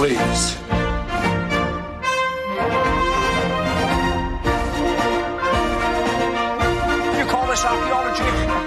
please. You call this archaeology?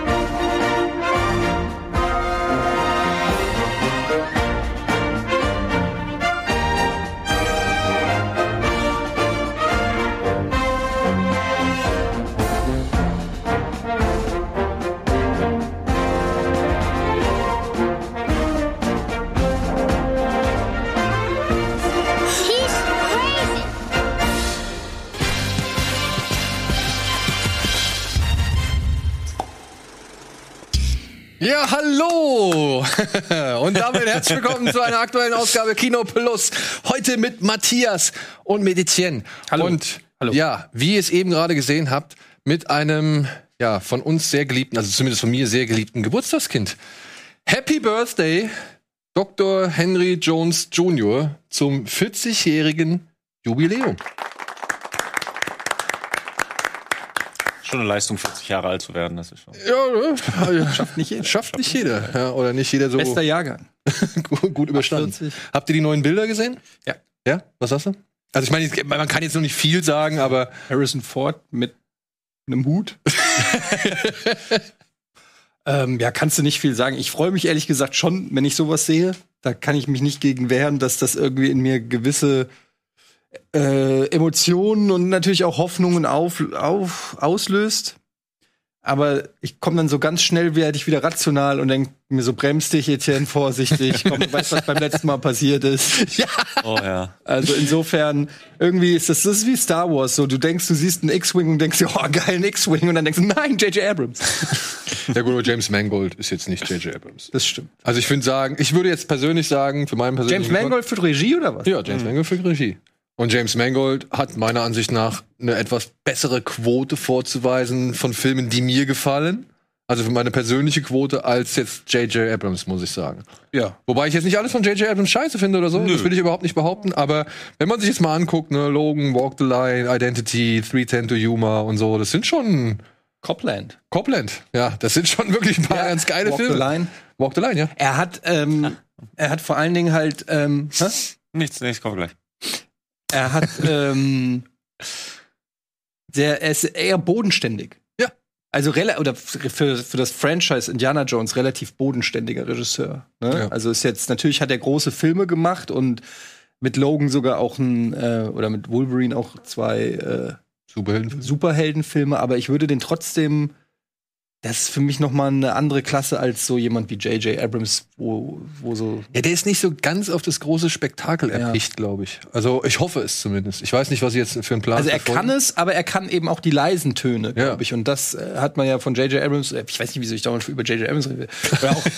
Ja, hallo! Und damit herzlich willkommen zu einer aktuellen Ausgabe Kino Plus. Heute mit Matthias und mit Etienne. Hallo. Und Hallo. Ja, wie ihr es eben gerade gesehen habt, mit einem von uns sehr geliebten, also zumindest von mir sehr geliebten Geburtstagskind. Happy Birthday, Dr. Henry Jones Jr. zum 40-jährigen Jubiläum. Schon eine Leistung, 40 Jahre alt zu werden, das ist schon. Ja, ne? Schafft nicht jeder. Schafft nicht jeder. Ja, oder nicht jeder so Bester Jahrgang. gut überstanden. 40. Habt ihr die neuen Bilder gesehen? Ja. Ja? Was sagst du? Also ich meine, man kann jetzt noch nicht viel sagen, aber Harrison Ford mit einem Hut. Kannst du nicht viel sagen. Ich freue mich ehrlich gesagt schon, wenn ich sowas sehe. Da kann ich mich nicht gegen wehren, dass das irgendwie in mir gewisse Emotionen und natürlich auch Hoffnungen auslöst. Aber ich komme dann so ganz schnell, werde ich wieder rational und denke mir so, bremst dich, Etienne, vorsichtig. Komm, du weißt, was beim letzten Mal passiert ist. Ja. Oh ja. Also insofern, irgendwie ist das ist wie Star Wars. So, du denkst, du siehst einen X-Wing und denkst dir, oh, geil, ein X-Wing. Und dann denkst du, nein, J.J. Abrams. der gute James Mangold ist jetzt nicht J.J. Abrams. Das stimmt. Also ich würde jetzt persönlich sagen, für meinen persönlichen James Mangold für Regie oder was? Ja, James Mangold für Regie. Und James Mangold hat meiner Ansicht nach eine etwas bessere Quote vorzuweisen von Filmen, die mir gefallen. Also für meine persönliche Quote als jetzt J.J. Abrams, muss ich sagen. Ja. Wobei ich jetzt nicht alles von J.J. Abrams scheiße finde oder so. Nö. Das will ich überhaupt nicht behaupten. Aber wenn man sich jetzt mal anguckt, ne, Logan, Walk the Line, Identity, 3:10 to Yuma und so, das sind schon Copland. Copland. Ja, das sind schon wirklich ein paar ganz geile Walk Filme. the Line. Walk the Line, ja. Er hat vor allen Dingen halt, Nichts, komm gleich. er hat, er ist eher bodenständig. Ja. Also oder für das Franchise Indiana Jones relativ bodenständiger Regisseur. Ne? Ja. Also ist jetzt, natürlich hat er große Filme gemacht und mit Logan sogar auch oder mit Wolverine auch zwei Superheldenfilme, aber ich würde den trotzdem, das ist für mich noch mal eine andere Klasse als so jemand wie J.J. Abrams, wo so. Ja, der ist nicht so ganz auf das große Spektakel erpicht, glaube ich. Also ich hoffe es zumindest. Ich weiß nicht, was sie jetzt für einen Plan Also er verfolgen. kann es, aber er kann eben auch die leisen Töne, glaube ich. Und das hat man ja von J.J. Abrams, ich weiß nicht, wieso ich dauernd über J.J. Abrams rede. Oder auch,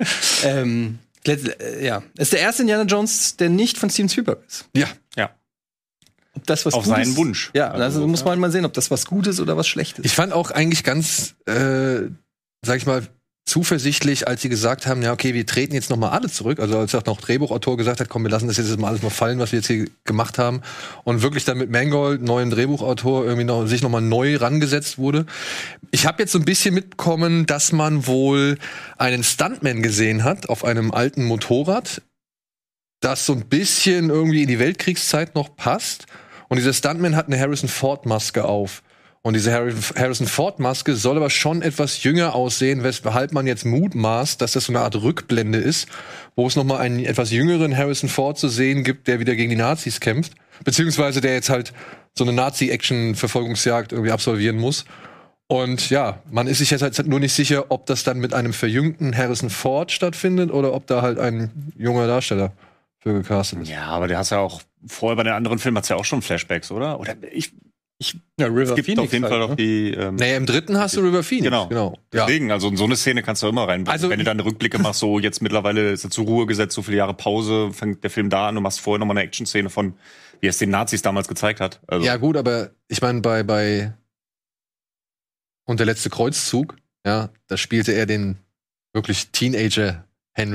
ist der erste Indiana Jones, der nicht von Steven Spielberg ist. Ja. Ob das was Auf Gutes seinen Wunsch. Ja, also muss man mal sehen, ob das was Gutes oder was Schlechtes. Ich fand auch eigentlich ganz, sag ich mal, zuversichtlich, als sie gesagt haben, ja, okay, wir treten jetzt noch mal alle zurück. Also als auch noch Drehbuchautor gesagt hat, komm, wir lassen das jetzt mal alles mal fallen, was wir jetzt hier gemacht haben. Und wirklich dann mit Mangold, neuem Drehbuchautor, irgendwie sich noch mal neu rangesetzt wurde. Ich habe jetzt so ein bisschen mitbekommen, dass man wohl einen Stuntman gesehen hat auf einem alten Motorrad, das so ein bisschen irgendwie in die Weltkriegszeit noch passt. Und dieser Stuntman hat eine Harrison-Ford-Maske auf. Und diese Harrison-Ford-Maske soll aber schon etwas jünger aussehen, weshalb man jetzt mutmaßt, dass das so eine Art Rückblende ist, wo es noch mal einen etwas jüngeren Harrison Ford zu sehen gibt, der wieder gegen die Nazis kämpft. Beziehungsweise der jetzt halt so eine Nazi-Action-Verfolgungsjagd irgendwie absolvieren muss. Und ja, man ist sich jetzt halt nur nicht sicher, ob das dann mit einem verjüngten Harrison Ford stattfindet oder ob da halt ein junger Darsteller für gecastet ist. Ja, aber der hast ja auch vorher bei den anderen Filmen hat's ja auch schon Flashbacks, oder? Oder River es gibt Phoenix auf jeden Fall halt, noch die. Naja, im dritten hast du River Phoenix. Genau. Ja. Deswegen, also in so eine Szene kannst du immer reinbringen. Also, wenn du dann Rückblicke machst, so jetzt mittlerweile ist er zur Ruhe gesetzt, so viele Jahre Pause, fängt der Film da an, du machst vorher noch mal eine Action-Szene von, wie es den Nazis damals gezeigt hat. Also, Ja, gut, aber ich meine, bei Und der letzte Kreuzzug, ja, da spielte er den wirklich Teenager Henry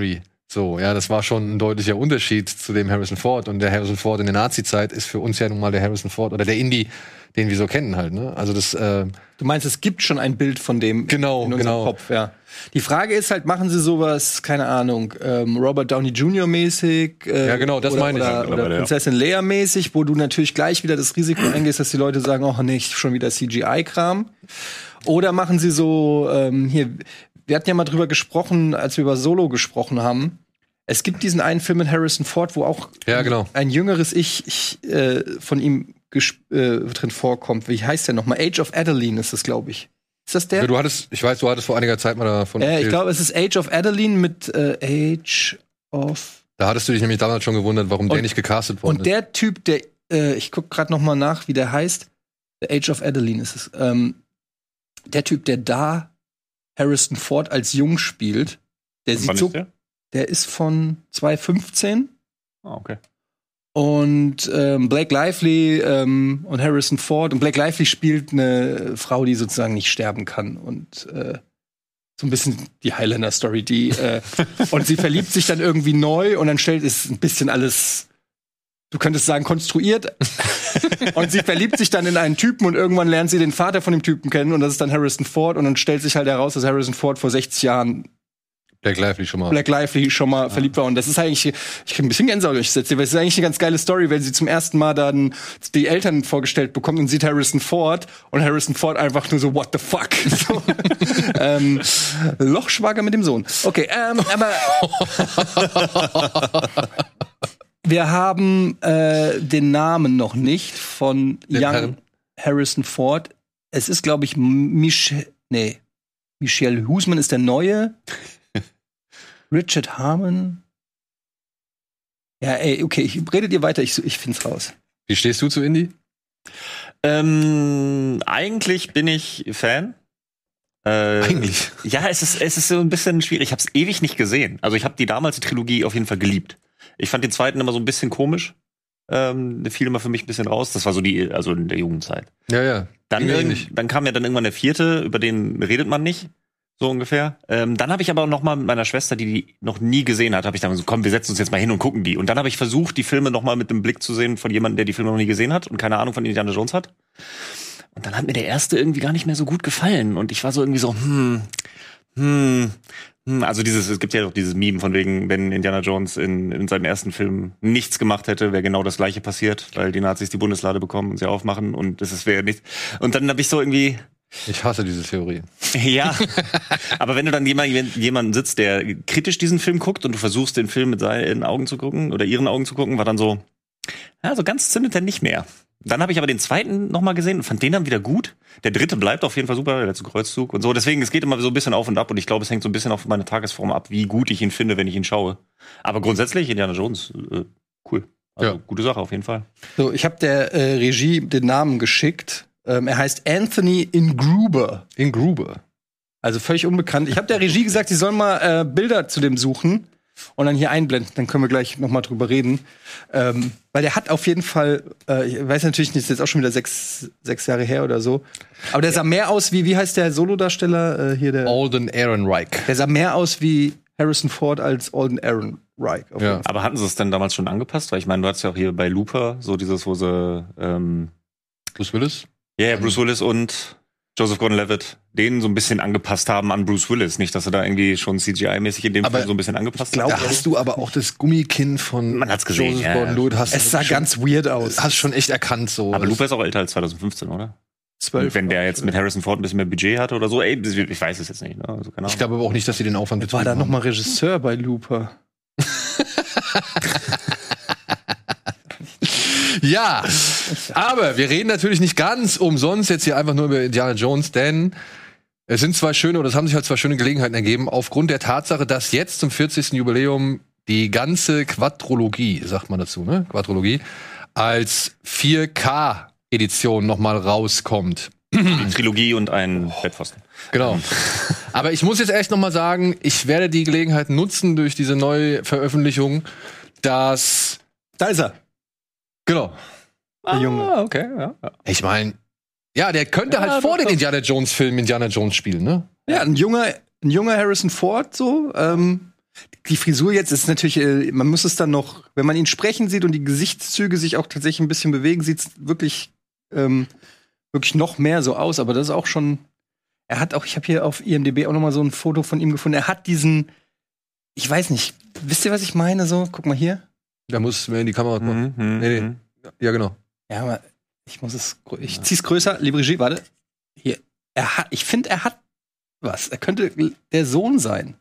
So, ja, das war schon ein deutlicher Unterschied zu dem Harrison Ford. Und der Harrison Ford in der Nazi-Zeit ist für uns ja nun mal der Harrison Ford oder der Indie, den wir so kennen halt, ne? Also das, Du meinst, es gibt schon ein Bild von dem in unserem Kopf, ja. Die Frage ist halt, machen sie sowas, keine Ahnung, Robert Downey Jr. mäßig? Ja, genau, das meine ich. Oder Prinzessin Leia mäßig, wo du natürlich gleich wieder das Risiko eingehst, dass die Leute sagen, oh nicht, schon wieder CGI-Kram. Oder machen sie so, hier, wir hatten ja mal drüber gesprochen, als wir über Solo gesprochen haben. Es gibt diesen einen Film mit Harrison Ford, wo auch ein jüngeres Ich von ihm drin vorkommt. Wie heißt der nochmal? Age of Adeline ist das, glaube ich. Ist das der? Ja, du hattest vor einiger Zeit mal davon erzählt. Ich glaube, es ist Age of Adeline mit Age of... Da hattest du dich nämlich damals schon gewundert, warum der nicht gecastet worden ist. Und der Typ, der, ich guck gerade noch mal nach, wie der heißt. Age of Adeline ist es. Der Typ, der da Harrison Ford als Jung spielt, der sieht so... Der ist von 2015. Ah, okay. Und Blake Lively und Harrison Ford. Und Blake Lively spielt eine Frau, die sozusagen nicht sterben kann. Und so ein bisschen die Highlander-Story. Und sie verliebt sich dann irgendwie neu. Und dann ist ein bisschen alles, du könntest sagen, konstruiert. Und sie verliebt sich dann in einen Typen. Und irgendwann lernt sie den Vater von dem Typen kennen. Und das ist dann Harrison Ford. Und dann stellt sich halt heraus, dass Harrison Ford vor 60 Jahren Black Lively schon mal verliebt war. Und das ist eigentlich, ich krieg ein bisschen Gänsehaut, ich setze, weil es ist eigentlich eine ganz geile Story, wenn sie zum ersten Mal dann die Eltern vorgestellt bekommt und sieht Harrison Ford und Harrison Ford einfach nur so, what the fuck? So. Lochschwager mit dem Sohn. Okay, aber wir haben den Namen noch nicht von Young Harrison Ford. Es ist, glaube ich, Michelle Huseman ist der Neue. Richard Harmon. Ja, okay, redet ihr weiter, ich find's raus. Wie stehst du zu Indie? Eigentlich bin ich Fan. Eigentlich? Ja, es ist so ein bisschen schwierig. Ich habe es ewig nicht gesehen. Also ich habe die damals die Trilogie auf jeden Fall geliebt. Ich fand den zweiten immer so ein bisschen komisch. Der fiel immer für mich ein bisschen raus. Das war so also in der Jugendzeit. Ja. Dann kam ja dann irgendwann der vierte, über den redet man nicht. So ungefähr. Dann habe ich aber auch noch mal mit meiner Schwester, die noch nie gesehen hat, habe ich dann so, komm, wir setzen uns jetzt mal hin und gucken die. Und dann habe ich versucht, die Filme noch mal mit dem Blick zu sehen von jemandem, der die Filme noch nie gesehen hat und keine Ahnung von Indiana Jones hat. Und dann hat mir der erste irgendwie gar nicht mehr so gut gefallen. Und ich war so irgendwie so, also es gibt ja doch dieses Meme von wegen, wenn Indiana Jones in seinem ersten Film nichts gemacht hätte, wäre genau das Gleiche passiert, weil die Nazis die Bundeslade bekommen und sie aufmachen und das wäre nichts. Und dann habe ich so irgendwie... Ich hasse diese Theorie. Ja, aber wenn du dann jemanden sitzt, der kritisch diesen Film guckt und du versuchst, den Film mit seinen Augen zu gucken oder ihren Augen zu gucken, war dann so, ja, so ganz zündet er nicht mehr. Dann habe ich aber den zweiten noch mal gesehen und fand den dann wieder gut. Der dritte bleibt auf jeden Fall super, der letzte Kreuzzug und so. Deswegen, es geht immer so ein bisschen auf und ab und ich glaube, es hängt so ein bisschen auf von meiner Tagesform ab, wie gut ich ihn finde, wenn ich ihn schaue. Aber grundsätzlich, Indiana Jones, cool. Also gute Sache auf jeden Fall. So, ich habe der Regie den Namen geschickt. Er heißt Anthony Ingruber. Also völlig unbekannt. Ich habe der Regie gesagt, sie sollen mal Bilder zu dem suchen und dann hier einblenden. Dann können wir gleich noch mal drüber reden. Weil der hat auf jeden Fall, ich weiß natürlich nicht, ist jetzt auch schon wieder sechs Jahre her oder so. Aber der sah mehr aus wie heißt der Solodarsteller hier? Der Alden Ehrenreich. Der sah mehr aus wie Harrison Ford als Alden Ehrenreich. Ja. Aber hatten sie es denn damals schon angepasst? Weil ich meine, du hattest ja auch hier bei Looper so dieses, wo sie Bruce Willis? Ja, Bruce Willis und Joseph Gordon-Levitt den so ein bisschen angepasst haben an Bruce Willis. Nicht, dass er da irgendwie schon CGI-mäßig in dem Film so ein bisschen angepasst hat. Da hast du aber auch das Gummikinn von Man hat's gesehen, Joseph Gordon-Levitt. Es sah ganz weird aus. Hast schon echt erkannt so. Aber Looper ist auch älter als 2015, oder? 12. Und wenn der jetzt mit Harrison Ford ein bisschen mehr Budget hatte oder so, ich weiß es jetzt nicht. Ne? Also, ich glaube aber auch nicht, dass sie den Aufwand war da noch mal Regisseur bei Looper. Ja, aber wir reden natürlich nicht ganz umsonst jetzt hier einfach nur über Indiana Jones, denn es sind es haben sich halt zwei schöne Gelegenheiten ergeben, aufgrund der Tatsache, dass jetzt zum 40. Jubiläum die ganze Quadrologie, sagt man dazu, ne? Quadrologie, als 4K-Edition nochmal rauskommt. Die Trilogie und ein Bettpfosten. Genau. Aber ich muss jetzt echt nochmal sagen, ich werde die Gelegenheit nutzen durch diese neue Veröffentlichung, dass... Da ist er. Genau. Der Junge. Okay, ja. Ich meine, ja, der könnte halt vor den Indiana Jones Filmen Indiana Jones spielen, ne? Ja, ein junger Harrison Ford so. Die Frisur jetzt ist natürlich, man muss es dann noch, wenn man ihn sprechen sieht und die Gesichtszüge sich auch tatsächlich ein bisschen bewegen, sieht es wirklich noch mehr so aus. Aber das ist auch schon. Er hat auch, ich habe hier auf IMDb auch noch mal so ein Foto von ihm gefunden. Er hat diesen, ich weiß nicht, wisst ihr, was ich meine? So, guck mal hier. Da muss mehr in die Kamera kommen. Nee. Ja, genau. Ja, aber ich zieh's größer. Liebe Regie, warte. Hier. Ich finde, er hat was. Er könnte der Sohn sein.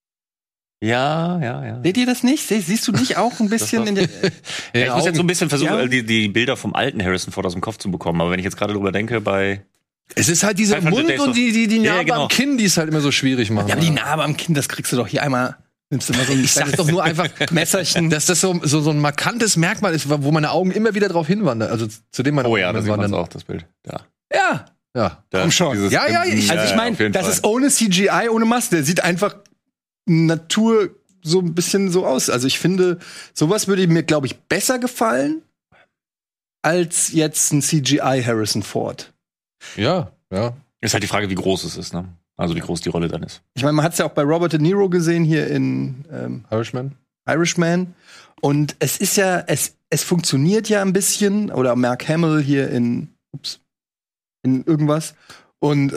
Ja. Seht ihr das nicht? Siehst du nicht auch ein bisschen in der. Ich muss jetzt so ein bisschen versuchen, die Bilder vom alten Harrison Ford aus dem Kopf zu bekommen. Aber wenn ich jetzt gerade drüber denke, es ist halt dieser Mund und die Narbe am Kinn, die es halt immer so schwierig machen. Ja, aber die Narbe am Kinn, das kriegst du doch hier einmal. Nimmst du mal so ein, ich sag doch nur einfach Messerchen. Dass das so ein markantes Merkmal ist, wo meine Augen immer wieder drauf hinwandern. Also zu dem meine Augen da sieht man auch das Bild. Ja. Komm schon. Ja. Also ich meine, das ist ohne CGI, ohne Maske. Der sieht einfach Natur so ein bisschen so aus. Also ich finde, sowas würde mir, glaube ich, besser gefallen als jetzt ein CGI Harrison Ford. Ja. Ist halt die Frage, wie groß es ist, ne? Also wie groß die Rolle dann ist. Ich meine, man hat es ja auch bei Robert De Niro gesehen hier in Irishman. Und es ist ja, es funktioniert ja ein bisschen. Oder Mark Hamill hier in irgendwas. Und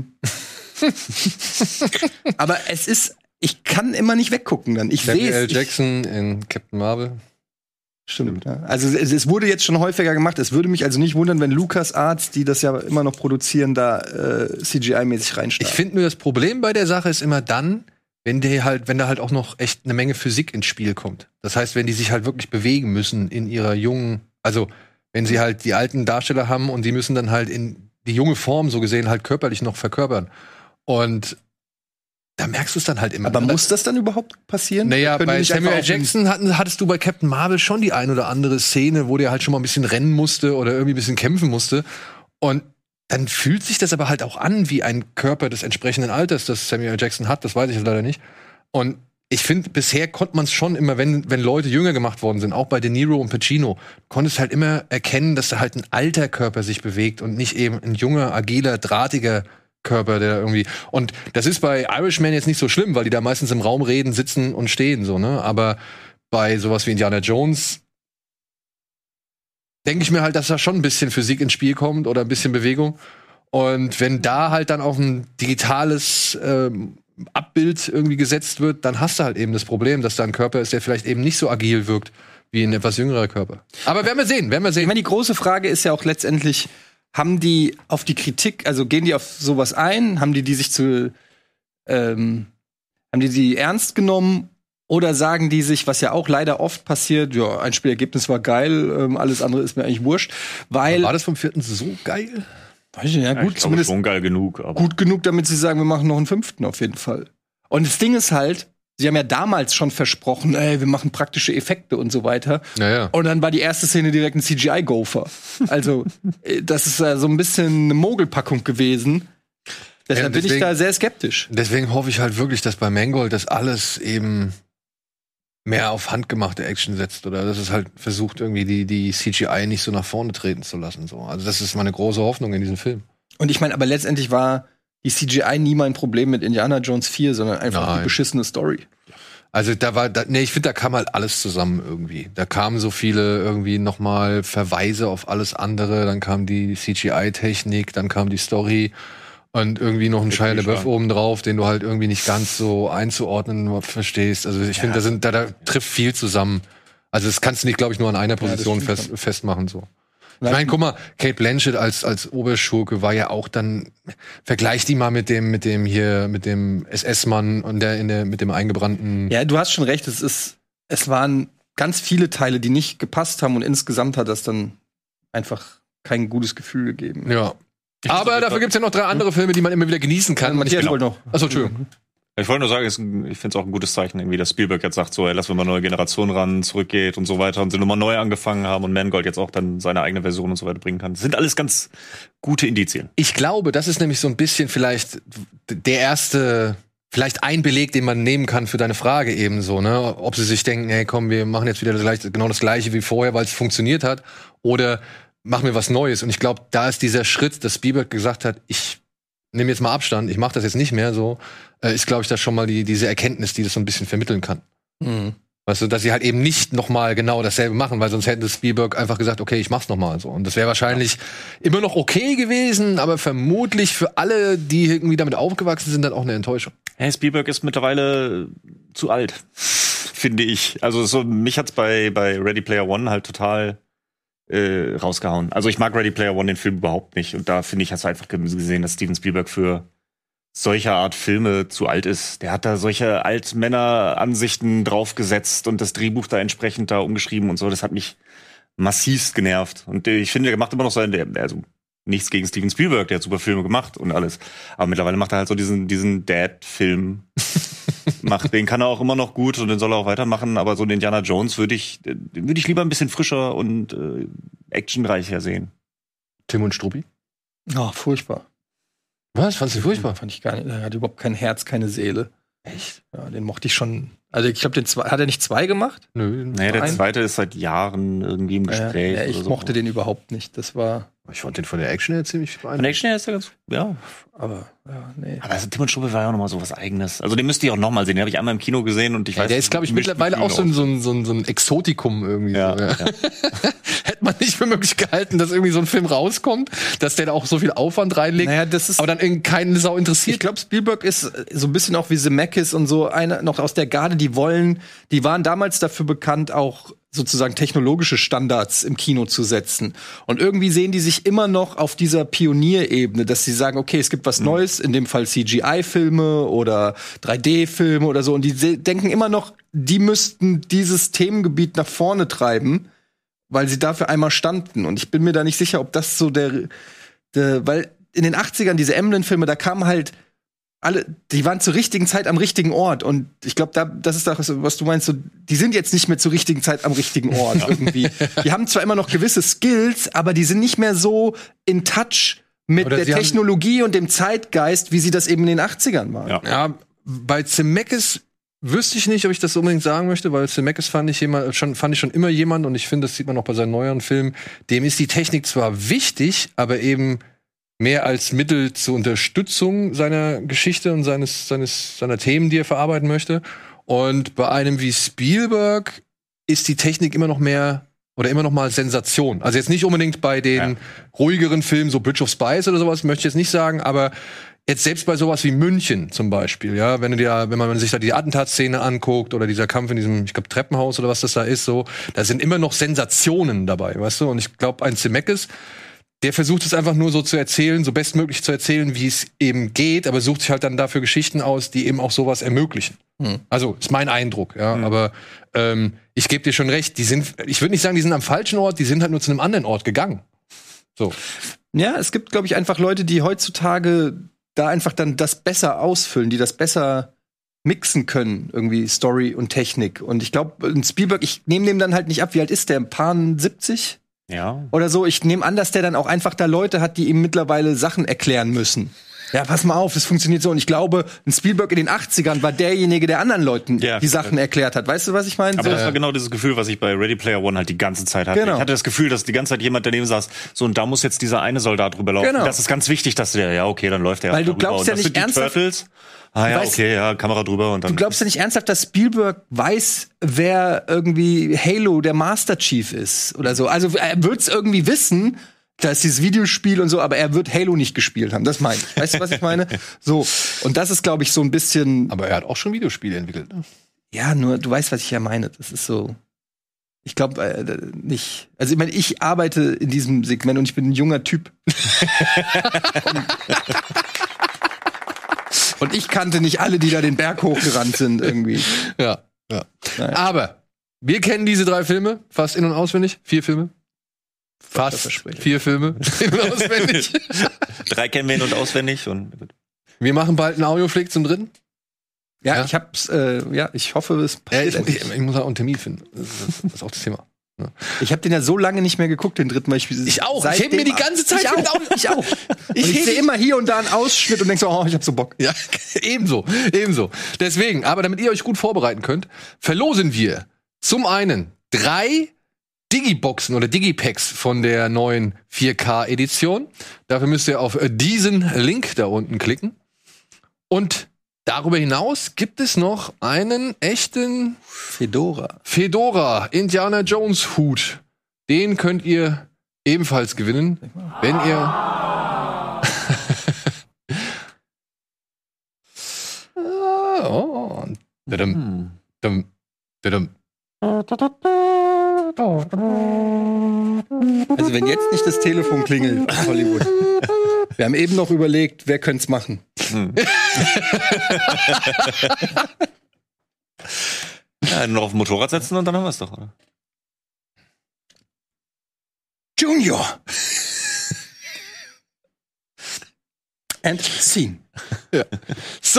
aber ich kann immer nicht weggucken dann. Ich sehe Samuel L. Jackson in Captain Marvel. Stimmt. Ja. Also es wurde jetzt schon häufiger gemacht. Es würde mich also nicht wundern, wenn LucasArts, die das ja immer noch produzieren, da CGI-mäßig reinstarten. Ich finde nur, das Problem bei der Sache ist immer dann, wenn da halt auch noch echt eine Menge Physik ins Spiel kommt. Das heißt, wenn die sich halt wirklich bewegen müssen in ihrer also wenn sie halt die alten Darsteller haben und die müssen dann halt in die junge Form so gesehen halt körperlich noch verkörpern. Und da merkst du es dann halt immer. Aber muss das dann überhaupt passieren? Naja, bei Samuel L. Jackson hattest du bei Captain Marvel schon die ein oder andere Szene, wo der halt schon mal ein bisschen rennen musste oder irgendwie ein bisschen kämpfen musste. Und dann fühlt sich das aber halt auch an wie ein Körper des entsprechenden Alters, das Samuel L. Jackson hat. Das weiß ich leider nicht. Und ich finde, bisher konnte man es schon immer, wenn Leute jünger gemacht worden sind, auch bei De Niro und Pacino, konntest halt immer erkennen, dass da halt ein alter Körper sich bewegt und nicht eben ein junger, agiler, drahtiger Körper, der irgendwie. Und das ist bei Irishman jetzt nicht so schlimm, weil die da meistens im Raum reden, sitzen und stehen, so, ne? Aber bei sowas wie Indiana Jones denke ich mir halt, dass da schon ein bisschen Physik ins Spiel kommt oder ein bisschen Bewegung. Und wenn da halt dann auf ein digitales Abbild irgendwie gesetzt wird, dann hast du halt eben das Problem, dass da ein Körper ist, der vielleicht eben nicht so agil wirkt wie ein etwas jüngerer Körper. Aber werden wir sehen. Ich meine, die große Frage ist ja auch letztendlich, haben die auf die Kritik, also gehen die auf sowas ein? Haben die sich haben die ernst genommen? Oder sagen die sich, was ja auch leider oft passiert, ja, ein Spielergebnis war geil, alles andere ist mir eigentlich wurscht. Weil war das vom 4. so geil? Weiß ich nicht, ja, gut, zumindest schon geil genug. Aber gut genug, damit sie sagen, wir machen noch einen 5. auf jeden Fall. Und das Ding ist halt, sie haben ja damals schon versprochen, wir machen praktische Effekte und so weiter. Ja. Und dann war die erste Szene direkt ein CGI-Gopher. Also, das ist so ein bisschen eine Mogelpackung gewesen. Deshalb bin ich da sehr skeptisch. Deswegen hoffe ich halt wirklich, dass bei Mangold das alles eben mehr auf handgemachte Action setzt oder dass es halt versucht, irgendwie die CGI nicht so nach vorne treten zu lassen. So. Also das ist meine große Hoffnung in diesem Film. Und ich meine, aber letztendlich war die CGI nie mein Problem mit Indiana Jones 4, sondern einfach die beschissene Story. Also ich finde, da kam halt alles zusammen irgendwie. Da kamen so viele irgendwie nochmal Verweise auf alles andere, dann kam die CGI-Technik, dann kam die Story und irgendwie noch ein Shia LaBeouf oben drauf, den du halt irgendwie nicht ganz so einzuordnen verstehst. Also ich finde, da trifft viel zusammen. Also das kannst du nicht, glaube ich, nur an einer Position festmachen, so. Ich meine, guck mal, Cate Blanchett als Oberschurke war ja auch dann, vergleich die mal mit dem SS-Mann und mit dem eingebrannten. Ja, du hast schon recht, es waren ganz viele Teile, die nicht gepasst haben und insgesamt hat das dann einfach kein gutes Gefühl gegeben. Ja. Aber dafür gibt's ja noch 3 andere Filme, die man immer wieder genießen kann. Achso, Entschuldigung. Ich wollte nur sagen, ich finde es auch ein gutes Zeichen, irgendwie, dass Spielberg jetzt sagt, so, lass wir mal neue Generationen ran, zurückgeht und so weiter und sie nochmal neu angefangen haben und Mangold jetzt auch dann seine eigene Version und so weiter bringen kann. Das sind alles ganz gute Indizien. Ich glaube, das ist nämlich so ein bisschen vielleicht vielleicht ein Beleg, den man nehmen kann für deine Frage eben so, ne? Ob sie sich denken, hey, komm, wir machen jetzt wieder genau das Gleiche wie vorher, weil es funktioniert hat, oder machen wir was Neues. Und ich glaube, da ist dieser Schritt, dass Spielberg gesagt hat, ich nehme jetzt mal Abstand, ich mache das jetzt nicht mehr so, ist, glaube ich, das schon mal diese Erkenntnis, die das so ein bisschen vermitteln kann. Mhm. Weißt du, dass sie halt eben nicht nochmal genau dasselbe machen, weil sonst hätte Spielberg einfach gesagt, okay, ich mach's nochmal so. Und das wäre wahrscheinlich immer noch okay gewesen, aber vermutlich für alle, die irgendwie damit aufgewachsen sind, dann auch eine Enttäuschung. Hey, Spielberg ist mittlerweile zu alt, finde ich. Also so, mich hat's bei Ready Player One halt total rausgehauen. Also ich mag Ready Player One, den Film, überhaupt nicht. Und da, finde ich, hast du einfach gesehen, dass Steven Spielberg für solcher Art Filme zu alt ist. Der hat da solche Altmänner-Ansichten draufgesetzt und das Drehbuch da entsprechend da umgeschrieben und so. Das hat mich massivst genervt. Und ich finde, der macht immer noch so also nichts gegen Steven Spielberg, der hat super Filme gemacht und alles. Aber mittlerweile macht er halt so diesen Dad-Film. Den kann er auch immer noch gut und den soll er auch weitermachen. Aber so den Indiana Jones würde ich lieber ein bisschen frischer und actionreicher sehen. Tim und Struppi? Oh, furchtbar. Was? Fandst du furchtbar? Fand ich gar nicht. Er hat überhaupt kein Herz, keine Seele. Echt? Ja, den mochte ich schon. Also ich glaube, hat er nicht 2 gemacht? Nö. Naja, der zweite ist seit Jahren irgendwie im Gespräch. Ja, ich mochte den überhaupt nicht. Das war. Ich fand den von der Action her ziemlich beeindruckend. Von der Action her ist er ganz, ja. Aber, nee. Aber also Tim und Struppi war ja auch nochmal so was Eigenes. Also den müsst ihr auch nochmal sehen. Den habe ich einmal im Kino gesehen und ich weiß. Der ist, glaube ich, mittlerweile auch so ein Exotikum irgendwie. Ja, so, ja. Hätte man nicht für möglich gehalten, dass irgendwie so ein Film rauskommt, dass der da auch so viel Aufwand reinlegt, aber dann irgendwie keine Sau interessiert. Ich glaube, Spielberg ist so ein bisschen auch wie Zemeckis und so einer noch aus der Garde, die waren damals dafür bekannt, auch sozusagen technologische Standards im Kino zu setzen. Und irgendwie sehen die sich immer noch auf dieser Pionierebene, dass sie sagen, okay, es gibt was Neues, in dem Fall CGI-Filme oder 3D-Filme oder so. Und die denken immer noch, die müssten dieses Themengebiet nach vorne treiben, weil sie dafür einmal standen. Und ich bin mir da nicht sicher, ob das so weil in den 80ern diese Emblem-Filme, da kamen halt die waren zur richtigen Zeit am richtigen Ort. Und ich glaube, das ist das, was du meinst, so, die sind jetzt nicht mehr zur richtigen Zeit am richtigen Ort irgendwie. Die haben zwar immer noch gewisse Skills, aber die sind nicht mehr so in touch mit der Technologie und dem Zeitgeist, wie sie das eben in den 80ern waren. Ja, bei Zemeckis wüsste ich nicht, ob ich das unbedingt sagen möchte, weil Zemeckis fand ich schon immer jemand, und ich finde, das sieht man auch bei seinen neueren Filmen, dem ist die Technik zwar wichtig, aber eben mehr als Mittel zur Unterstützung seiner Geschichte und seiner Themen, die er verarbeiten möchte. Und bei einem wie Spielberg ist die Technik immer noch mehr oder immer noch mal Sensation. Also jetzt nicht unbedingt bei den ruhigeren Filmen, so Bridge of Spies oder sowas, möchte ich jetzt nicht sagen, aber jetzt selbst bei sowas wie München zum Beispiel, ja, wenn man sich da die Attentatsszene anguckt oder dieser Kampf in diesem, ich glaube, Treppenhaus oder was das da ist, so, da sind immer noch Sensationen dabei, weißt du? Und ich glaube, ein Zemeckis, der versucht es einfach nur so zu erzählen, so bestmöglich zu erzählen, wie es eben geht, aber sucht sich halt dann dafür Geschichten aus, die eben auch sowas ermöglichen. Also, ist mein Eindruck, ja. Aber ich gebe dir schon recht, ich würde nicht sagen, die sind am falschen Ort, die sind halt nur zu einem anderen Ort gegangen. So. Ja, es gibt, glaube ich, einfach Leute, die heutzutage da einfach dann das besser ausfüllen, die das besser mixen können, irgendwie Story und Technik. Und ich glaube, in Spielberg, ich nehme dem dann halt nicht ab, wie alt ist der? Ein paar 70? Ja. Oder so. Ich nehme an, dass der dann auch einfach da Leute hat, die ihm mittlerweile Sachen erklären müssen. Ja, pass mal auf, das funktioniert so. Und ich glaube, ein Spielberg in den 80ern war derjenige, der anderen Leuten die Sachen erklärt hat. Weißt du, was ich meine? Aber das war genau dieses Gefühl, was ich bei Ready Player One halt die ganze Zeit hatte. Genau. Ich hatte das Gefühl, dass die ganze Zeit jemand daneben saß, so, und da muss jetzt dieser eine Soldat drüber laufen. Genau. Das ist ganz wichtig, dass der, ja, okay, dann läuft der. Weil du glaubst ja und das nicht sind die ernsthaft. Turtles. Okay, ja, Kamera drüber und dann. Du glaubst ja nicht ernsthaft, dass Spielberg weiß, wer irgendwie Halo der Master Chief ist oder so. Also er wird's irgendwie wissen, da ist dieses Videospiel und so, aber er wird Halo nicht gespielt haben. Das meine ich. Weißt du, was ich meine? So. Und das ist, glaube ich, so ein bisschen. Aber er hat auch schon Videospiele entwickelt, ne? Ja, nur, du weißt, was ich ja meine. Das ist so. Ich glaube nicht. Also ich meine, ich arbeite in diesem Segment und ich bin ein junger Typ. Und ich kannte nicht alle, die da den Berg hochgerannt sind irgendwie. Ja. Naja. Aber wir kennen diese 3 Filme fast in- und auswendig. 4 Filme. Fast 4 Filme in- und auswendig. 3 kennen wir in- und auswendig. Und wir machen bald einen Audioflick zum 3. Ja, ich hab's, ich hoffe, es passiert. Ich muss auch einen Termin finden. Das ist auch das Thema. Ja. Ich habe den ja so lange nicht mehr geguckt, den 3. Mal. Ich auch. Ich hebe mir die ganze Zeit Ich auch. Ich sehe immer hier und da einen Ausschnitt und denk so, oh, ich hab so Bock. Ja, ebenso. Deswegen, aber damit ihr euch gut vorbereiten könnt, verlosen wir zum einen 3 Digiboxen oder Digipacks von der neuen 4K-Edition. Dafür müsst ihr auf diesen Link da unten klicken. Und darüber hinaus gibt es noch einen echten Fedora Indiana Jones Hut. Den könnt ihr ebenfalls gewinnen, wenn ihr Also wenn jetzt nicht das Telefon klingelt, Hollywood. Wir haben eben noch überlegt, wer könnte es machen. Ja, nur auf dem Motorrad setzen und dann haben wir es doch, oder? Junior! And scene. Ja. So.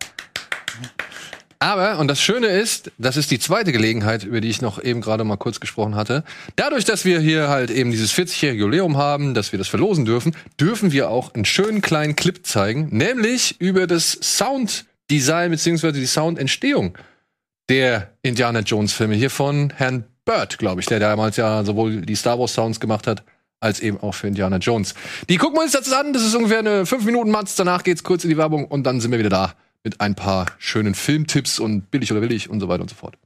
Aber, und das Schöne ist, das ist die zweite Gelegenheit, über die ich noch eben gerade mal kurz gesprochen hatte. Dadurch, dass wir hier halt eben dieses 40-jährige Jubiläum haben, dass wir das verlosen dürfen, dürfen wir auch einen schönen kleinen Clip zeigen, nämlich über das Sounddesign bzw. die Soundentstehung der Indiana Jones Filme hier von Herrn Bird, glaube ich, der damals ja sowohl die Star Wars Sounds gemacht hat, als eben auch für Indiana Jones. Die gucken wir uns jetzt an, das ist ungefähr eine 5-Minuten-Matz, danach geht's kurz in die Werbung und dann sind wir wieder da mit ein paar schönen Filmtipps und billig oder willig und so weiter und so fort.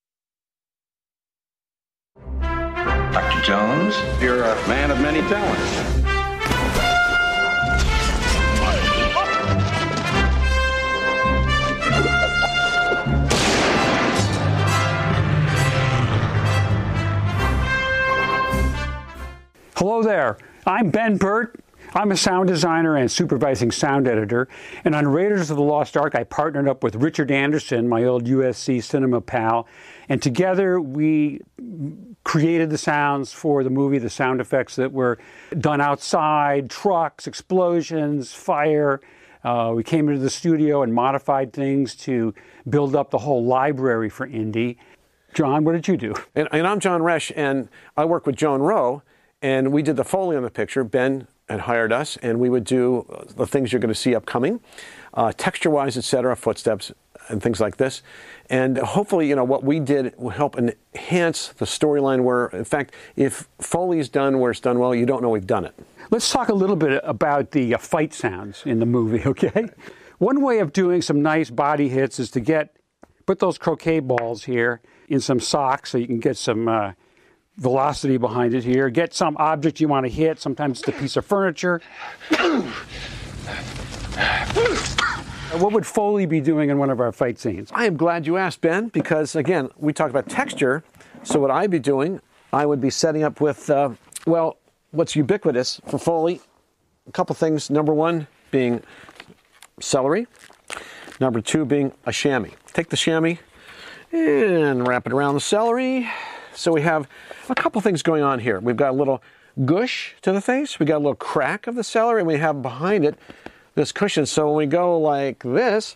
Dr. Jones, you're a man of many talents. Hello there, I'm Ben Burt. I'm a sound designer and supervising sound editor, and on Raiders of the Lost Ark, I partnered up with Richard Anderson, my old USC cinema pal, and together we created the sounds for the movie, the sound effects that were done outside, trucks, explosions, fire. We came into the studio and modified things to build up the whole library for Indy. John, what did you do? And I'm John Resch, and I work with Joan Rowe, and we did the Foley on the picture. Ben had hired us, and we would do the things you're going to see upcoming, texture-wise, et cetera, footsteps and things like this. And hopefully, what we did will help enhance the storyline where, in fact, if Foley's done where it's done well, you don't know we've done it. Let's talk a little bit about the fight sounds in the movie, okay? One way of doing some nice body hits is to put those croquet balls here in some socks so you can get some velocity behind it here. Get some object you want to hit. Sometimes it's a piece of furniture. What would Foley be doing in one of our fight scenes? I am glad you asked, Ben, because, again, we talked about texture. So what I'd be doing, I would be setting up with, what's ubiquitous for Foley. A couple things. Number one being celery. Number two being a chamois. Take the chamois and wrap it around the celery. So we have a couple things going on here. We've got a little gush to the face. We got a little crack of the celery, and we have behind it this cushion. So when we go like this,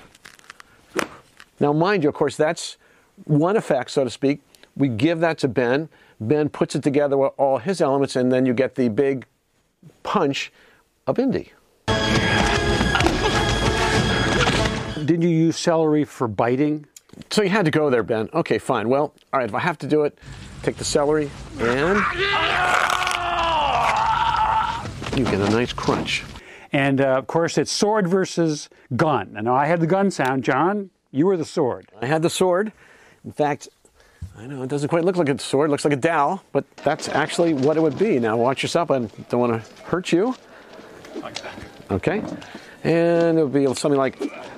now mind you, of course, that's one effect, so to speak. We give that to Ben. Ben puts it together with all his elements, and then you get the big punch of Indy. Did you use celery for biting? So you had to go there, Ben. Okay, fine. Well, all right, if I have to do it, take the celery and you get a nice crunch. And, of course, it's sword versus gun. And I had the gun sound. John, you were the sword. I had the sword. In fact, I know it doesn't quite look like a sword. It looks like a dowel, but that's actually what it would be. Now, watch yourself. I don't want to hurt you. Okay. And it would be something like...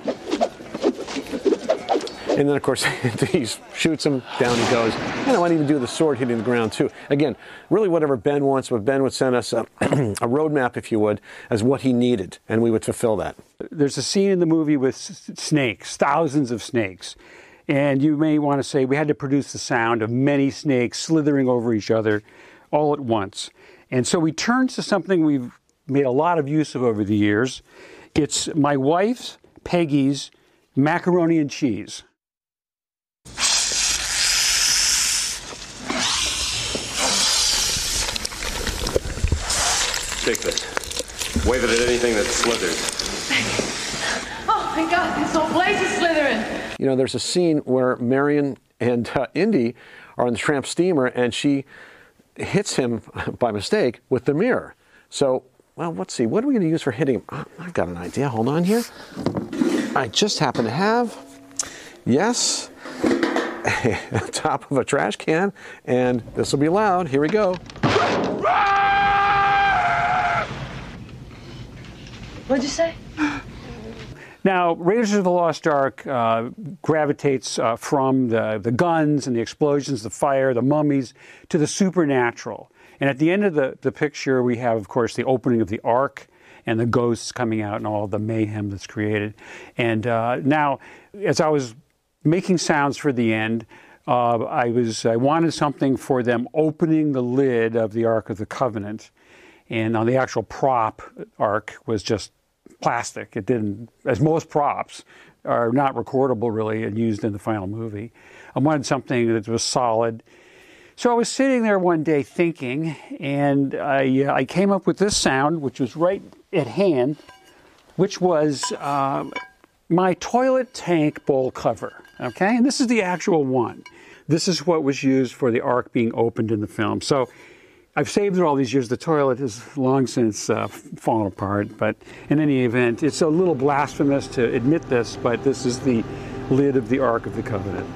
And then, of course, he shoots him, down he goes. And I might even do the sword hitting the ground, too. Again, really whatever Ben wants, but Ben would send us a roadmap, if you would, as what he needed, and we would fulfill that. There's a scene in the movie with snakes, thousands of snakes. And you may want to say we had to produce the sound of many snakes slithering over each other all at once. And so we turned to something we've made a lot of use of over the years. It's my wife's, Peggy's, macaroni and cheese. Take this. Wave it at anything that slithers. Oh my God, this whole place is slithering. There's a scene where Marion and Indy are on the tramp steamer, and she hits him by mistake with the mirror. So, well, let's see. What are we going to use for hitting him? Oh, I've got an idea. Hold on here. I just happen to have, yes, top of a trash can, and this will be loud. Here we go. What'd you say? Now, Raiders of the Lost Ark gravitates from the guns and the explosions, the fire, the mummies, to the supernatural. And at the end of the picture, we have, of course, the opening of the Ark and the ghosts coming out and all the mayhem that's created. And now, as I was making sounds for the end, I wanted something for them opening the lid of the Ark of the Covenant. And on the actual prop Ark was just plastic. It didn't, as most props are not recordable really and used in the final movie. I wanted something that was solid. So I was sitting there one day thinking, and I came up with this sound, which was right at hand, which was my toilet tank bowl cover. Okay, and this is the actual one. This is what was used for the Ark being opened in the film. So I've saved it all these years. The toilet has long since fallen apart. But in any event, it's a little blasphemous to admit this, but this is the lid of the Ark of the Covenant.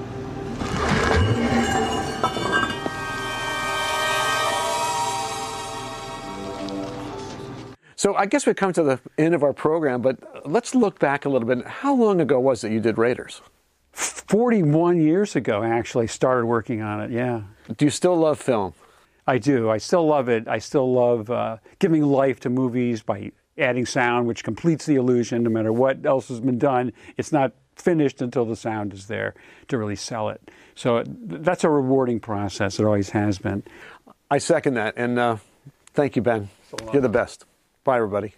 So I guess we've come to the end of our program, but let's look back a little bit. How long ago was it you did Raiders? 41 years ago, actually, started working on it, yeah. Do you still love film? I do. I still love it. I still love giving life to movies by adding sound, which completes the illusion. No matter what else has been done, it's not finished until the sound is there to really sell it. So that's a rewarding process. It always has been. I second that. And thank you, Ben. You're the best. Bye, everybody.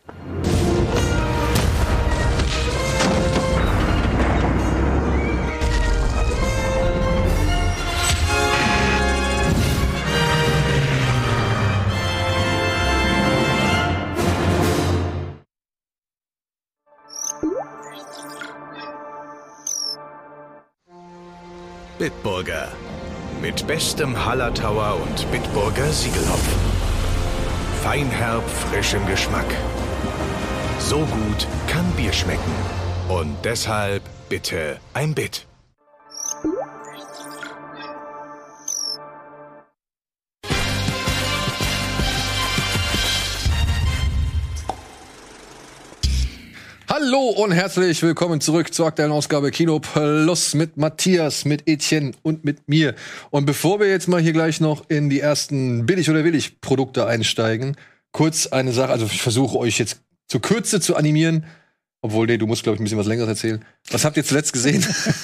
Bitburger. Mit bestem Hallertauer und Bitburger Siegelhopfen. Feinherb, frischem Geschmack. So gut kann Bier schmecken. Und deshalb bitte ein Bit. Hallo und herzlich willkommen zurück zur aktuellen Ausgabe Kino Plus mit Matthias, mit Etienne und mit mir. Und bevor wir jetzt mal hier gleich noch in die ersten Billig- oder Willig-Produkte einsteigen, kurz eine Sache, also ich versuche euch jetzt zur Kürze zu animieren, obwohl, nee, du musst, glaube ich, ein bisschen was Längeres erzählen. Was habt ihr zuletzt gesehen?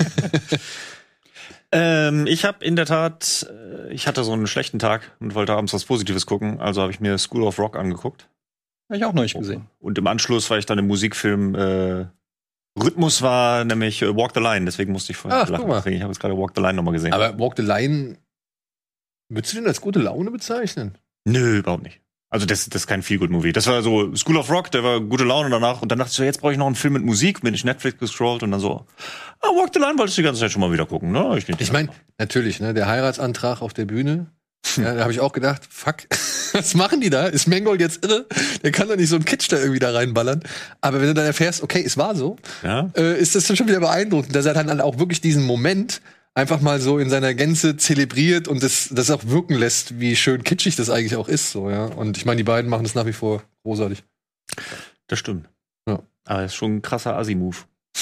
Ich habe in der Tat, ich hatte so einen schlechten Tag und wollte abends was Positives gucken, also habe ich mir School of Rock angeguckt. Habe ich auch noch nicht gesehen. Und im Anschluss, weil ich dann im Musikfilm Rhythmus war, nämlich Walk the Line. Deswegen musste ich vorher lachen. Ich habe jetzt gerade Walk the Line nochmal gesehen. Aber Walk the Line, würdest du den als gute Laune bezeichnen? Nö, überhaupt nicht. Also das ist kein Feel-Good-Movie. Das war so School of Rock, der war gute Laune danach. Und dann dachte ich so, jetzt brauche ich noch einen Film mit Musik. Bin ich Netflix gescrollt und dann so, Walk the Line wolltest du die ganze Zeit schon mal wieder gucken. Ne? Ich meine, natürlich, ne, der Heiratsantrag auf der Bühne. Ja, da habe ich auch gedacht, fuck, was machen die da? Ist Mangold jetzt irre? Der kann doch nicht so einen Kitsch da irgendwie da reinballern. Aber wenn du dann erfährst, okay, es war so, ja, ist das schon wieder beeindruckend, dass er dann auch wirklich diesen Moment einfach mal so in seiner Gänze zelebriert und das auch wirken lässt, wie schön kitschig das eigentlich auch ist. So, ja. Und ich meine, die beiden machen das nach wie vor großartig. Das stimmt. Ja. Aber das ist schon ein krasser Assi-Move.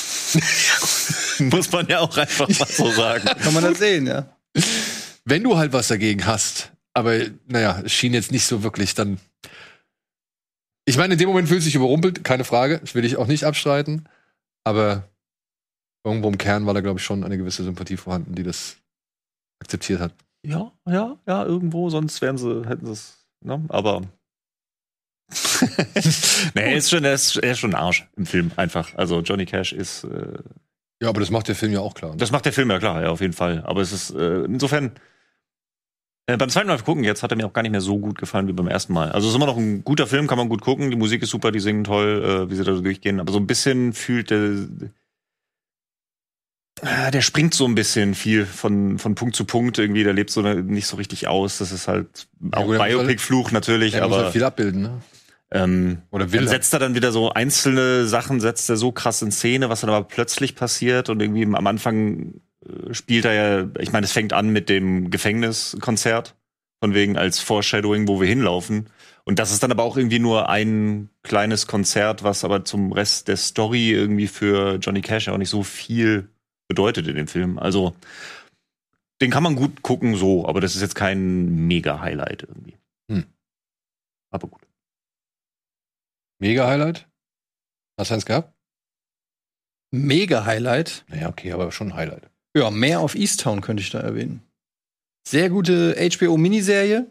Muss man ja auch einfach mal so sagen. Kann man das sehen, ja. Wenn du halt was dagegen hast, aber naja, es schien jetzt nicht so wirklich dann. Ich meine, in dem Moment fühlt es sich überrumpelt, keine Frage, das will ich auch nicht abstreiten, aber irgendwo im Kern war da, glaube ich, schon eine gewisse Sympathie vorhanden, die das akzeptiert hat. Ja, irgendwo, sonst hätten sie es, ne? Aber nee, er ist schon ein Arsch im Film, einfach. Also Johnny Cash ist ja, aber das macht der Film ja auch klar. Ne? Das macht der Film ja klar, ja, auf jeden Fall. Aber es ist insofern beim zweiten Mal gucken jetzt hat er mir auch gar nicht mehr so gut gefallen wie beim ersten Mal. Also es ist immer noch ein guter Film, kann man gut gucken. Die Musik ist super, die singen toll, wie sie da so durchgehen. Aber so ein bisschen fühlt Der springt so ein bisschen viel von Punkt zu Punkt irgendwie, der lebt so nicht so richtig aus. Das ist halt auch Biopic-Fluch natürlich, aber muss halt viel abbilden, ne? Oder will dann setzt er dann wieder so einzelne Sachen, setzt er so krass in Szene, was dann aber plötzlich passiert und irgendwie am Anfang spielt er ja, ich meine, es fängt an mit dem Gefängniskonzert, von wegen als Foreshadowing, wo wir hinlaufen. Und das ist dann aber auch irgendwie nur ein kleines Konzert, was aber zum Rest der Story irgendwie für Johnny Cash auch nicht so viel bedeutet in dem Film. Also, den kann man gut gucken so, aber das ist jetzt kein Mega-Highlight irgendwie. Aber gut. Mega-Highlight? Hast du eins gehabt? Mega-Highlight? Naja, okay, aber schon Highlight. Ja, Mare of Easttown könnte ich da erwähnen. Sehr gute HBO-Miniserie.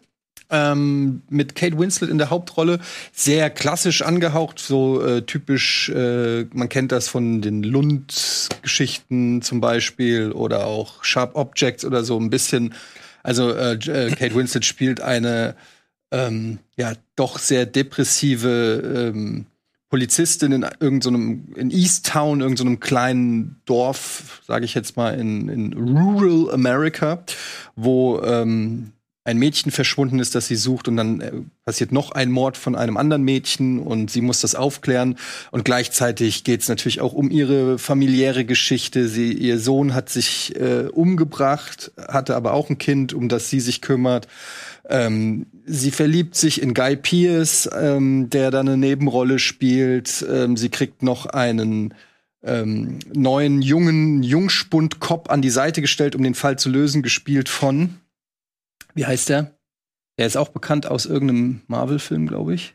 Mit Kate Winslet in der Hauptrolle. Sehr klassisch angehaucht, so typisch, man kennt das von den Lund-Geschichten zum Beispiel oder auch Sharp Objects oder so ein bisschen. Also Kate Winslet spielt eine doch sehr depressive Polizistin in Easttown, irgendeinem kleinen Dorf, sage ich jetzt mal, in Rural America, wo ein Mädchen verschwunden ist, das sie sucht, und dann passiert noch ein Mord von einem anderen Mädchen und sie muss das aufklären. Und gleichzeitig geht es natürlich auch um ihre familiäre Geschichte. Ihr Sohn hat sich umgebracht, hatte aber auch ein Kind, um das sie sich kümmert. Sie verliebt sich in Guy Pearce, der da eine Nebenrolle spielt. Sie kriegt noch einen neuen Jungspund-Cop an die Seite gestellt, um den Fall zu lösen, gespielt von, wie heißt der? Der ist auch bekannt aus irgendeinem Marvel-Film, glaube ich.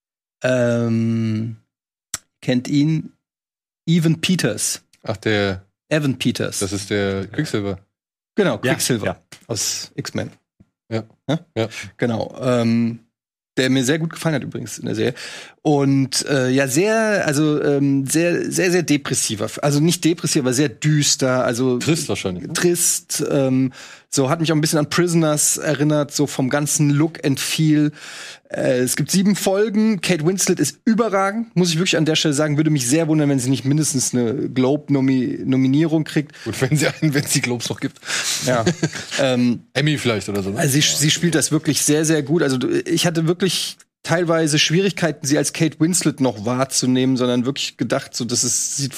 Kennt ihn? Evan Peters. Ach, der Evan Peters. Das ist der Quicksilver. Genau, Quicksilver. Ja. Aus X-Men. Ja. Genau. Der mir sehr gut gefallen hat übrigens in der Serie. Und sehr, sehr depressiver. Also nicht depressiv, aber sehr düster. Also trist wahrscheinlich. Trist. So hat mich auch ein bisschen an Prisoners erinnert, so vom ganzen Look and Feel. Es gibt 7 Folgen. Kate Winslet ist überragend, muss ich wirklich an der Stelle sagen. Würde mich sehr wundern, wenn sie nicht mindestens eine Globe-Nominierung kriegt. Gut, wenn es die Globes noch gibt. Ja. Emmy vielleicht oder so. Ne? Also sie spielt das wirklich sehr, sehr gut. Also ich hatte wirklich teilweise Schwierigkeiten, sie als Kate Winslet noch wahrzunehmen, sondern wirklich gedacht, so, das ist, sie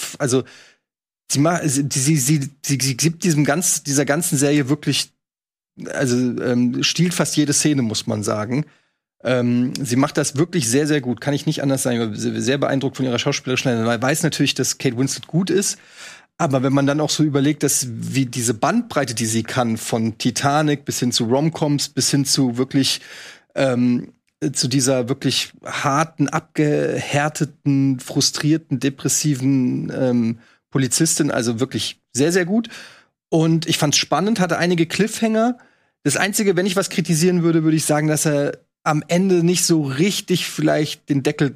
gibt dieser ganzen Serie wirklich, stiehlt fast jede Szene, muss man sagen. Sie macht das wirklich sehr, sehr gut. Kann ich nicht anders sagen. Ich bin sehr beeindruckt von ihrer schauspielerischen Leistung. Man weiß natürlich, dass Kate Winslet gut ist. Aber wenn man dann auch so überlegt, dass wie diese Bandbreite, die sie kann, von Titanic bis hin zu Rom-Coms, bis hin zu wirklich zu dieser wirklich harten, abgehärteten, frustrierten, depressiven Polizistin, also wirklich sehr, sehr gut. Und ich fand's spannend, hatte einige Cliffhanger. Das Einzige, wenn ich was kritisieren würde, würde ich sagen, dass er am Ende nicht so richtig vielleicht den Deckel,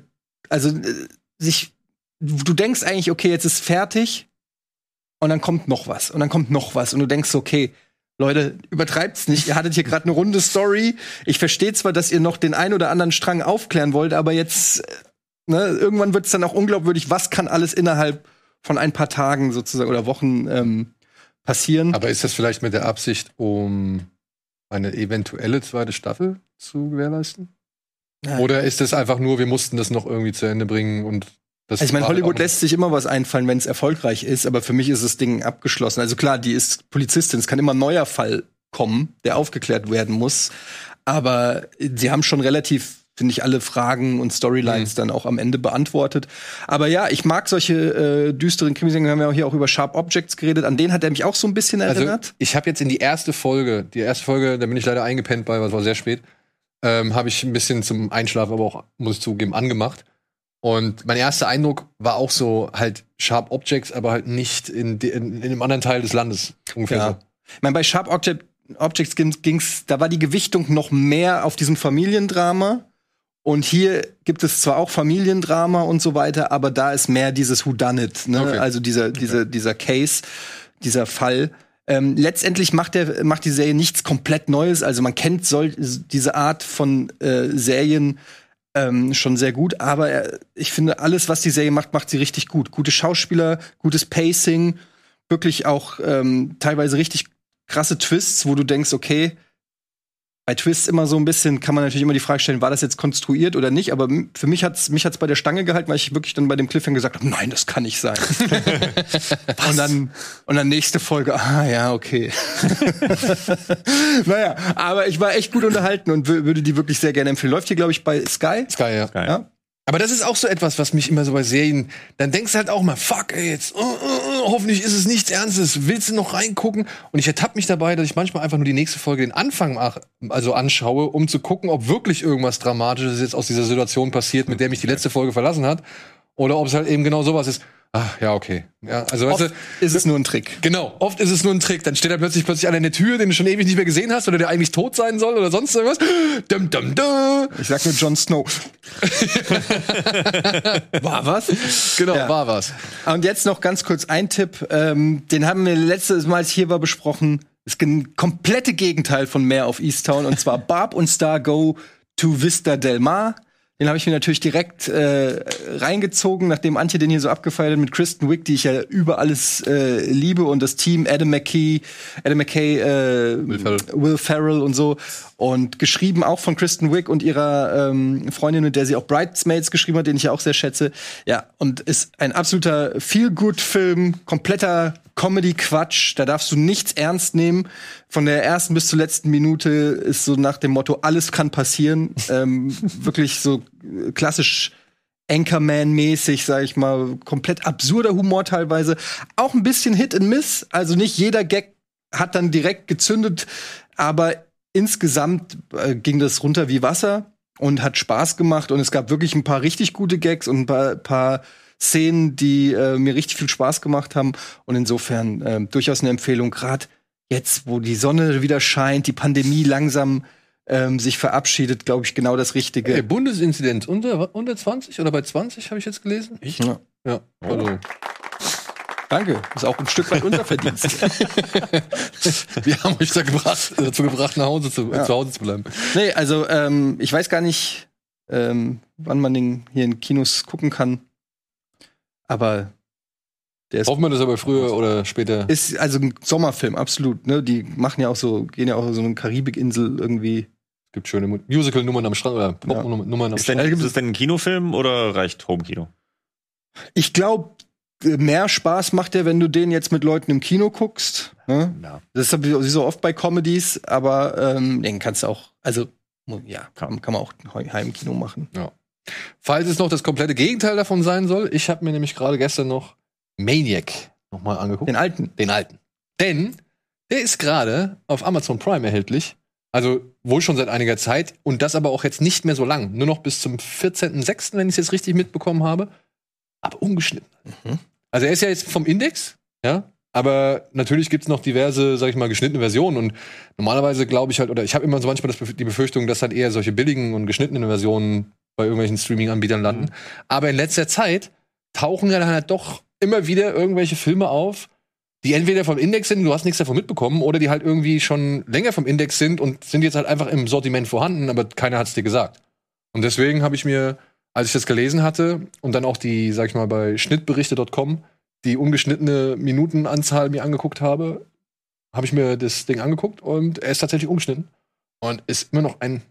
du denkst eigentlich, okay, jetzt ist fertig, und dann kommt noch was, und dann kommt noch was, und du denkst, okay, Leute, übertreibt's nicht. Ihr hattet hier gerade eine runde Story. Ich verstehe zwar, dass ihr noch den ein oder anderen Strang aufklären wollt, aber jetzt, irgendwann wird's dann auch unglaubwürdig, was kann alles innerhalb von ein paar Tagen sozusagen oder Wochen passieren. Aber ist das vielleicht mit der Absicht, um eine eventuelle zweite Staffel zu gewährleisten? Nein. Oder ist es einfach nur, wir mussten das noch irgendwie zu Ende bringen und das ich meine, Hollywood lässt sich immer was einfallen, wenn es erfolgreich ist, aber für mich ist das Ding abgeschlossen. Also klar, die ist Polizistin, es kann immer ein neuer Fall kommen, der aufgeklärt werden muss, aber sie haben schon relativ, finde ich, alle Fragen und Storylines dann auch am Ende beantwortet. Aber ja, ich mag solche düsteren Krimiserien. Wir haben ja hier auch über Sharp Objects geredet. An den hat er mich auch so ein bisschen erinnert. Also, ich habe jetzt in die erste Folge, da bin ich leider eingepennt bei, weil es war sehr spät, habe ich ein bisschen zum Einschlafen, aber auch, muss ich zugeben, angemacht. Und mein erster Eindruck war auch so halt Sharp Objects, aber halt nicht in einem anderen Teil des Landes ungefähr so. Ich meine, bei Sharp Objects ging's, da war die Gewichtung noch mehr auf diesem Familiendrama. Und hier gibt es zwar auch Familiendrama und so weiter, aber da ist mehr dieses Whodunit, ne? Okay. Also dieser Case, dieser Fall. Letztendlich macht die Serie nichts komplett Neues. Also man kennt diese Art von Serien schon sehr gut, aber ich finde, alles, was die Serie macht, macht sie richtig gut. Gute Schauspieler, gutes Pacing, wirklich auch teilweise richtig krasse Twists, wo du denkst, okay, bei Twists immer so ein bisschen, kann man natürlich immer die Frage stellen, war das jetzt konstruiert oder nicht, aber für mich hat's bei der Stange gehalten, weil ich wirklich dann bei dem Cliffhanger gesagt habe, nein, das kann nicht sein. und dann nächste Folge, ja, okay. Naja, aber ich war echt gut unterhalten und würde die wirklich sehr gerne empfehlen. Läuft hier, glaube ich, bei Sky. Sky, ja. Ja? Aber das ist auch so etwas, was mich immer so bei Serien, dann denkst du halt auch mal, fuck, ey, jetzt, hoffentlich ist es nichts Ernstes, willst du noch reingucken? Und ich ertappe mich dabei, dass ich manchmal einfach nur die nächste Folge den Anfang anschaue, um zu gucken, ob wirklich irgendwas Dramatisches jetzt aus dieser Situation passiert, mit der mich die letzte Folge verlassen hat. Oder ob es halt eben genau sowas ist. Ach, ja, okay. Ja, also, oft ist es nur ein Trick. Genau, oft ist es nur ein Trick. Dann steht da plötzlich einer in der Tür, den du schon ewig nicht mehr gesehen hast oder der eigentlich tot sein soll oder sonst irgendwas. Dum, dum, dum. Ich sag nur Jon Snow. War was? Genau, Ja. war was. Und jetzt noch ganz kurz ein Tipp. Den haben wir letztes Mal, als ich hier war, besprochen. Das komplette Gegenteil von Mare of Easttown. Und zwar Barb und Star Go to Vista Del Mar. Den habe ich mir natürlich direkt reingezogen, nachdem Antje den hier so abgefeiert hat mit Kristen Wiig, die ich ja über alles liebe, und das Team Adam McKay, Will Ferrell und so. Und geschrieben auch von Kristen Wiig und ihrer Freundin, mit der sie auch Bridesmaids geschrieben hat, den ich ja auch sehr schätze. Ja, und ist ein absoluter Feel-Good-Film, kompletter Comedy-Quatsch. Da darfst du nichts ernst nehmen. Von der ersten bis zur letzten Minute ist so nach dem Motto, alles kann passieren. Wirklich so klassisch Anchorman-mäßig, sag ich mal. Komplett absurder Humor teilweise. Auch ein bisschen Hit and Miss. Also nicht jeder Gag hat dann direkt gezündet. Aber insgesamt ging das runter wie Wasser und hat Spaß gemacht. Und es gab wirklich ein paar richtig gute Gags und ein paar Szenen, die mir richtig viel Spaß gemacht haben. Und insofern durchaus eine Empfehlung, gerade jetzt, wo die Sonne wieder scheint, die Pandemie langsam sich verabschiedet, glaube ich, genau das Richtige. Hey, Bundesinzidenz unter 20 oder bei 20 habe ich jetzt gelesen? Ja. Ja, also. Danke, ist auch ein Stück weit unser Verdienst. Wir haben euch dazu gebracht, zu Hause zu bleiben. Nee, also ich weiß gar nicht, wann man den hier in Kinos gucken kann. Aber der ist. Hoffen wir das aber früher oder später. Ist also ein Sommerfilm, absolut. Ne? Die machen ja auch gehen ja auch so eine Karibikinsel irgendwie. Es gibt schöne Musical-Nummern am Strand oder Pop-Nummern am Strand. Ist das denn ein Kinofilm oder reicht Home-Kino? Ich glaube, mehr Spaß macht der, wenn du den jetzt mit Leuten im Kino guckst. Ne? Ja. Das ist so oft bei Comedies, aber den kannst du auch, also ja, kann man auch Heimkino machen. Ja. Falls es noch das komplette Gegenteil davon sein soll, ich habe mir nämlich gerade gestern noch Maniac nochmal angeguckt. Den alten. Denn der ist gerade auf Amazon Prime erhältlich. Also wohl schon seit einiger Zeit. Und das aber auch jetzt nicht mehr so lang. Nur noch bis zum 14.06., wenn ich es jetzt richtig mitbekommen habe. Aber ungeschnitten. Mhm. Also er ist ja jetzt vom Index, ja. Aber natürlich gibt's noch diverse, sag ich mal, geschnittene Versionen. Und normalerweise glaube ich halt, oder ich habe immer so manchmal die Befürchtung, dass halt eher solche billigen und geschnittenen Versionen bei irgendwelchen Streaming-Anbietern landen. Mhm. Aber in letzter Zeit tauchen ja dann halt doch immer wieder irgendwelche Filme auf, die entweder vom Index sind, du hast nichts davon mitbekommen, oder die halt irgendwie schon länger vom Index sind und sind jetzt halt einfach im Sortiment vorhanden, aber keiner hat's dir gesagt. Und deswegen habe ich mir, als ich das gelesen hatte und dann auch die, sag ich mal, bei schnittberichte.com die ungeschnittene Minutenanzahl mir angeguckt habe ich mir das Ding angeguckt und er ist tatsächlich ungeschnitten und ist immer noch ein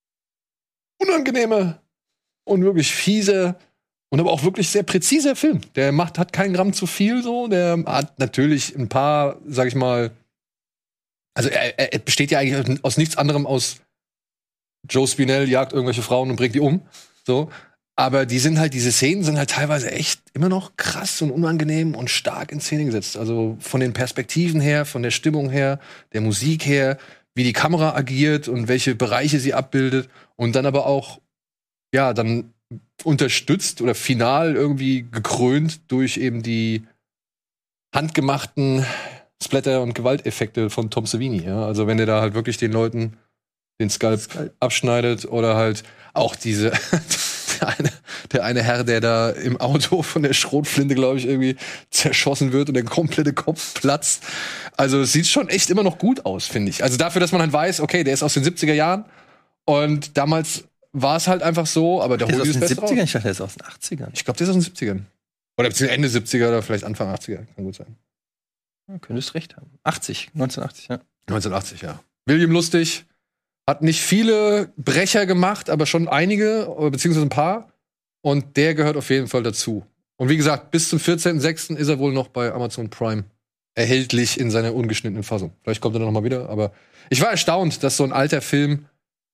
unangenehmer und wirklich fieser und aber auch wirklich sehr präziser Film. Der hat keinen Gramm zu viel so. Der hat natürlich ein paar, sag ich mal, also er besteht ja eigentlich aus nichts anderem aus Joe Spinell jagt irgendwelche Frauen und bringt die um. So. Aber diese Szenen sind halt teilweise echt immer noch krass und unangenehm und stark in Szene gesetzt. Also von den Perspektiven her, von der Stimmung her, der Musik her, wie die Kamera agiert und welche Bereiche sie abbildet. Und dann aber auch, ja, dann unterstützt oder final irgendwie gekrönt durch eben die handgemachten Splatter- und Gewalteffekte von Tom Savini. Ja? Also wenn der da halt wirklich den Leuten den Skalp abschneidet oder halt auch der eine Herr, der da im Auto von der Schrotflinte, glaube ich, irgendwie zerschossen wird und der komplette Kopf platzt. Also es sieht schon echt immer noch gut aus, finde ich. Also dafür, dass man halt weiß, okay, der ist aus den 70er Jahren und damals war es halt einfach so, aber der holt es besser raus. Ich dachte, der ist aus den 80ern. Ich glaube, der ist aus den 70ern. Oder beziehungsweise Ende 70er oder vielleicht Anfang 80er, kann gut sein. Ja, könntest recht haben. 1980, ja. 1980, ja. William Lustig hat nicht viele Brecher gemacht, aber schon einige, beziehungsweise ein paar. Und der gehört auf jeden Fall dazu. Und wie gesagt, bis zum 14.06. ist er wohl noch bei Amazon Prime erhältlich in seiner ungeschnittenen Fassung. Vielleicht kommt er noch mal wieder, aber ich war erstaunt, dass so ein alter Film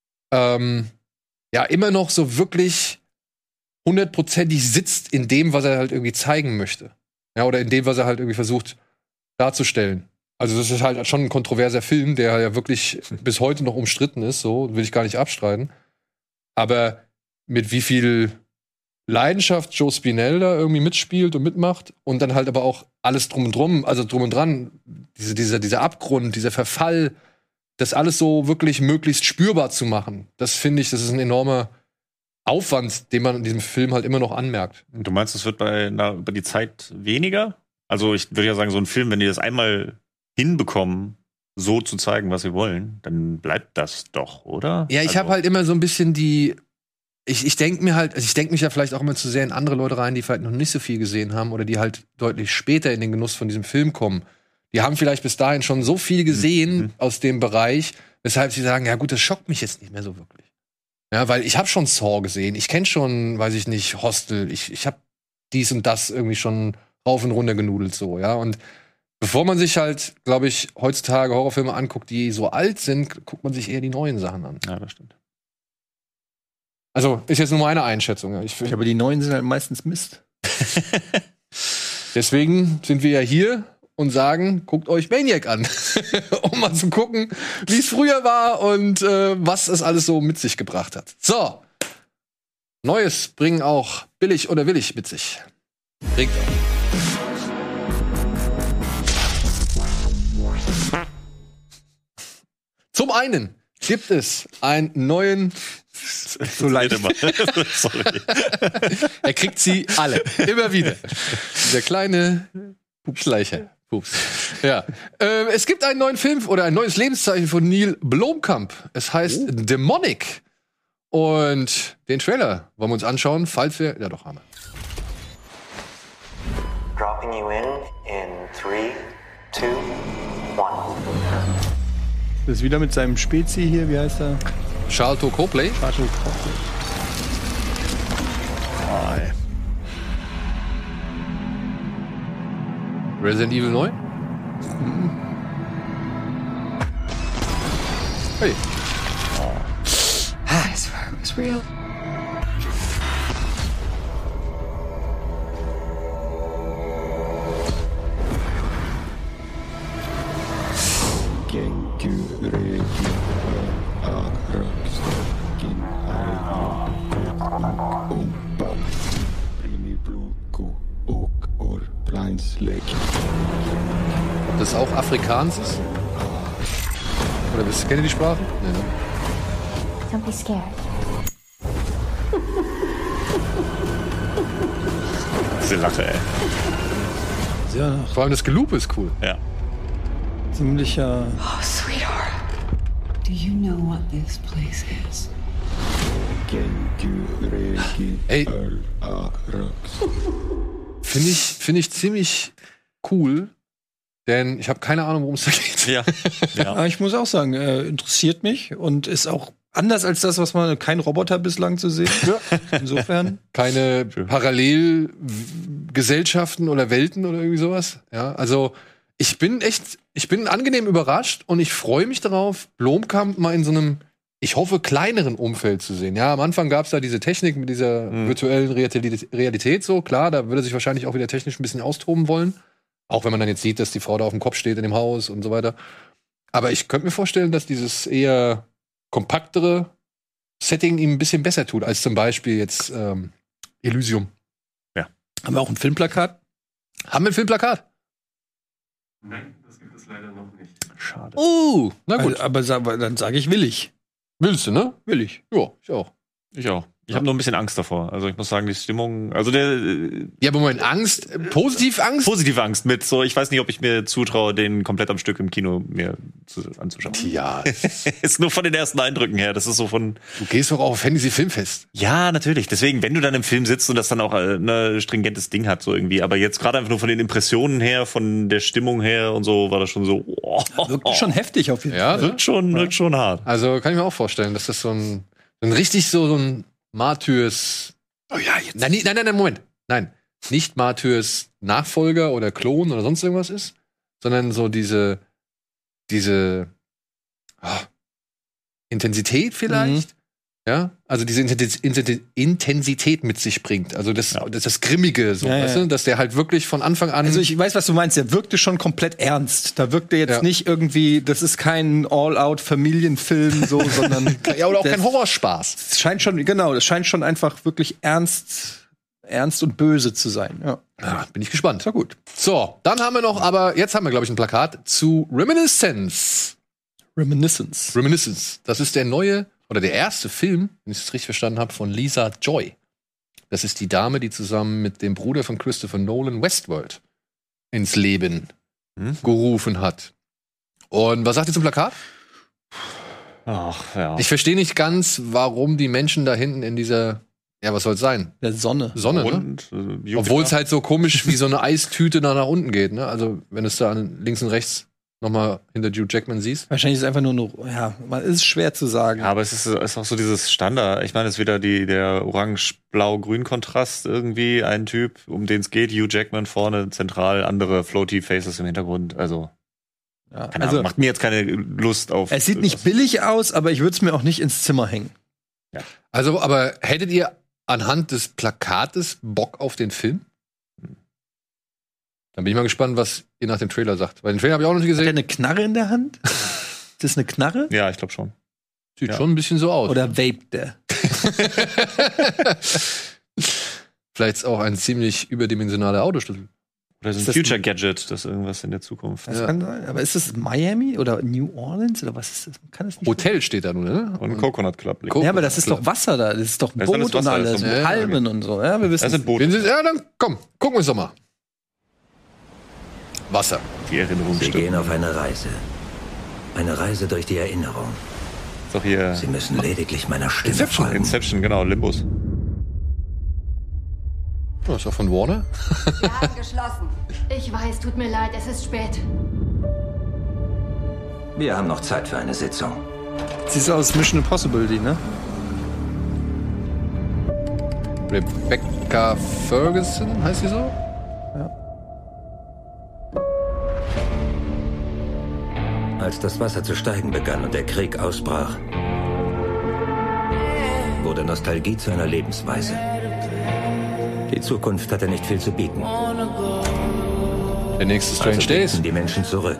ja immer noch so wirklich 100%ig sitzt in dem, was er halt irgendwie zeigen möchte. Ja, oder in dem, was er halt irgendwie versucht darzustellen. Also das ist halt schon ein kontroverser Film, der ja wirklich bis heute noch umstritten ist, so will ich gar nicht abstreiten. Aber mit wie viel Leidenschaft Joe Spinell da irgendwie mitspielt und mitmacht und dann halt aber auch alles drum und dran, dieser Abgrund, dieser Verfall, das alles so wirklich möglichst spürbar zu machen. Das finde ich, das ist ein enormer Aufwand, den man in diesem Film halt immer noch anmerkt. Du meinst, es wird über die Zeit weniger? Also ich würde ja sagen, so ein Film, wenn die das einmal hinbekommen, so zu zeigen, was sie wollen, dann bleibt das doch, oder? Ja, ich habe halt immer so ein bisschen ich denke mich ja vielleicht auch immer zu sehr in andere Leute rein, die vielleicht noch nicht so viel gesehen haben oder die halt deutlich später in den Genuss von diesem Film kommen. Die haben vielleicht bis dahin schon so viel gesehen aus dem Bereich, weshalb sie sagen, ja gut, das schockt mich jetzt nicht mehr so wirklich. Ja, weil ich habe schon Saw gesehen, ich kenne schon, weiß ich nicht, Hostel, ich habe dies und das irgendwie schon rauf und runter genudelt so, ja, und bevor man sich halt, glaube ich, heutzutage Horrorfilme anguckt, die so alt sind, guckt man sich eher die neuen Sachen an. Ja, das stimmt. Also, ist jetzt nur meine Einschätzung. Aber die neuen sind halt meistens Mist. Deswegen sind wir ja hier und sagen, guckt euch Maniac an. Um mal zu gucken, wie es früher war und was es alles so mit sich gebracht hat. So. Neues bringen auch billig oder willig mit sich. Bringt Zum einen gibt es einen neuen So leid immer. Sorry. Er kriegt sie alle. Immer wieder. Der kleine Schleicher. Pups. Ja. Es gibt einen neuen Film oder ein neues Lebenszeichen von Neil Blomkamp. Es heißt Demonic. Und den Trailer wollen wir uns anschauen, falls wir. Ja, doch, haben wir. Dropping you in 3, 2, 1. Das ist wieder mit seinem Spezi hier, wie heißt er? Sharlto Copley. Sharlto Copley. Resident Evil 9? Hey. I swear it was real. Ob das auch Afrikaans ist? Oder kennt ihr die Sprache? Nee, ne? Don't be scared. Diese Lache, ey. Ja, vor allem das Geloop ist cool. Ja. Ziemlicher. Oh, sweetheart. Do you know what this place is? Ey. Finde ich ziemlich cool, denn ich habe keine Ahnung, worum es da geht. Ja. Aber ich muss auch sagen, interessiert mich und ist auch anders als das, was man kein Roboter bislang zu sehen. Ja. Insofern. Keine Parallelgesellschaften oder Welten oder irgendwie sowas. Ja, also ich bin angenehm überrascht und ich freue mich darauf, Blomkamp mal in so einem, ich hoffe, kleineren Umfeld zu sehen. Ja, am Anfang gab es da diese Technik mit dieser virtuellen Realität, so klar, da würde er sich wahrscheinlich auch wieder technisch ein bisschen austoben wollen. Auch wenn man dann jetzt sieht, dass die Frau da auf dem Kopf steht in dem Haus und so weiter. Aber ich könnte mir vorstellen, dass dieses eher kompaktere Setting ihm ein bisschen besser tut, als zum Beispiel jetzt Elysium. Ja. Haben wir auch ein Filmplakat? Haben wir ein Filmplakat? Nein, das gibt es leider noch nicht. Schade. Na gut. Aber dann sage ich, will ich. Willst du, ne? Will ich. Ja, ich auch. Ich auch. Ich habe nur ein bisschen Angst davor. Also ich muss sagen, die Stimmung, also Ja, aber Moment, Angst, positiv Angst? Positive Angst mit so, ich weiß nicht, ob ich mir zutraue, den komplett am Stück im Kino mir anzuschauen. Ja. Ist nur von den ersten Eindrücken her. Das ist so von. Du gehst doch auch auf Fantasy Filmfest. Ja, natürlich. Deswegen, wenn du dann im Film sitzt und das dann auch ein stringentes Ding hat, so irgendwie. Aber jetzt gerade einfach nur von den Impressionen her, von der Stimmung her und so, war das schon so. Wirkt schon heftig auf jeden Fall. Wirkt schon hart. Also kann ich mir auch vorstellen, dass das so ein richtig so ein Martyrs. Oh ja, jetzt. Nein, Moment. Nein. Nicht Martyrs Nachfolger oder Klon oder sonst irgendwas ist, sondern so diese Intensität vielleicht. Ja, also diese Intensität mit sich bringt. Also das Grimmige, so, weißt du? Dass der halt wirklich von Anfang an. Also ich weiß, was du meinst. Der wirkte schon komplett ernst. Da wirkte jetzt nicht irgendwie, das ist kein All-out-Familienfilm, so, sondern. Ja, oder auch kein Horrorspaß. Es scheint schon einfach wirklich ernst und böse zu sein. Ja, bin ich gespannt. Ja, gut. So, dann haben wir noch, jetzt haben wir, glaube ich, ein Plakat zu Reminiscence. Das ist der neue oder der erste Film, wenn ich es richtig verstanden habe, von Lisa Joy. Das ist die Dame, die zusammen mit dem Bruder von Christopher Nolan Westworld ins Leben gerufen hat. Und was sagt ihr zum Plakat? Ach, ja. Ich verstehe nicht ganz, warum die Menschen da hinten in dieser, was soll es sein? Der Sonne, und, ne? Obwohl es halt so komisch wie so eine Eistüte nach unten geht, ne? Also, wenn es da links und rechts nochmal hinter Hugh Jackman siehst. Wahrscheinlich ist es einfach nur, man ist schwer zu sagen. Ja, aber es ist auch so dieses Standard. Ich meine, es ist wieder der Orange-Blau-Grün-Kontrast irgendwie. Ein Typ, um den es geht. Hugh Jackman vorne, zentral, andere Floaty Faces im Hintergrund. Also, keine Ahnung, macht mir jetzt keine Lust auf. Es sieht nicht billig aus, aber ich würde es mir auch nicht ins Zimmer hängen. Ja. Also, aber hättet ihr anhand des Plakates Bock auf den Film? Dann bin ich mal gespannt, was ihr nach dem Trailer sagt. Weil den Trailer habe ich auch noch nicht gesehen. Hat er eine Knarre in der Hand? Ist das eine Knarre? Ja, ich glaube schon. Sieht schon ein bisschen so aus. Oder vapet der? Vielleicht ist auch ein ziemlich überdimensionaler Autoschlüssel. Oder so ein Future-Gadget, das irgendwas in der Zukunft. Das kann sein. Aber ist das Miami oder New Orleans oder was ist das? Kann das nicht Hotel sein? Steht da nun, ne? Und Coconut Club. Ja, aber das ist doch Wasser da. Das ist doch Boot und alles. Mit Palmen und so. Ja, wir wissen. Das sind Boote. Ja, dann komm, gucken wir uns doch mal. Wasser. Die Erinnerung. Sie gehen auf eine Reise. Eine Reise durch die Erinnerung. Ist doch hier. Sie müssen lediglich meiner Stimme folgen. Inception, genau, Limbus. Oh, ist doch von Warner. Laden geschlossen. Ich weiß, tut mir leid, es ist spät. Wir haben noch Zeit für eine Sitzung. Sie ist aus Mission Impossible, die, ne? Rebecca Ferguson, heißt sie so? Als das Wasser zu steigen begann und der Krieg ausbrach, wurde Nostalgie zu einer Lebensweise. Die Zukunft hatte nicht viel zu bieten. Der nächste Strange Days. Die Menschen zurück.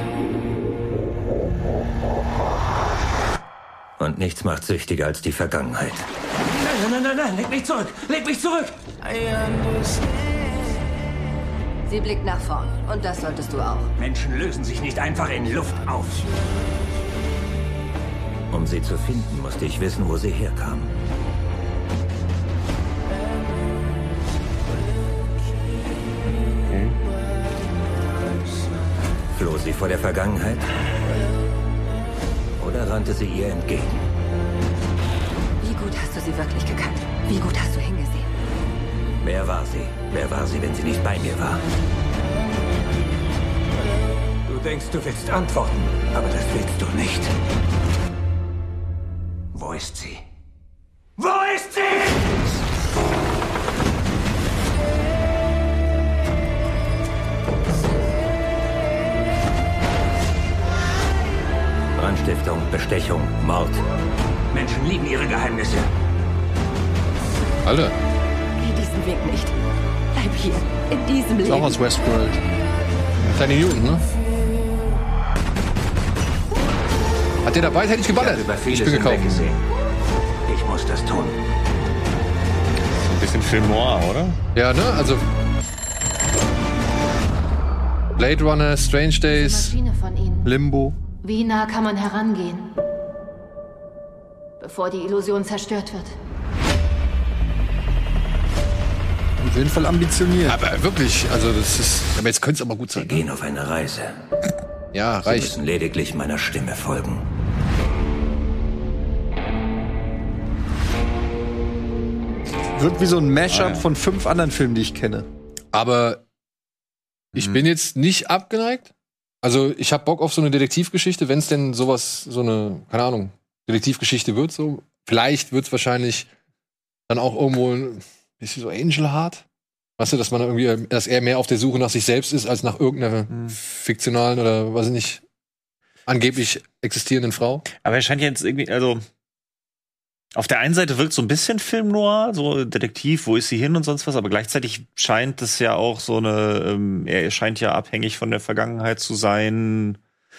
Und nichts macht süchtiger als die Vergangenheit. Nein, leg mich zurück! Leg mich zurück! Sie blickt nach vorn. Und das solltest du auch. Menschen lösen sich nicht einfach in Luft auf. Um sie zu finden, musste ich wissen, wo sie herkam. Floh sie vor der Vergangenheit? Oder rannte sie ihr entgegen? Wie gut hast du sie wirklich gekannt? Wie gut hast du hingesehen? Wer war sie? Wer war sie, wenn sie nicht bei mir war? Du denkst, du willst antworten, aber das willst du nicht. Wo ist sie? Wo ist sie? Brandstiftung, Bestechung, Mord. Menschen lieben ihre Geheimnisse. Alle. Geh diesen Weg nicht. Bleib hier, in diesem Leben. Ist auch aus Westworld. Kleine Newton, ne? Hat der dabei? Hätte ich geballert. Ich bin gekauft. Ich muss das tun. So ein bisschen Film noir, oder? Ja, ne? Also Blade Runner, Strange Days, Von ihnen. Limbo. Wie nah kann man herangehen, bevor die Illusion zerstört wird? Auf jeden Fall ambitioniert. Aber wirklich, also das ist. Aber jetzt könnte es aber gut sein. Wir gehen auf eine Reise. Ja, Sie reicht. müssen lediglich meiner Stimme folgen. Wirkt wie so ein Mashup von 5 anderen Filmen, die ich kenne. Aber ich bin jetzt nicht abgeneigt. Also ich habe Bock auf so eine Detektivgeschichte, wenn es denn sowas, so eine, keine Ahnung, Detektivgeschichte wird. So, vielleicht wird es wahrscheinlich dann auch irgendwo ein bisschen so Angel Heart. Weißt du, dass man irgendwie, dass er mehr auf der Suche nach sich selbst ist, als nach irgendeiner fiktionalen oder, weiß ich nicht, angeblich existierenden Frau. Aber er scheint jetzt irgendwie, also auf der einen Seite wirkt so ein bisschen Film noir, so Detektiv, wo ist sie hin und sonst was, aber gleichzeitig scheint es ja auch so eine, er scheint ja abhängig von der Vergangenheit zu sein.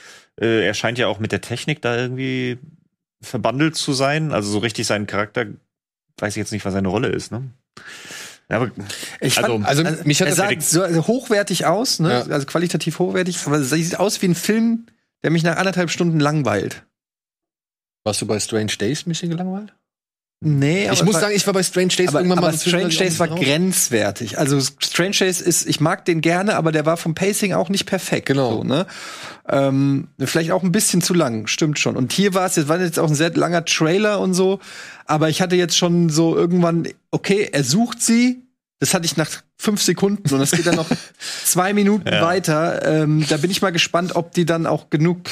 Er scheint ja auch mit der Technik da irgendwie verbandelt zu sein. Also so richtig seinen Charakter, weiß ich jetzt nicht, was seine Rolle ist, ne? Ja, aber ich fand, also mich hat er sah so hochwertig aus, ne? Ja. Also qualitativ hochwertig, aber es sieht aus wie ein Film, der mich nach 1,5 Stunden langweilt. Warst du bei Strange Days ein bisschen gelangweilt? Nee, aber ich muss sagen, ich war bei Strange Days irgendwann mal. Aber Strange Days war grenzwertig. Also Strange Days ist, ich mag den gerne, aber der war vom Pacing auch nicht perfekt. Genau. So, ne? Vielleicht auch ein bisschen zu lang, stimmt schon. Und hier war jetzt auch ein sehr langer Trailer und so. Aber ich hatte jetzt schon so irgendwann, okay, er sucht sie. Das hatte ich nach 5 Sekunden und das geht dann noch 2 Minuten weiter. Da bin ich mal gespannt, ob die dann auch genug,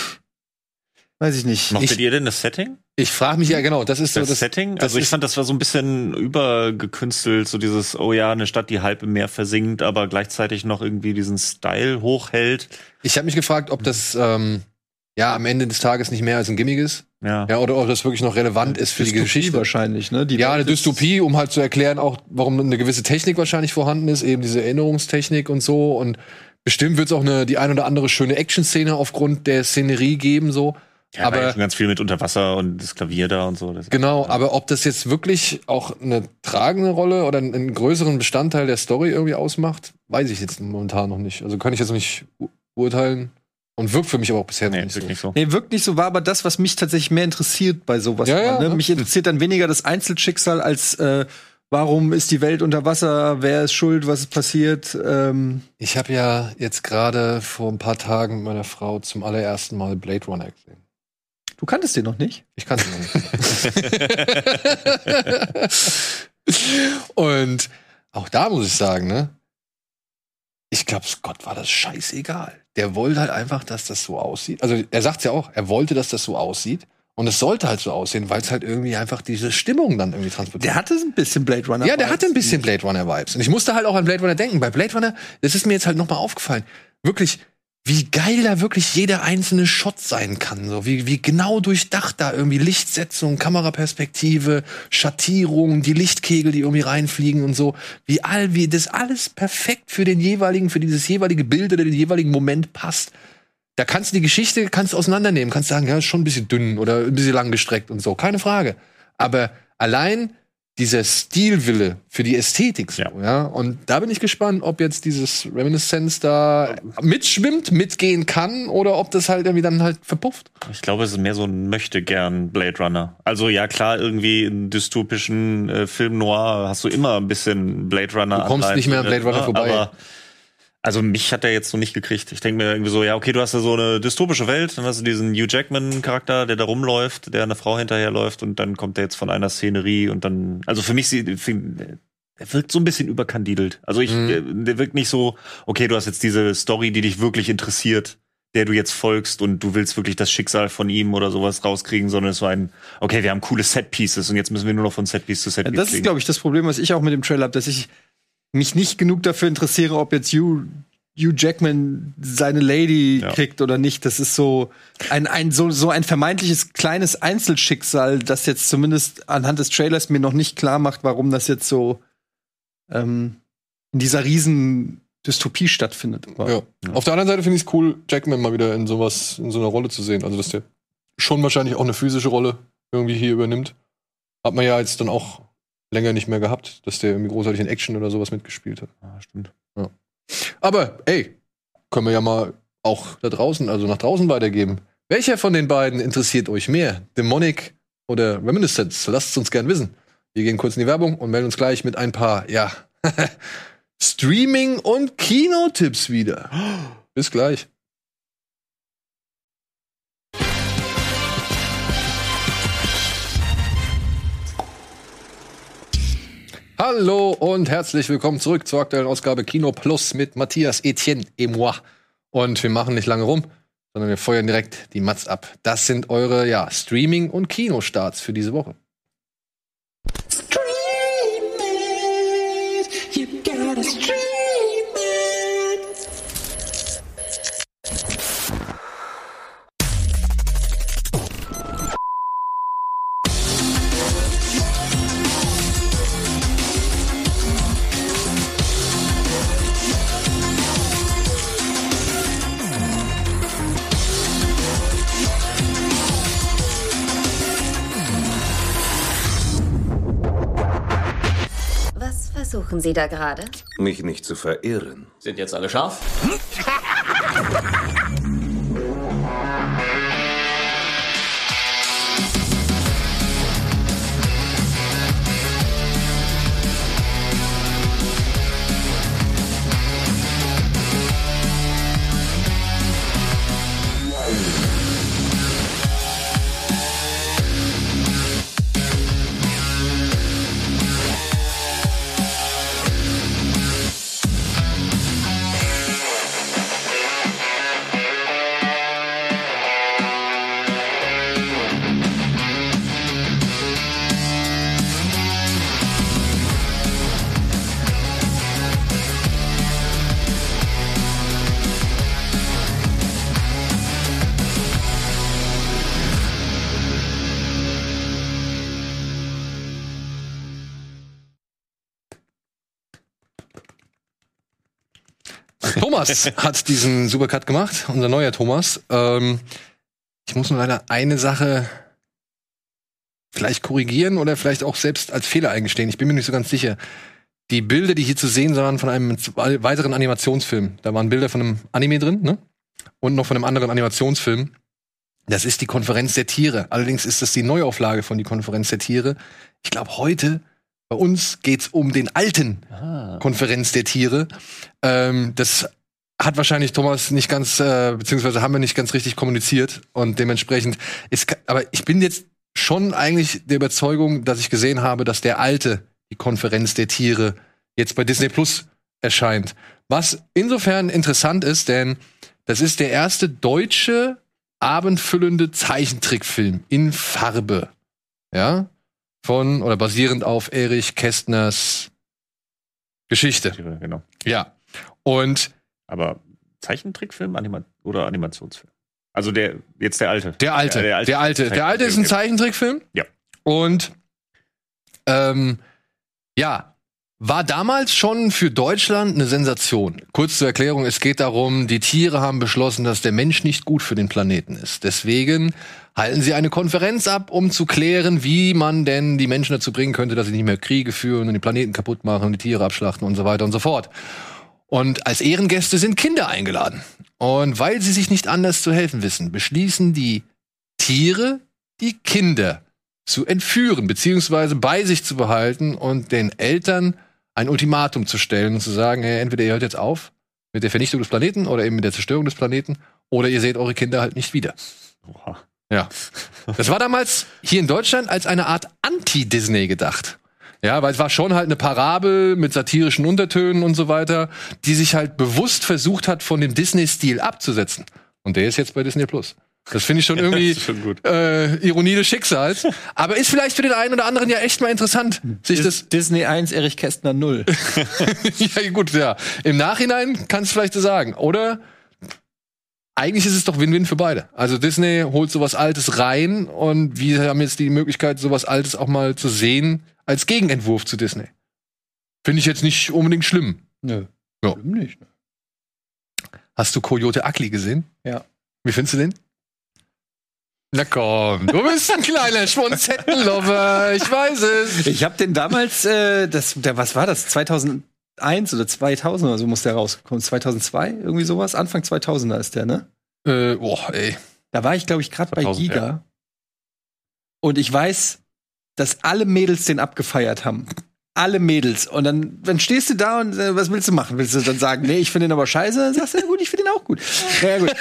weiß ich nicht. Mochtet ihr denn das Setting? Ich frage mich ja genau, das ist so das Setting. Also ich fand, das war so ein bisschen übergekünstelt, so dieses, oh ja, eine Stadt, die halb im Meer versinkt, aber gleichzeitig noch irgendwie diesen Style hochhält. Ich habe mich gefragt, ob das am Ende des Tages nicht mehr als ein Gimmick ist. Ja, oder ob das wirklich noch relevant ist für Dystopie die Geschichte. Wahrscheinlich, ne? Eine Dystopie, um halt zu erklären, auch warum eine gewisse Technik wahrscheinlich vorhanden ist, eben diese Erinnerungstechnik und so. Und bestimmt wird es auch die ein oder andere schöne Action-Szene aufgrund der Szenerie geben, so. Ja, aber ja schon ganz viel mit Unterwasser und das Klavier da und so. Genau, aber ob das jetzt wirklich auch eine tragende Rolle oder einen größeren Bestandteil der Story irgendwie ausmacht, weiß ich jetzt momentan noch nicht. Also kann ich jetzt noch nicht urteilen. Und wirkt für mich aber auch bisher noch nicht so. Nee, wirkt nicht so, war aber das, was mich tatsächlich mehr interessiert bei sowas. Ne? Mich interessiert dann weniger das Einzelschicksal als warum ist die Welt unter Wasser, wer ist schuld, was ist passiert. Ich habe ja jetzt gerade vor ein paar Tagen mit meiner Frau zum allerersten Mal Blade Runner gesehen. Du kanntest den noch nicht? Ich kannte ihn noch nicht. Und auch da muss ich sagen, ne? Ich glaube, Scott war das scheißegal. Der wollte halt einfach, dass das so aussieht. Also er sagt ja auch, er wollte, dass das so aussieht. Und es sollte halt so aussehen, weil es halt irgendwie einfach diese Stimmung dann irgendwie transportiert. Der hatte ein bisschen Blade Runner Vibes. Ja, der hatte ein bisschen Blade Runner Vibes. Und ich musste halt auch an Blade Runner denken. Bei Blade Runner, das ist mir jetzt halt nochmal aufgefallen. Wirklich, wie geil da wirklich jeder einzelne Shot sein kann. So wie genau durchdacht da irgendwie Lichtsetzung, Kameraperspektive, Schattierung, die Lichtkegel, die irgendwie reinfliegen und so. Wie das alles perfekt für dieses jeweilige Bild oder den jeweiligen Moment passt. Da kannst du die Geschichte auseinandernehmen, kannst sagen, ja, ist schon ein bisschen dünn oder ein bisschen langgestreckt und so, keine Frage. Aber allein dieser Stilwille für die Ästhetik, so, ja. Und da bin ich gespannt, ob jetzt dieses Reminiscence da mitgehen kann oder ob das halt irgendwie dann halt verpufft. Ich glaube, es ist mehr so ein möchte-gern Blade Runner. Also ja, klar, irgendwie in dystopischen Film Noir hast du immer ein bisschen Blade Runner. Du kommst nicht mehr an Blade Runner vorbei. Aber also mich hat er jetzt so nicht gekriegt. Ich denke mir irgendwie so, ja, okay, du hast ja so eine dystopische Welt, dann hast du diesen Hugh Jackman-Charakter, der da rumläuft, der einer Frau hinterherläuft und dann kommt er jetzt von einer Szenerie und dann, also für mich, er wirkt so ein bisschen überkandidelt. Also der wirkt nicht so, okay, du hast jetzt diese Story, die dich wirklich interessiert, der du jetzt folgst und du willst wirklich das Schicksal von ihm oder sowas rauskriegen, sondern es war okay, wir haben coole Set-Pieces und jetzt müssen wir nur noch von Set-Piece zu Set-Piece Das ist, glaube ich, das Problem, was ich auch mit dem Trailer habe, dass ich mich nicht genug dafür interessiere, ob jetzt Hugh Jackman seine Lady kriegt oder nicht. Das ist so ein vermeintliches kleines Einzelschicksal, das jetzt zumindest anhand des Trailers mir noch nicht klar macht, warum das jetzt so in dieser riesen Dystopie stattfindet. Ja. Auf der anderen Seite finde ich es cool, Jackman mal wieder in so einer Rolle zu sehen. Also, dass der schon wahrscheinlich auch eine physische Rolle irgendwie hier übernimmt. Hat man ja jetzt dann auch länger nicht mehr gehabt, dass der irgendwie großartig in Action oder sowas mitgespielt hat. Ah, stimmt. Ja. Aber, können wir ja mal auch da draußen, also nach draußen weitergeben. Welcher von den beiden interessiert euch mehr? Demonic oder Reminiscence? Lasst es uns gern wissen. Wir gehen kurz in die Werbung und melden uns gleich mit ein paar, Streaming- und Kinotipps wieder. Bis gleich. Hallo und herzlich willkommen zurück zur aktuellen Ausgabe Kino Plus mit Matthias, Etienne et moi. Und wir machen nicht lange rum, sondern wir feuern direkt die Mats ab. Das sind eure Streaming- und Kinostarts für diese Woche. Was versuchen Sie da gerade? Mich nicht zu verirren. Sind jetzt alle scharf? Thomas hat diesen Supercut gemacht, unser neuer Thomas. Ich muss nur leider eine Sache vielleicht korrigieren oder vielleicht auch selbst als Fehler eingestehen. Ich bin mir nicht so ganz sicher. Die Bilder, die hier zu sehen waren von einem weiteren Animationsfilm. Da waren Bilder von einem Anime drin, ne? Und noch von einem anderen Animationsfilm. Das ist die Konferenz der Tiere. Allerdings ist das die Neuauflage von die Konferenz der Tiere. Ich glaube, heute bei uns geht's um den alten Konferenz der Tiere. Das hat wahrscheinlich Thomas nicht ganz, beziehungsweise haben wir nicht ganz richtig kommuniziert. Und dementsprechend aber ich bin jetzt schon eigentlich der Überzeugung, dass ich gesehen habe, dass der alte, die Konferenz der Tiere, jetzt bei Disney Plus erscheint. Was insofern interessant ist, denn das ist der erste deutsche abendfüllende Zeichentrickfilm in Farbe. Ja? Von oder basierend auf Erich Kästners Geschichte. Genau. Ja. Und aber Zeichentrickfilm oder Animationsfilm? Also der alte. Der alte ist ein Zeichentrickfilm. Ja. Und war damals schon für Deutschland eine Sensation. Kurz zur Erklärung, es geht darum, die Tiere haben beschlossen, dass der Mensch nicht gut für den Planeten ist. Deswegen halten sie eine Konferenz ab, um zu klären, wie man denn die Menschen dazu bringen könnte, dass sie nicht mehr Kriege führen und den Planeten kaputt machen und die Tiere abschlachten und so weiter und so fort. Und als Ehrengäste sind Kinder eingeladen. Und weil sie sich nicht anders zu helfen wissen, beschließen die Tiere, die Kinder zu entführen, beziehungsweise bei sich zu behalten und den Eltern ein Ultimatum zu stellen und zu sagen, hey, entweder ihr hört jetzt auf mit der Vernichtung des Planeten oder eben mit der Zerstörung des Planeten oder ihr seht eure Kinder halt nicht wieder. Oha. Ja. Das war damals hier in Deutschland als eine Art Anti-Disney gedacht. Ja, weil es war schon halt eine Parabel mit satirischen Untertönen und so weiter, die sich halt bewusst versucht hat, von dem Disney-Stil abzusetzen. Und der ist jetzt bei Disney Plus. Das finde ich schon irgendwie Ironie des Schicksals. Aber ist vielleicht für den einen oder anderen ja echt mal interessant, sich das Disney 1, Erich Kästner 0. Ja, gut, ja. Im Nachhinein kannst du vielleicht so sagen. Oder eigentlich ist es doch Win-Win für beide. Also Disney holt sowas Altes rein und wir haben jetzt die Möglichkeit, sowas Altes auch mal zu sehen als Gegenentwurf zu Disney. Finde ich jetzt nicht unbedingt schlimm. Nö. Ja. Schlimm nicht. Ne? Hast du Coyote Ugly gesehen? Ja. Wie findest du den? Na komm, du bist ein kleiner Schmonzettenlover, ich weiß es. Ich habe den damals, was war das, 2001 oder 2000 oder so muss der rauskommen, 2002, irgendwie sowas, Anfang 2000er ist der, ne? Ey. Da war ich, glaube ich, gerade bei Giga. Ja. Und ich weiß, dass alle Mädels den abgefeiert haben. alle Mädels. Und dann stehst du da und was willst du machen? Willst du dann sagen, nee, ich finde den aber scheiße? Dann sagst du, ja gut, ich finde den auch gut. Ja, gut.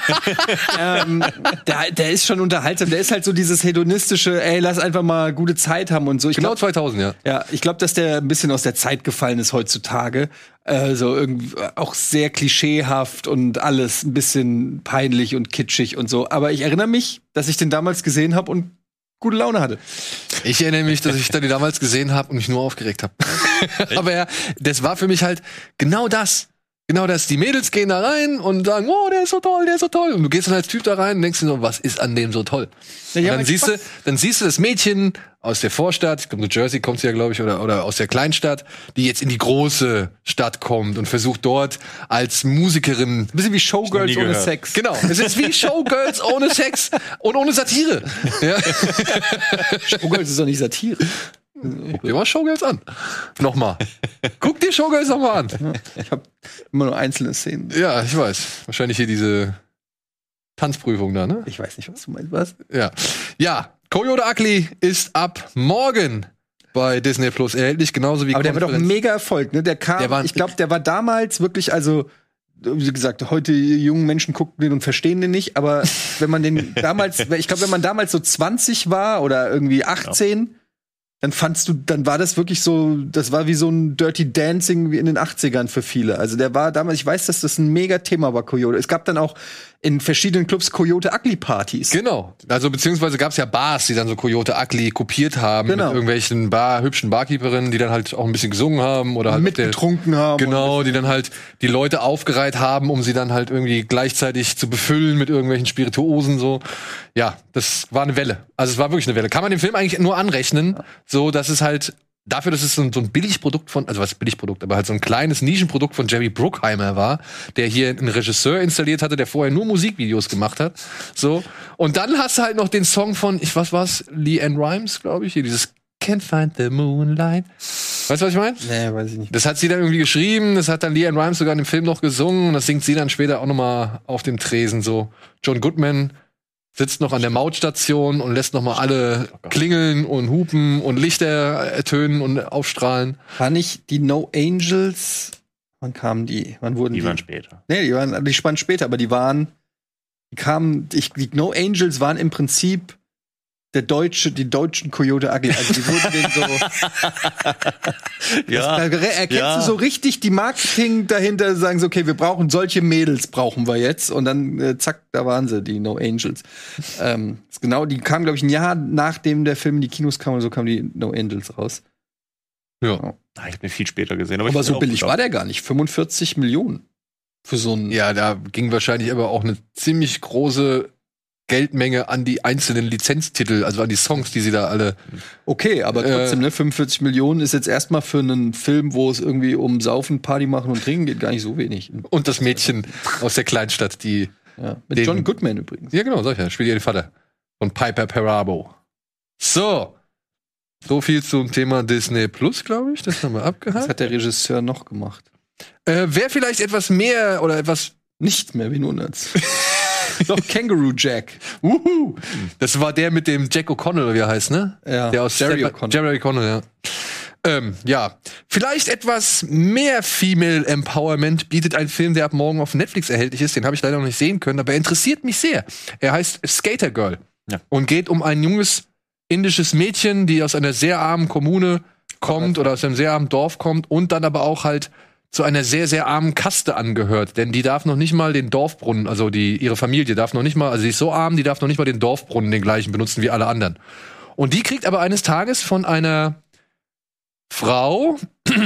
Der ist schon unterhaltsam. Der ist halt so dieses hedonistische, ey, lass einfach mal gute Zeit haben und so. Ich Genau glaub, 2000, ja. Ja, ich glaube, dass der ein bisschen aus der Zeit gefallen ist heutzutage. So irgendwie auch sehr klischeehaft und alles ein bisschen peinlich und kitschig und so. Aber ich erinnere mich, dass ich den damals gesehen habe und gute Laune hatte. Ich erinnere mich, dass ich den damals gesehen habe und mich nur aufgeregt habe. Aber ja, das war für mich halt genau das. Genau das. Die Mädels gehen da rein und sagen, oh, der ist so toll, der ist so toll. Und du gehst dann als Typ da rein und denkst dir so, was ist an dem so toll? Und dann siehst du das Mädchen aus der Vorstadt, ich glaube, New Jersey kommt sie ja, glaube ich, oder aus der Kleinstadt, die jetzt in die große Stadt kommt und versucht dort als Musikerin. Ein bisschen wie Showgirls ohne Sex. Genau. Es ist wie Showgirls ohne Sex und ohne Satire. Ja. Showgirls ist doch nicht Satire. Guck dir mal Showgirls an. Nochmal. Guck dir Showgirls nochmal an. Ich habe immer nur einzelne Szenen. Ja, ich weiß. Wahrscheinlich hier diese Tanzprüfung da, ne? Ich weiß nicht, was du meinst. Was? Ja. Ja, Coyote Ugly ist ab morgen bei Disney Plus erhältlich, genauso wie Aber der war doch ein mega Erfolg, ne? Der kam, ich glaube, der war damals wirklich, also wie gesagt, heute jungen Menschen gucken den und verstehen den nicht, aber wenn man den damals, ich glaube, wenn man damals so 20 war oder irgendwie 18, dann war das wirklich so, das war wie so ein Dirty Dancing wie in den 80ern für viele. Also der war damals, ich weiß, dass das ein mega Thema war, Coyote. Es gab dann auch in verschiedenen Clubs Coyote Ugly Partys. Genau. Also beziehungsweise gab es ja Bars, die dann so Coyote Ugly kopiert haben mit irgendwelchen hübschen Barkeeperinnen, die dann halt auch ein bisschen gesungen haben oder halt mitgetrunken haben. Genau, die dann halt die Leute aufgereiht haben, um sie dann halt irgendwie gleichzeitig zu befüllen mit irgendwelchen Spirituosen so. Ja, das war eine Welle. Also es war wirklich eine Welle. Kann man den Film eigentlich nur anrechnen, so dass es halt dafür, dass es so ein Billigprodukt aber halt so ein kleines Nischenprodukt von Jerry Bruckheimer war, der hier einen Regisseur installiert hatte, der vorher nur Musikvideos gemacht hat. So. Und dann hast du halt noch den Song von, LeAnn Rimes, glaube ich, hier dieses Can't Find the Moonlight. Weißt du, was ich meine? Nee, weiß ich nicht. Das hat sie dann irgendwie geschrieben, das hat dann LeAnn Rimes sogar in dem Film noch gesungen und das singt sie dann später auch nochmal auf dem Tresen so. John Goodman sitzt noch an der Mautstation und lässt noch mal alle klingeln und hupen und Lichter ertönen und aufstrahlen. War nicht die No Angels? Wann kamen die? Wann wurden die? Die waren später. Nee, die waren später, aber die No Angels waren im Prinzip die deutschen Coyote Ugly. Also die wurden denen so. Da erkennst du so richtig die Marketing dahinter, sagen so, okay, wir brauchen solche Mädels, brauchen wir jetzt. Und dann, zack, da waren sie, die No Angels. Genau, die kamen, glaube ich, ein Jahr nachdem der Film in die Kinos kam, oder so kamen die No Angels raus. Ja. Ich habe den viel später gesehen. Aber so billig war der gar nicht. 45 Millionen. Für so einen. Ja, da ging wahrscheinlich aber auch eine ziemlich große Geldmenge an die einzelnen Lizenztitel, also an die Songs, die sie da alle. Okay, aber trotzdem, 45 Millionen ist jetzt erstmal für einen Film, wo es irgendwie um Saufen, Party machen und Trinken geht, gar nicht so wenig. Und das Mädchen aus der Kleinstadt, die. Ja, mit John Goodman übrigens. Ja, genau, solcher. Spielt ihr den Vater von Piper Perabo. So viel zum Thema Disney Plus, glaube ich. Das haben wir abgehakt. Was hat der Regisseur noch gemacht? Wer vielleicht etwas mehr oder etwas. Nicht mehr wie Nunnats. Doch, Kangaroo Jack. Das war der mit dem Jack O'Connell, wie er heißt, ne? Ja. Der aus Jerry O'Connell, ja. Ja. Vielleicht etwas mehr Female Empowerment bietet ein Film, der ab morgen auf Netflix erhältlich ist. Den habe ich leider noch nicht sehen können, aber er interessiert mich sehr. Er heißt Skater Girl. Ja. Und geht um ein junges indisches Mädchen, die aus einer sehr armen Kommune kommt oder aus einem sehr armen Dorf kommt und dann aber auch halt zu einer sehr, sehr armen Kaste angehört. Denn die darf noch nicht mal den Dorfbrunnen, also ihre Familie darf noch nicht mal, also sie ist so arm, die darf noch nicht mal den Dorfbrunnen, den gleichen, benutzen wie alle anderen. Und die kriegt aber eines Tages von einer Frau,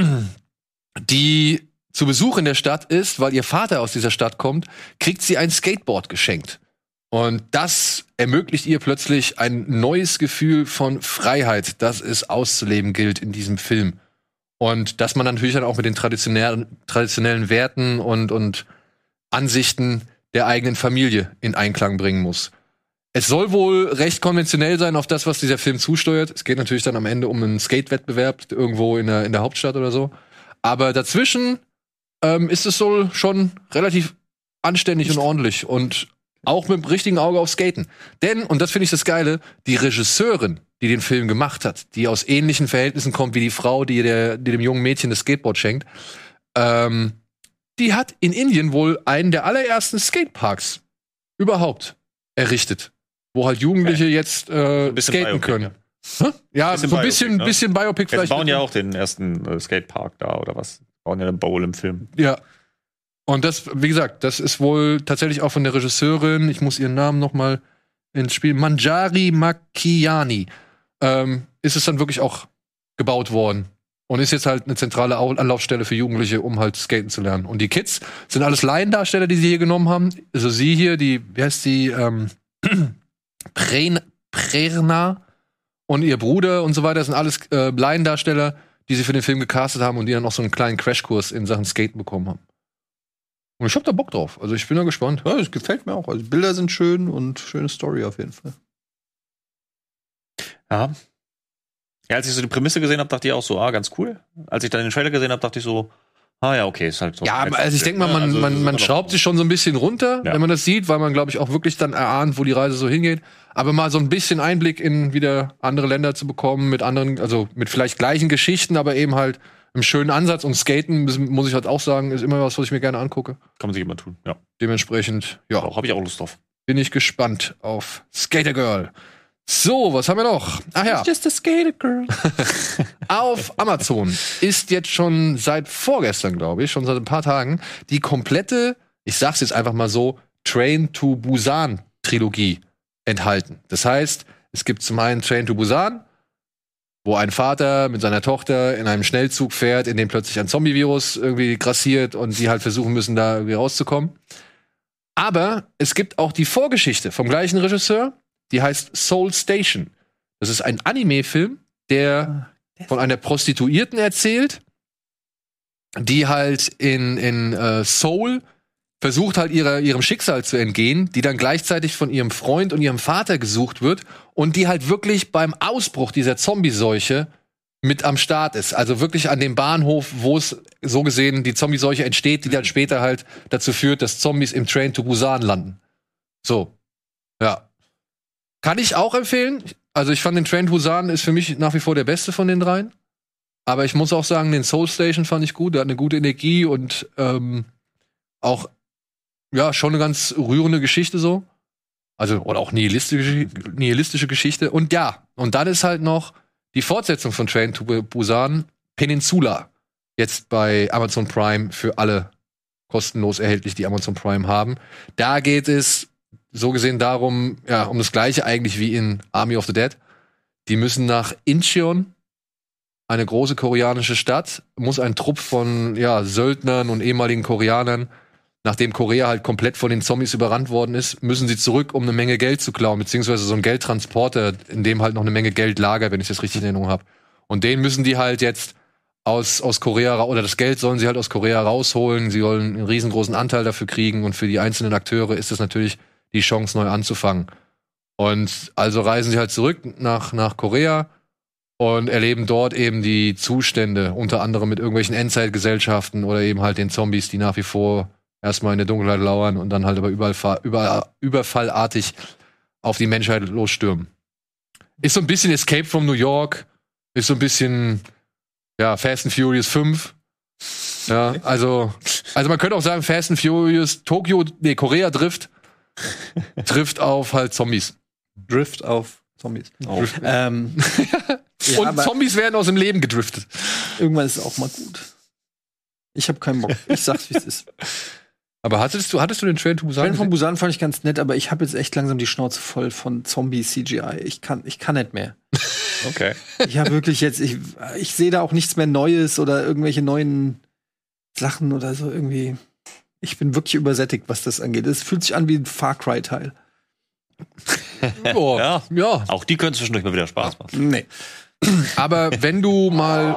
die zu Besuch in der Stadt ist, weil ihr Vater aus dieser Stadt kommt, kriegt sie ein Skateboard geschenkt. Und das ermöglicht ihr plötzlich ein neues Gefühl von Freiheit, das es auszuleben gilt in diesem Film. Und dass man natürlich dann auch mit den traditionellen Werten und Ansichten der eigenen Familie in Einklang bringen muss. Es soll wohl recht konventionell sein auf das, was dieser Film zusteuert. Es geht natürlich dann am Ende um einen Skate-Wettbewerb irgendwo in der Hauptstadt oder so. Aber dazwischen ist es so schon relativ anständig und ordentlich und auch mit dem richtigen Auge auf Skaten. Denn, und das finde ich das Geile, die Regisseurin die den Film gemacht hat, die aus ähnlichen Verhältnissen kommt wie die Frau, die dem jungen Mädchen das Skateboard schenkt, die hat in Indien wohl einen der allerersten Skateparks überhaupt errichtet, wo halt Jugendliche jetzt skaten Biopic, können. Ja, so ein bisschen Biopic vielleicht. vielleicht. Sie bauen ja auch den ersten Skatepark da, oder was? Bauen ja einen Bowl im Film. Ja. Und das, wie gesagt, das ist wohl tatsächlich auch von der Regisseurin, ich muss ihren Namen noch mal ins Spiel, Manjari Makiani, ist es dann wirklich auch gebaut worden. Und ist jetzt halt eine zentrale Anlaufstelle für Jugendliche, um halt skaten zu lernen. Und die Kids sind alles Laiendarsteller, die sie hier genommen haben. Also sie hier, wie heißt die, Prerna und ihr Bruder und so weiter, sind alles Laiendarsteller, die sie für den Film gecastet haben und die dann noch so einen kleinen Crashkurs in Sachen Skaten bekommen haben. Und ich hab da Bock drauf. Also ich bin da gespannt. Ja, das gefällt mir auch. Also Bilder sind schön und schöne Story auf jeden Fall. Ja. Ja, als ich so die Prämisse gesehen habe, dachte ich auch so, ganz cool. Als ich dann den Trailer gesehen habe, dachte ich so, ja, okay, ist halt so. Ja, also ich denke mal, man schraubt sich schon so ein bisschen runter, wenn man das sieht, weil man, glaube ich, auch wirklich dann erahnt, wo die Reise so hingeht. Aber mal so ein bisschen Einblick in wieder andere Länder zu bekommen, mit anderen, also mit vielleicht gleichen Geschichten, aber eben halt im schönen Ansatz. Und Skaten, muss ich halt auch sagen, ist immer was ich mir gerne angucke. Kann man sich immer tun, ja. Dementsprechend, ja. Habe ich auch Lust drauf. Bin ich gespannt auf Skater Girl. So, was haben wir noch? Ach ja. It's just a skater girl. Auf Amazon ist jetzt schon seit vorgestern, glaube ich, schon seit ein paar Tagen, die komplette, ich sag's jetzt einfach mal so, Train to Busan Trilogie enthalten. Das heißt, es gibt zum einen Train to Busan, wo ein Vater mit seiner Tochter in einem Schnellzug fährt, in dem plötzlich ein Zombie-Virus irgendwie grassiert und die halt versuchen müssen, da irgendwie rauszukommen. Aber es gibt auch die Vorgeschichte vom gleichen Regisseur, die heißt Seoul Station. Das ist ein Anime-Film, der von einer Prostituierten erzählt, die halt in Seoul versucht halt ihrem Schicksal zu entgehen, die dann gleichzeitig von ihrem Freund und ihrem Vater gesucht wird und die halt wirklich beim Ausbruch dieser Zombie-Seuche mit am Start ist. Also wirklich an dem Bahnhof, wo es so gesehen die Zombie-Seuche entsteht, die dann später halt dazu führt, dass Zombies im Train to Busan landen. So. Ja. Kann ich auch empfehlen. Also ich fand den Train to Busan ist für mich nach wie vor der beste von den dreien. Aber ich muss auch sagen, den Seoul Station fand ich gut. Der hat eine gute Energie und auch ja schon eine ganz rührende Geschichte so. Also oder auch nihilistische Geschichte. Und ja, und dann ist halt noch die Fortsetzung von Train to Busan, Peninsula, jetzt bei Amazon Prime für alle kostenlos erhältlich, die Amazon Prime haben. Da geht es so gesehen darum, ja, um das Gleiche eigentlich wie in Army of the Dead. Die müssen nach Incheon, eine große koreanische Stadt, muss ein Trupp von Söldnern und ehemaligen Koreanern, nachdem Korea halt komplett von den Zombies überrannt worden ist, müssen sie zurück, um eine Menge Geld zu klauen, beziehungsweise so ein Geldtransporter, in dem halt noch eine Menge Geld lagert, wenn ich das richtig in Erinnerung habe. Und den müssen die halt jetzt aus Korea, oder das Geld sollen sie halt aus Korea rausholen, sie sollen einen riesengroßen Anteil dafür kriegen und für die einzelnen Akteure ist das natürlich die Chance, neu anzufangen. Und also reisen sie halt zurück nach Korea und erleben dort eben die Zustände, unter anderem mit irgendwelchen Endzeitgesellschaften oder eben halt den Zombies, die nach wie vor erstmal in der Dunkelheit lauern und dann halt aber überfallartig auf die Menschheit losstürmen. Ist so ein bisschen Escape from New York, ist so ein bisschen Fast and Furious 5. Ja, also man könnte auch sagen Fast and Furious Korea trifft auf halt Zombies. Drift auf Zombies. Oh. Und Zombies werden aus dem Leben gedriftet. Irgendwann ist es auch mal gut. Ich habe keinen Bock. Ich sag's, wie es ist. Aber hattest du den Train to Busan? Train von Busan fand ich ganz nett, aber ich habe jetzt echt langsam die Schnauze voll von Zombie-CGI. Ich kann nicht mehr. Okay. Ich habe wirklich jetzt, ich sehe da auch nichts mehr Neues oder irgendwelche neuen Sachen oder so irgendwie. Ich bin wirklich übersättigt, was das angeht. Es fühlt sich an wie ein Far Cry-Teil. Ja. Auch die können zwischendurch mal wieder Spaß machen. Nee. Aber wenn du mal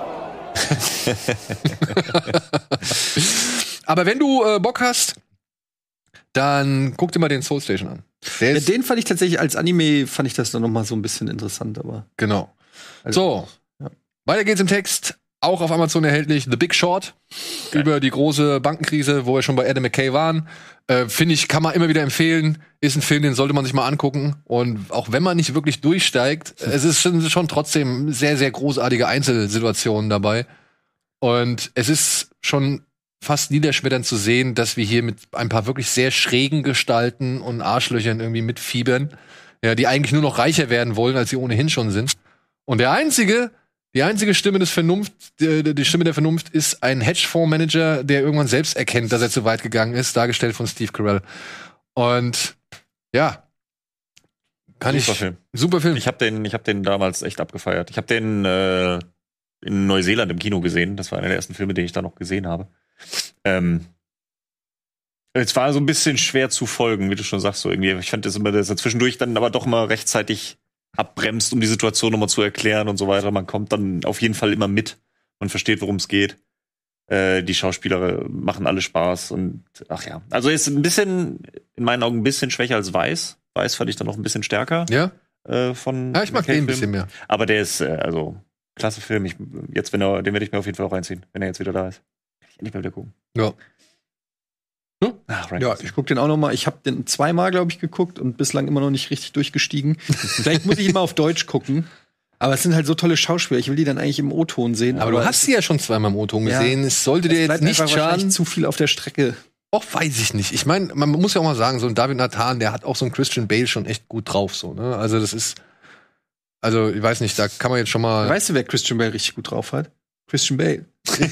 Bock hast, dann guck dir mal den Soul Station an. Den fand ich tatsächlich als Anime, fand ich das dann noch mal so ein bisschen interessant, aber genau. So, weiter geht's im Text. auch auf Amazon erhältlich, The Big Short, über die große Bankenkrise, wo wir schon bei Adam McKay waren. Finde ich, kann man immer wieder empfehlen. Ist ein Film, den sollte man sich mal angucken. Und auch wenn man nicht wirklich durchsteigt, es ist schon trotzdem sehr, sehr großartige Einzelsituationen dabei. Und es ist schon fast niederschmetternd zu sehen, dass wir hier mit ein paar wirklich sehr schrägen Gestalten und Arschlöchern irgendwie mitfiebern, ja, die eigentlich nur noch reicher werden wollen, als sie ohnehin schon sind. Und die einzige Stimme des Vernunft, die Stimme der Vernunft ist ein Hedgefondsmanager, der irgendwann selbst erkennt, dass er zu weit gegangen ist, dargestellt von Steve Carell. Und ja, super Film. Ich hab den damals echt abgefeiert. Ich habe den in Neuseeland im Kino gesehen. Das war einer der ersten Filme, den ich da noch gesehen habe. Es war so ein bisschen schwer zu folgen, wie du schon sagst, so irgendwie. Ich fand das immer, dass er zwischendurch dann aber doch mal rechtzeitig abbremst, um die Situation nochmal zu erklären und so weiter. Man kommt dann auf jeden Fall immer mit. Man versteht, worum es geht. Die Schauspieler machen alle Spaß und ach ja. Also er ist ein bisschen, in meinen Augen, ein bisschen schwächer als Weiß. Weiß fand ich dann noch ein bisschen stärker. Ja. Ja, ich mag den ein bisschen mehr. Aber der ist, also, klasse Film. Den werde ich mir auf jeden Fall auch reinziehen, wenn er jetzt wieder da ist. Kann ich endlich mal wieder gucken. Ja. Ja, ich gucke den auch noch mal. Ich habe den 2-mal, glaube ich, geguckt und bislang immer noch nicht richtig durchgestiegen. Vielleicht muss ich ihn mal auf Deutsch gucken. Aber es sind halt so tolle Schauspieler. Ich will die dann eigentlich im O-Ton sehen. Aber du hast sie ja schon 2-mal im O-Ton gesehen. Es sollte dir jetzt nicht schaden. Zu viel auf der Strecke. Och, weiß ich nicht. Ich meine, man muss ja auch mal sagen, so ein David Nathan, der hat auch so einen Christian Bale schon echt gut drauf. So, ne? Also das ist, also ich weiß nicht, da kann man jetzt schon mal. Weißt du, wer Christian Bale richtig gut drauf hat? Christian Bale.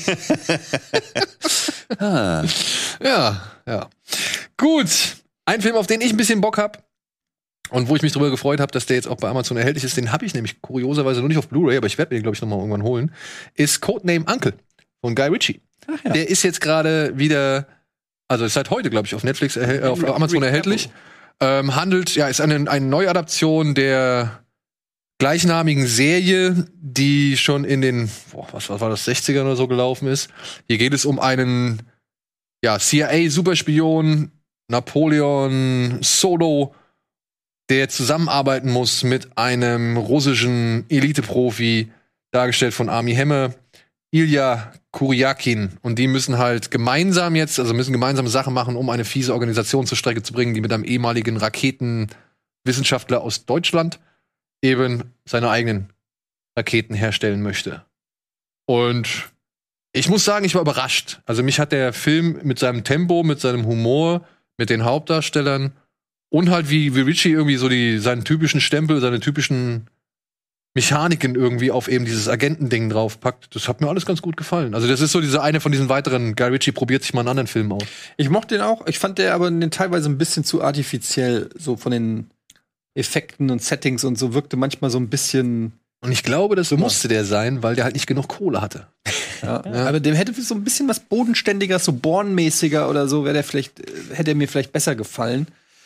Ja. Gut. Ein Film, auf den ich ein bisschen Bock hab und wo ich mich drüber gefreut habe, dass der jetzt auch bei Amazon erhältlich ist, den habe ich nämlich kurioserweise nur nicht auf Blu-ray, aber ich werde mir den, glaube ich, noch mal irgendwann holen, ist Codename Uncle von Guy Ritchie. Ach ja. Der ist jetzt gerade wieder, also ist seit heute, glaube ich, auf Netflix, auf Amazon erhältlich. Ist eine Neuadaption der gleichnamigen Serie, die schon in den, was war das, 60ern oder so gelaufen ist. Hier geht es um einen CIA-Superspion, Napoleon Solo, der zusammenarbeiten muss mit einem russischen Elite-Profi, dargestellt von Armie Hammer, Ilya Kuryakin. Und die müssen halt gemeinsam Sachen machen, um eine fiese Organisation zur Strecke zu bringen, die mit einem ehemaligen Raketenwissenschaftler aus Deutschland eben seine eigenen Raketen herstellen möchte. Und ich muss sagen, ich war überrascht. Also mich hat der Film mit seinem Tempo, mit seinem Humor, mit den Hauptdarstellern und halt wie Ritchie irgendwie so seinen typischen Stempel, seine typischen Mechaniken irgendwie auf eben dieses Agentending draufpackt. Das hat mir alles ganz gut gefallen. Also das ist so eine von diesen weiteren, Guy Ritchie probiert sich mal einen anderen Film aus. Ich mochte den auch. Ich fand der aber teilweise ein bisschen zu artifiziell, so von den Effekten und Settings und so, wirkte manchmal so ein bisschen. Und ich glaube, das musste der sein, weil der halt nicht genug Kohle hatte. Ja. Aber dem hätte so ein bisschen was Bodenständigeres, so Bourne-mäßiger oder so, hätte er mir vielleicht besser gefallen.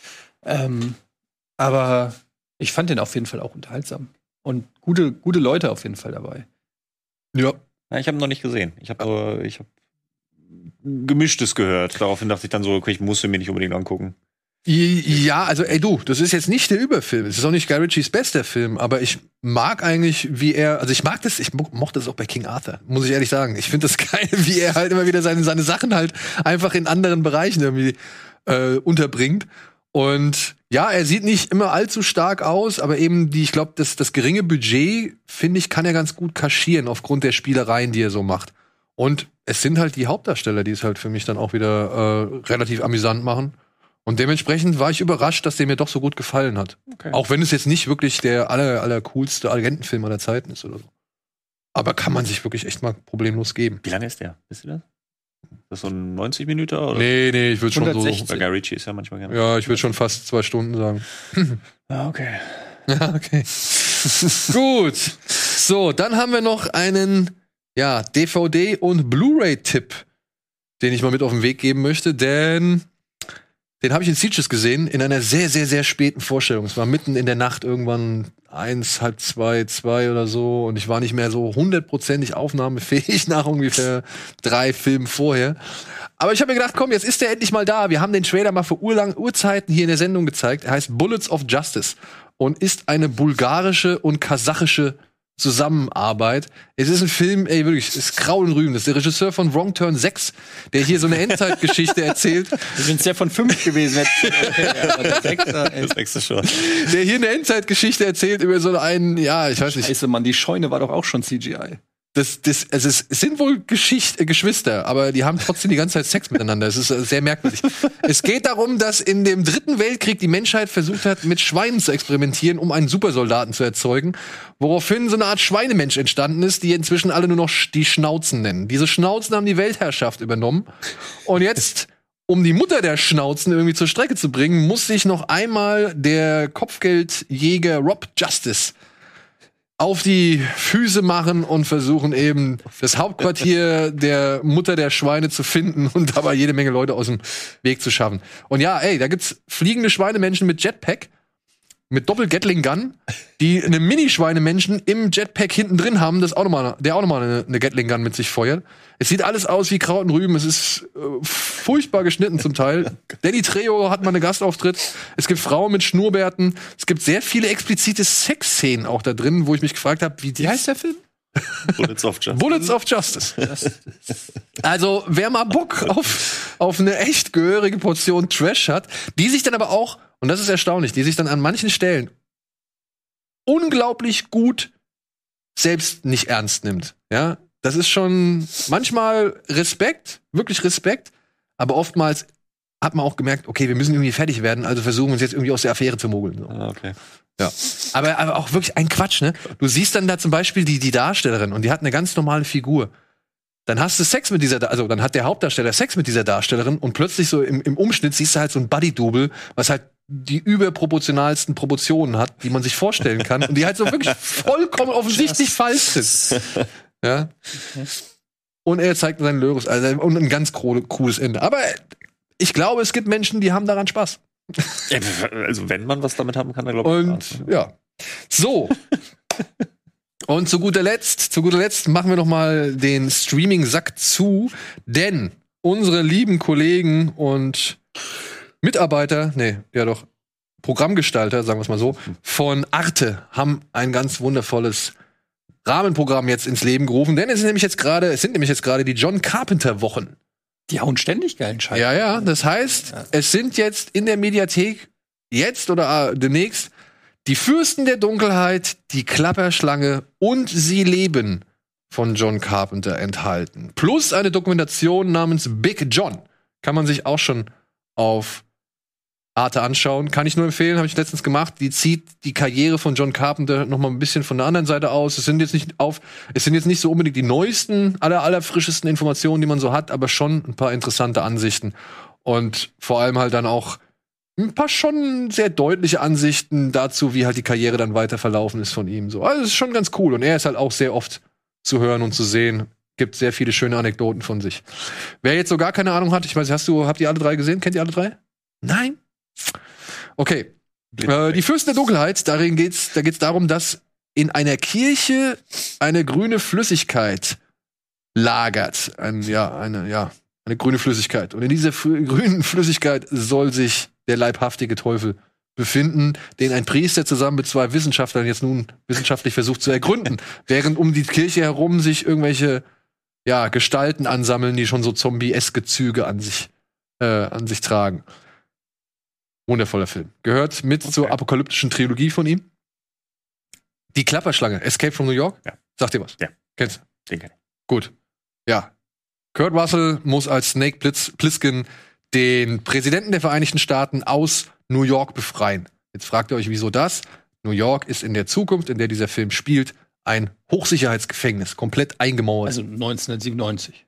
Aber ich fand den auf jeden Fall auch unterhaltsam. Und gute Leute auf jeden Fall dabei. Ja. Ich habe ihn noch nicht gesehen. Ich habe Gemischtes gehört. Daraufhin dachte ich dann so, okay, ich muss ihn mir nicht unbedingt angucken. Ja, also das ist jetzt nicht der Überfilm. Es ist auch nicht Guy Ritchies bester Film, aber ich mag eigentlich, ich mochte das auch bei King Arthur, muss ich ehrlich sagen. Ich finde das geil, wie er halt immer wieder seine Sachen halt einfach in anderen Bereichen irgendwie unterbringt. Und ja, er sieht nicht immer allzu stark aus, aber eben ich glaube, das geringe Budget, finde ich, kann er ganz gut kaschieren aufgrund der Spielereien, die er so macht. Und es sind halt die Hauptdarsteller, die es halt für mich dann auch wieder relativ amüsant machen. Und dementsprechend war ich überrascht, dass der mir doch so gut gefallen hat. Okay. Auch wenn es jetzt nicht wirklich der allercoolste Agentenfilm aller Zeiten ist oder so. Aber kann man sich wirklich echt mal problemlos geben. Wie lange ist der? Wisst ihr das? Ist das so ein 90 Minuten? Oder? Nee, ich würde schon so. Bei Guy Ritchie ist ja manchmal gerne. Ja, ich würde schon fast 2 Stunden sagen. Okay. Ja, okay. Gut. So, dann haben wir noch einen DVD- und Blu-ray-Tipp, den ich mal mit auf den Weg geben möchte, denn den habe ich in Sitges gesehen, in einer sehr, sehr, sehr späten Vorstellung. Es war mitten in der Nacht, irgendwann 1, halb 2, 2 oder so. Und ich war nicht mehr so 100%ig aufnahmefähig nach ungefähr 3 Filmen vorher. Aber ich habe mir gedacht, komm, jetzt ist der endlich mal da. Wir haben den Trailer mal für Urzeiten hier in der Sendung gezeigt. Er heißt Bullets of Justice und ist eine bulgarische und kasachische Zusammenarbeit. Es ist ein Film, ey, wirklich, es ist Kraul und Rüben. Das ist der Regisseur von Wrong Turn 6, der hier so eine Endzeitgeschichte erzählt. Ich bin ja von 5 gewesen. Das nächste schon. Der hier eine Endzeitgeschichte erzählt über so einen, ja, ich weiß nicht. Scheiße, Mann, die Scheune war doch auch schon CGI. Es sind wohl Geschwister, aber die haben trotzdem die ganze Zeit Sex miteinander. Es ist sehr merkwürdig. Es geht darum, dass in dem 3. Weltkrieg die Menschheit versucht hat, mit Schweinen zu experimentieren, um einen Supersoldaten zu erzeugen, woraufhin so eine Art Schweinemensch entstanden ist, die inzwischen alle nur noch die Schnauzen nennen. Diese Schnauzen haben die Weltherrschaft übernommen. Und jetzt, um die Mutter der Schnauzen irgendwie zur Strecke zu bringen, muss sich noch einmal der Kopfgeldjäger Rob Justice auf die Füße machen und versuchen eben das Hauptquartier der Mutter der Schweine zu finden und dabei jede Menge Leute aus dem Weg zu schaffen. Und ja, ey, da gibt's fliegende Schweinemenschen mit Jetpack, mit Doppel-Gatling-Gun, die eine Mini-Schweinemenschen im Jetpack hinten drin haben, der auch nochmal eine Gatling-Gun mit sich feuert. Es sieht alles aus wie Kraut und Rüben. Es ist furchtbar geschnitten zum Teil. Danny Trejo hat mal einen Gastauftritt. Es gibt Frauen mit Schnurrbärten. Es gibt sehr viele explizite Sexszenen auch da drin, wo ich mich gefragt habe, wie heißt der Film? Bullets of Justice. Bullets of Justice. Also, wer mal Bock auf eine echt gehörige Portion Trash hat, die sich dann aber auch, und das ist erstaunlich, die sich dann an manchen Stellen unglaublich gut selbst nicht ernst nimmt. Ja, das ist schon manchmal Respekt, wirklich Respekt, aber oftmals hat man auch gemerkt, okay, wir müssen irgendwie fertig werden, also versuchen wir uns jetzt irgendwie aus der Affäre zu mogeln. So. Ah, okay. Ja. Aber auch wirklich ein Quatsch, ne? Du siehst dann da zum Beispiel die Darstellerin und die hat eine ganz normale Figur. Dann hast du Sex mit dann hat der Hauptdarsteller Sex mit dieser Darstellerin und plötzlich so im Umschnitt siehst du halt so ein Buddy-Double, was halt die überproportionalsten Proportionen hat, die man sich vorstellen kann und die halt so wirklich vollkommen offensichtlich falsch sind. Ja. Und er zeigt seinen Löris, also und ein ganz cooles Ende. Aber ich glaube, es gibt Menschen, die haben daran Spaß. Ja, also wenn man was damit haben kann, dann glaube ich. Und ja. So. Und zu guter Letzt machen wir noch mal den Streaming-Sack zu, denn unsere lieben Kollegen und Mitarbeiter, Programmgestalter, sagen wir es mal so, von Arte haben ein ganz wundervolles Rahmenprogramm jetzt ins Leben gerufen, denn es sind nämlich jetzt gerade die John Carpenter Wochen. Die hauen ständig geilen Scheiß. Ja, das heißt, es sind jetzt in der Mediathek jetzt oder demnächst Die Fürsten der Dunkelheit, die Klapperschlange und Sie leben von John Carpenter enthalten. Plus eine Dokumentation namens Big John. Kann man sich auch schon auf Arte anschauen. Kann ich nur empfehlen, habe ich letztens gemacht. Die zieht die Karriere von John Carpenter noch mal ein bisschen von der anderen Seite aus. Es sind jetzt nicht so unbedingt die neuesten, allerfrischesten Informationen, die man so hat, aber schon ein paar interessante Ansichten. Und vor allem halt dann auch ein paar schon sehr deutliche Ansichten dazu, wie halt die Karriere dann weiter verlaufen ist von ihm. So. Also es ist schon ganz cool. Und er ist halt auch sehr oft zu hören und zu sehen. Gibt sehr viele schöne Anekdoten von sich. Wer jetzt so gar keine Ahnung hat, ich weiß, habt ihr alle drei gesehen? Kennt ihr alle drei? Nein? Okay. Die Fürsten der Dunkelheit, da geht's darum, dass in einer Kirche eine grüne Flüssigkeit lagert. Eine grüne Flüssigkeit. Und in dieser grünen Flüssigkeit soll sich der leibhaftige Teufel befinden, den ein Priester zusammen mit 2 Wissenschaftlern jetzt nun wissenschaftlich versucht zu ergründen, während um die Kirche herum sich irgendwelche Gestalten ansammeln, die schon so zombie-eske Züge an sich tragen. Wundervoller Film. Gehört mit zur apokalyptischen Trilogie von ihm. Die Klapperschlange, Escape from New York? Ja. Sagt dir was? Ja. Kennst du? Den kenn ich. Gut. Ja. Kurt Russell muss als Snake Plissken den Präsidenten der Vereinigten Staaten aus New York befreien. Jetzt fragt ihr euch, wieso das? New York ist in der Zukunft, in der dieser Film spielt, ein Hochsicherheitsgefängnis, komplett eingemauert. Also 1997.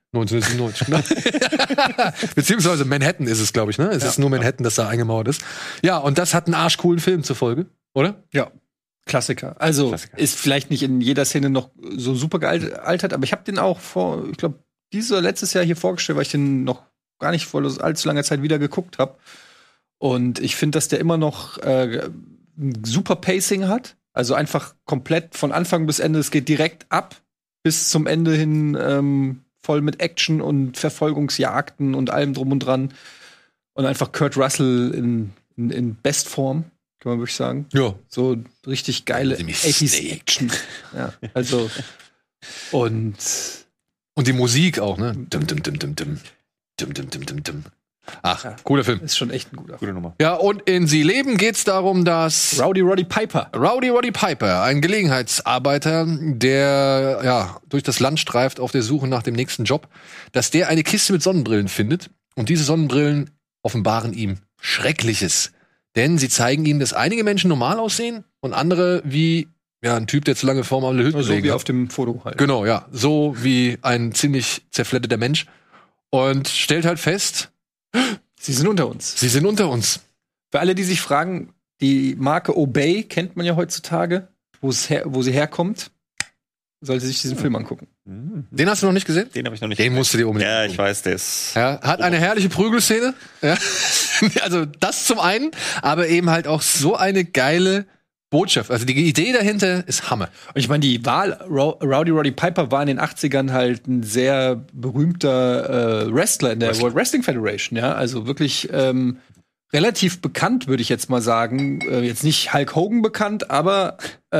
1997. Beziehungsweise Manhattan ist es, glaube ich, ne? Es ist nur Manhattan, das da eingemauert ist. Ja, und das hat einen arschcoolen Film zur Folge, oder? Ja. Klassiker. Also ist vielleicht nicht in jeder Szene noch so super gealtert, aber ich habe den auch letztes Jahr hier vorgestellt, weil ich den noch gar nicht vor allzu langer Zeit wieder geguckt habe. Und ich finde, dass der immer noch ein super Pacing hat. Also einfach komplett von Anfang bis Ende. Es geht direkt ab bis zum Ende hin voll mit Action und Verfolgungsjagden und allem drum und dran. Und einfach Kurt Russell in Bestform. kann man wirklich sagen. Ja. So richtig geile 80s-Action. Ja, also und die Musik auch, ne? Dim, dim, dim, dim, dim. Dim, dim, dim, dim, dim. Ach, ja, cooler Film. Ist schon echt ein gute Nummer. Ja, und in Sie leben geht's darum, dass Rowdy Roddy Piper, ein Gelegenheitsarbeiter, der ja durch das Land streift auf der Suche nach dem nächsten Job, dass der eine Kiste mit Sonnenbrillen findet und diese Sonnenbrillen offenbaren ihm Schreckliches. Denn sie zeigen ihm, dass einige Menschen normal aussehen und andere wie ein Typ, der zu lange vor einer Hütte so wie auf dem Foto halt. Genau, ja. So wie ein ziemlich zerfledderter Mensch. Und stellt halt fest, sie sind unter uns. Sie sind unter uns. Für alle, die sich fragen, die Marke Obey kennt man ja heutzutage, wo sie herkommt. Sollte sich diesen Film angucken. Den hast du noch nicht gesehen? Den habe ich noch nicht gesehen. Den musst du dir unbedingt angucken. Ich weiß das. Ja, hat eine herrliche Prügelszene. Ja. Also das zum einen, aber eben halt auch so eine geile Botschaft. Also die Idee dahinter ist Hammer. Und ich meine, die Wahl, Rowdy Roddy Piper war in den 80ern halt ein sehr berühmter Wrestler in der World Wrestling Federation. Ja, also wirklich relativ bekannt, würde ich jetzt mal sagen. Jetzt nicht Hulk Hogan bekannt, aber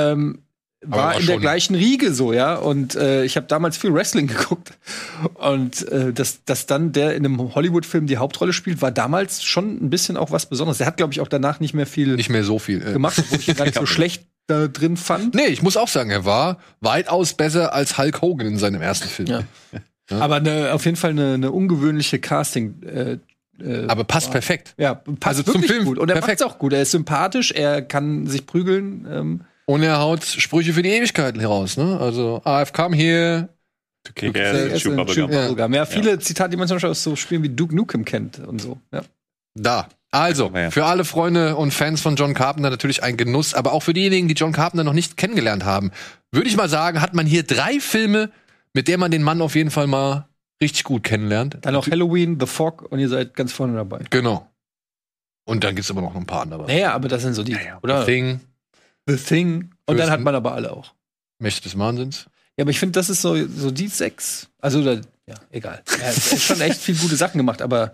war in der gleichen Riege so, ja. Und ich habe damals viel Wrestling geguckt. Und dass dann der in einem Hollywood-Film die Hauptrolle spielt, war damals schon ein bisschen auch was Besonderes. Der hat, glaube ich, auch danach nicht mehr so viel gemacht, obwohl ich ihn gar nicht so schlecht da drin fand. Nee, ich muss auch sagen, er war weitaus besser als Hulk Hogan in seinem ersten Film. Ja. Ja. Aber auf jeden Fall eine ungewöhnliche Casting. Aber passt perfekt. Ja, passt also wirklich zum Film gut. Und er macht's auch gut. Er ist sympathisch, er kann sich prügeln. Und er haut Sprüche für die Ewigkeit heraus, ne? Also, I've come here to kick ass, chew bubblegum. Ja, viele Zitate, die man zum Beispiel aus so Spielen wie Duke Nukem kennt und so. Ja. Da. Also, für alle Freunde und Fans von John Carpenter natürlich ein Genuss, aber auch für diejenigen, die John Carpenter noch nicht kennengelernt haben, würde ich mal sagen, hat man hier 3 Filme, mit denen man den Mann auf jeden Fall mal richtig gut kennenlernt. Dann noch Halloween, The Fog und ihr seid ganz vorne dabei. Genau. Und dann gibt's aber noch ein paar andere. Naja, aber das sind so die, oder? The Thing. Und dann hat man aber alle auch. Mächte des Wahnsinns. Ja, aber ich finde, das ist so die 6. Also, egal. Er hat schon echt viel gute Sachen gemacht, aber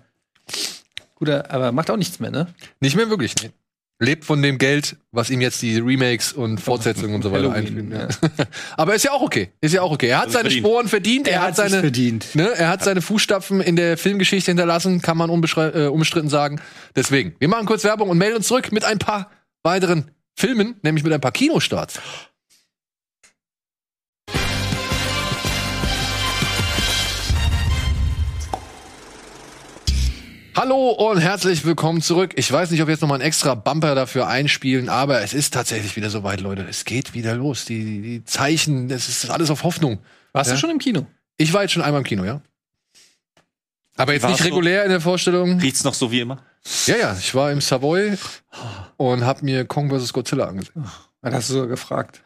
macht auch nichts mehr, ne? Nicht mehr wirklich, ne? Lebt von dem Geld, was ihm jetzt die Remakes und Fortsetzungen und so weiter einfügen. Ja. Aber ist ja auch okay. Er hat seine Sporen verdient. Er hat seine Fußstapfen in der Filmgeschichte hinterlassen, kann man unbestritten sagen. Deswegen, wir machen kurz Werbung und melden uns zurück mit ein paar weiteren Filmen, nämlich mit ein paar Kinostarts. Hallo und herzlich willkommen zurück. Ich weiß nicht, ob wir jetzt noch mal einen extra Bumper dafür einspielen, aber es ist tatsächlich wieder soweit, Leute. Es geht wieder los. Die Zeichen, das ist alles auf Hoffnung. Warst du schon im Kino? Ich war jetzt schon einmal im Kino, ja. Aber jetzt nicht regulär in der Vorstellung. Riecht's noch so wie immer? Ja, ich war im Savoy und hab mir Kong vs. Godzilla angesehen. Dann hast du sogar gefragt.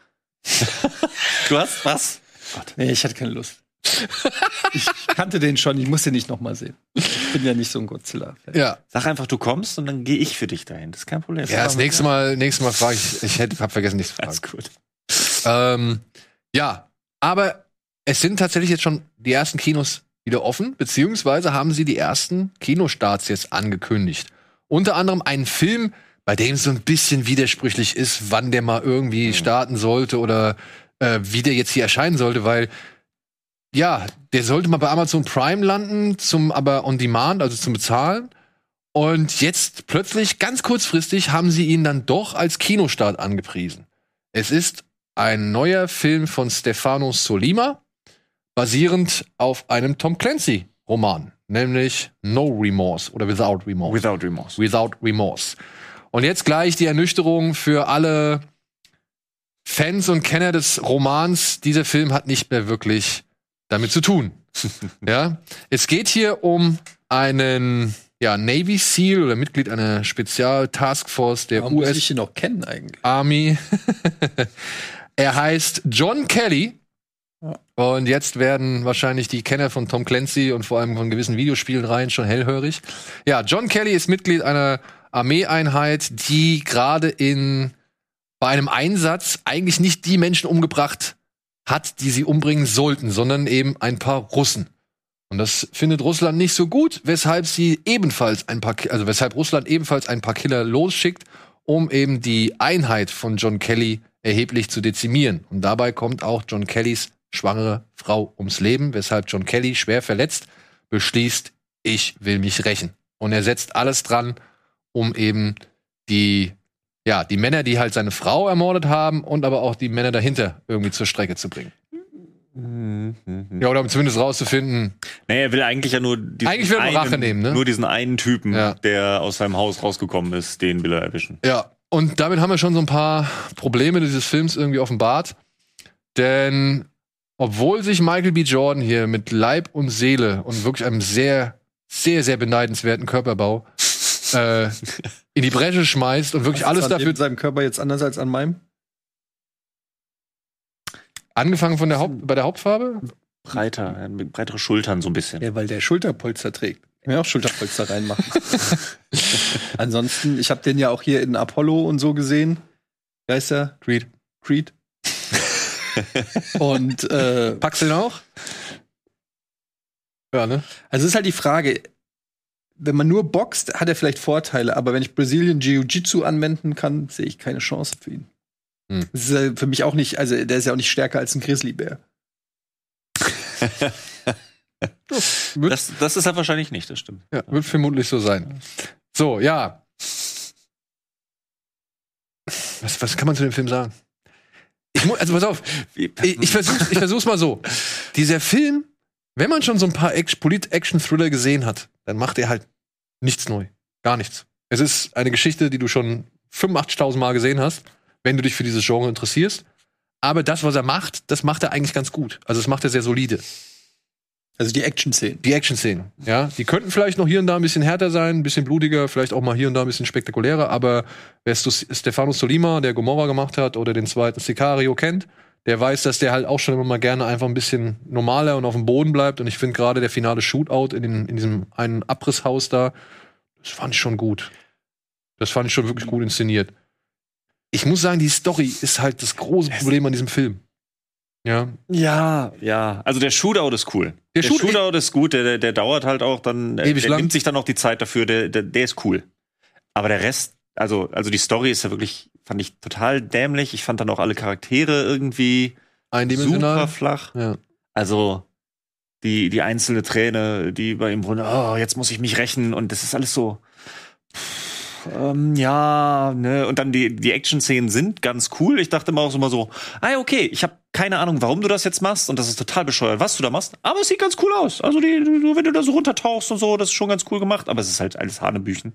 Du hast was? Gott. Nee, ich hatte keine Lust. Ich kannte den schon, ich muss den nicht noch mal sehen. Ich bin ja nicht so ein Godzilla-Fan. Ja. Sag einfach, du kommst und dann gehe ich für dich dahin. Das ist kein Problem. Ja, das nächste Mal frage ich hab vergessen, nichts zu fragen. Alles gut. Ja, aber es sind tatsächlich jetzt schon die ersten Kinos wieder offen, beziehungsweise haben sie die ersten Kinostarts jetzt angekündigt. Unter anderem einen Film, bei dem es so ein bisschen widersprüchlich ist, wann der mal irgendwie starten sollte oder wie der jetzt hier erscheinen sollte, weil der sollte mal bei Amazon Prime landen, aber on demand, also zum Bezahlen. Und jetzt plötzlich, ganz kurzfristig, haben sie ihn dann doch als Kinostart angepriesen. Es ist ein neuer Film von Stefano Sollima, basierend auf einem Tom Clancy-Roman, nämlich No Remorse oder Without Remorse. Without Remorse. Und jetzt gleich die Ernüchterung für alle Fans und Kenner des Romans. Dieser Film hat nicht mehr wirklich damit zu tun. Ja, es geht hier um einen Navy SEAL oder Mitglied einer Spezial-Taskforce der US. Muss ich ihn noch kennen eigentlich? Army. Er heißt John Kelly. Und jetzt werden wahrscheinlich die Kenner von Tom Clancy und vor allem von gewissen Videospielreihen schon hellhörig. Ja, John Kelly ist Mitglied einer Armeeeinheit, die gerade bei einem Einsatz eigentlich nicht die Menschen umgebracht hat, die sie umbringen sollten, sondern eben ein paar Russen. Und das findet Russland nicht so gut, weshalb Russland ebenfalls ein paar Killer losschickt, um eben die Einheit von John Kelly erheblich zu dezimieren. Und dabei kommt auch John Kellys schwangere Frau ums Leben, weshalb John Kelly, schwer verletzt, beschließt, ich will mich rächen. Und er setzt alles dran, um eben die Männer, die halt seine Frau ermordet haben, und aber auch die Männer dahinter irgendwie zur Strecke zu bringen. Ja, oder um zumindest rauszufinden. Nee, er will eigentlich ja nur Rache nehmen, ne? Nur diesen einen Typen, der aus seinem Haus rausgekommen ist, den will er erwischen. Ja, und damit haben wir schon so ein paar Probleme dieses Films irgendwie offenbart. Denn obwohl sich Michael B. Jordan hier mit Leib und Seele und wirklich einem sehr, sehr, sehr beneidenswerten Körperbau in die Bresche schmeißt und wirklich alles dafür. Ist seinem Körper jetzt anders als an meinem? Angefangen bei der Hauptfarbe? Breitere Schultern so ein bisschen. Ja, weil der Schulterpolster trägt. Kann mir auch Schulterpolster reinmachen. Ansonsten, ich habe den ja auch hier in Apollo und so gesehen. Wie heißt der? Creed. Und packst du den auch? Ja, ne? Also ist halt die Frage, wenn man nur boxt, hat er vielleicht Vorteile, aber wenn ich Brazilian Jiu-Jitsu anwenden kann, sehe ich keine Chance für ihn. Das ist für mich auch nicht, also der ist ja auch nicht stärker als ein Grizzlybär. Das ist er wahrscheinlich nicht, das stimmt. Ja, wird vermutlich so sein. So, ja. Was kann man zu dem Film sagen? Also pass auf, ich versuch's mal so. Dieser Film, wenn man schon so ein paar Polit-Action-Thriller gesehen hat, dann macht er halt nichts neu. Gar nichts. Es ist eine Geschichte, die du schon 85.000 Mal gesehen hast, wenn du dich für dieses Genre interessierst. Aber das, was er macht, das macht er eigentlich ganz gut. Also das macht er sehr solide. Also die Action-Szenen. Die Action-Szenen, ja. Die könnten vielleicht noch hier und da ein bisschen härter sein, ein bisschen blutiger, vielleicht auch mal hier und da ein bisschen spektakulärer. Aber wer Stefano Sollima, der Gomorrah gemacht hat, oder den zweiten Sicario kennt, der weiß, dass der halt auch schon immer mal gerne einfach ein bisschen normaler und auf dem Boden bleibt. Und ich finde gerade der finale Shootout in diesem einen Abrisshaus da, das fand ich schon gut. Das fand ich schon wirklich gut inszeniert. Ich muss sagen, die Story ist halt das große Problem an diesem Film. Ja. Also der Shootout ist cool. Der Shootout ist gut, der dauert halt auch dann, der nimmt sich dann auch die Zeit dafür, der ist cool. Aber der Rest, also die Story ist ja wirklich, fand ich total dämlich. Ich fand dann auch alle Charaktere irgendwie super flach. Ja. Also die einzelne Träne, die bei ihm wurde, jetzt muss ich mich rächen, und das ist alles so. Und dann die Action-Szenen sind ganz cool. Ich dachte immer auch so, okay, ich habe keine Ahnung, warum du das jetzt machst, und das ist total bescheuert, was du da machst, aber es sieht ganz cool aus. Also wenn du da so runtertauchst und so, das ist schon ganz cool gemacht, aber es ist halt alles Hanebüchen.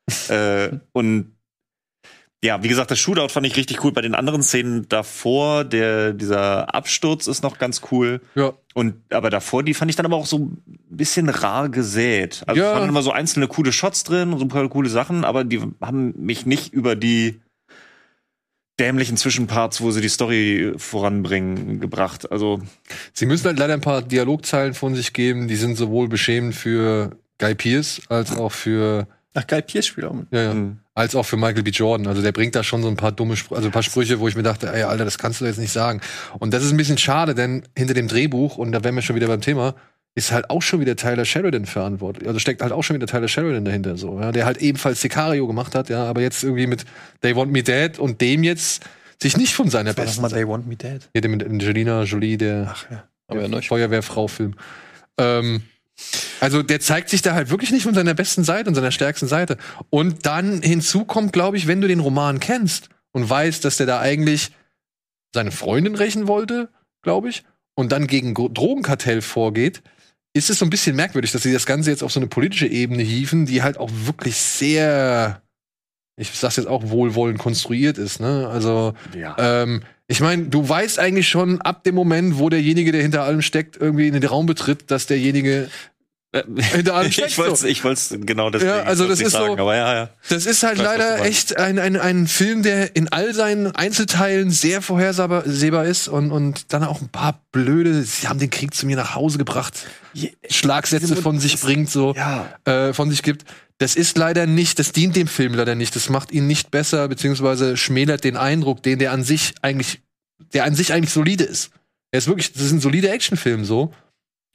Und ja, wie gesagt, das Shootout fand ich richtig cool. Bei den anderen Szenen davor, dieser Absturz ist noch ganz cool. Ja. Aber davor, die fand ich dann aber auch so ein bisschen rar gesät. Also es waren immer so einzelne coole Shots drin und so ein paar coole Sachen, aber die haben mich nicht über die dämlichen Zwischenparts, wo sie die Story voranbringen, gebracht. Also sie müssen halt leider ein paar Dialogzeilen von sich geben, die sind sowohl beschämend für Guy Pearce als auch für Guy Pearce spielt auch mit. Ja. Als auch für Michael B. Jordan. Also der bringt da schon so ein paar ein paar Sprüche, wo ich mir dachte, ey, Alter, das kannst du jetzt nicht sagen. Und das ist ein bisschen schade, denn hinter dem Drehbuch, und da wären wir schon wieder beim Thema, ist halt auch schon wieder Tyler Sheridan verantwortlich. Also steckt halt auch schon wieder Tyler Sheridan dahinter, so, ja, der halt ebenfalls Sicario gemacht hat, ja, aber jetzt irgendwie mit They Want Me Dead und dem jetzt sich nicht von seiner besten. Mal They Want Me Dead. Ja, mit Angelina Jolie, der Feuerwehrfrau-Film. Also der zeigt sich da halt wirklich nicht von seiner besten Seite und seiner stärksten Seite. Und dann hinzu kommt, glaube ich, wenn du den Roman kennst und weißt, dass der da eigentlich seine Freundin rächen wollte, glaube ich, und dann gegen Drogenkartell vorgeht, ist es so ein bisschen merkwürdig, dass sie das Ganze jetzt auf so eine politische Ebene hieven, die halt auch wirklich sehr, ich sag's jetzt auch, wohlwollend konstruiert ist, ne? Also, ich meine, du weißt eigentlich schon ab dem Moment, wo derjenige, der hinter allem steckt, irgendwie in den Raum betritt, dass derjenige hinter allem steckt. Ich wollte genau das also das ist sagen, so, aber das ist halt leider echt ein Film, der in all seinen Einzelteilen sehr vorhersehbar ist und dann auch ein paar blöde, sie haben den Krieg zu mir nach Hause gebracht, Schlagsätze von sich bringt, von sich gibt. Das ist leider nicht, das dient dem Film leider nicht. Das macht ihn nicht besser, beziehungsweise schmälert den Eindruck, der an sich eigentlich solide ist. Er ist wirklich, das ist ein solider Actionfilm so.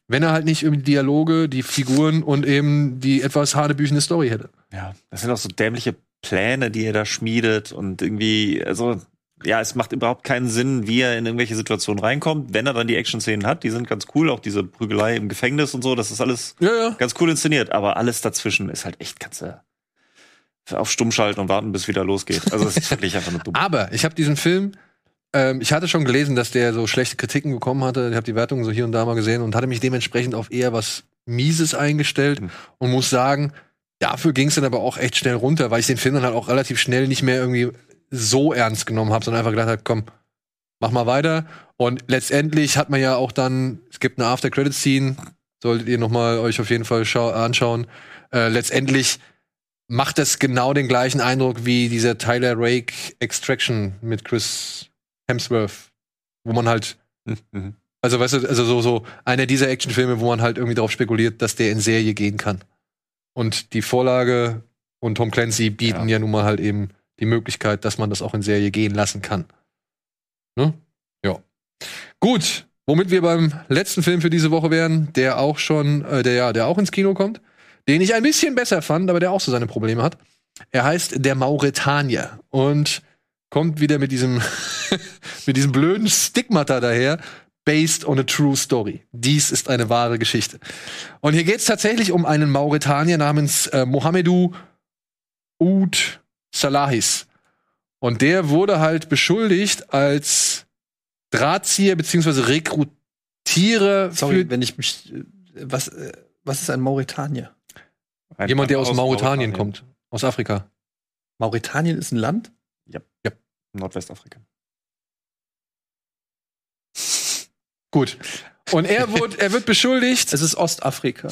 wenn er halt nicht irgendwie die Dialoge, die Figuren und eben die etwas hanebüchene Story hätte. Ja, das sind auch so dämliche Pläne, die er da schmiedet und irgendwie, also ja, es macht überhaupt keinen Sinn, wie er in irgendwelche Situationen reinkommt. Wenn er dann die Action-Szenen hat, die sind ganz cool, auch diese Prügelei im Gefängnis und so, das ist alles ganz cool inszeniert, aber alles dazwischen ist halt echt, kannst du auf stumm schalten und warten, bis wieder losgeht. Also das ist wirklich einfach nur dumm. Aber ich habe diesen Film, ich hatte schon gelesen, dass der so schlechte Kritiken bekommen hatte, ich habe die Wertungen so hier und da mal gesehen und hatte mich dementsprechend auf eher was Mieses eingestellt und muss sagen, dafür ging es dann aber auch echt schnell runter, weil ich den Film dann halt auch relativ schnell nicht mehr irgendwie so ernst genommen habe, sondern einfach gedacht habe, komm, mach mal weiter. Und letztendlich hat man ja auch dann, es gibt eine After-Credit-Scene, solltet ihr noch mal euch auf jeden Fall anschauen. Letztendlich macht das genau den gleichen Eindruck wie dieser Tyler Rake Extraction mit Chris Hemsworth, wo man halt, also weißt du, also so einer dieser Actionfilme, wo man halt irgendwie darauf spekuliert, dass der in Serie gehen kann. Und die Vorlage und Tom Clancy bieten ja nun mal halt eben die Möglichkeit, dass man das auch in Serie gehen lassen kann. Ne? Ja. Gut, womit wir beim letzten Film für diese Woche wären, der auch schon, der auch ins Kino kommt, den ich ein bisschen besser fand, aber der auch so seine Probleme hat. Er heißt Der Mauretanier und kommt wieder mit diesem mit diesem blöden Stigmata daher, based on a true story. Dies ist eine wahre Geschichte. Und hier geht es tatsächlich um einen Mauretanier namens Mohamedou Oud Salahis. Und der wurde halt beschuldigt als Drahtzieher bzw. Rekrutierer. Sorry, wenn ich mich. Was ist ein Mauretanier? Jemand, der aus Mauretanien kommt. Aus Afrika. Mauretanien ist ein Land? Ja. Nordwestafrika. Gut. Und er wird beschuldigt. Es ist Ostafrika.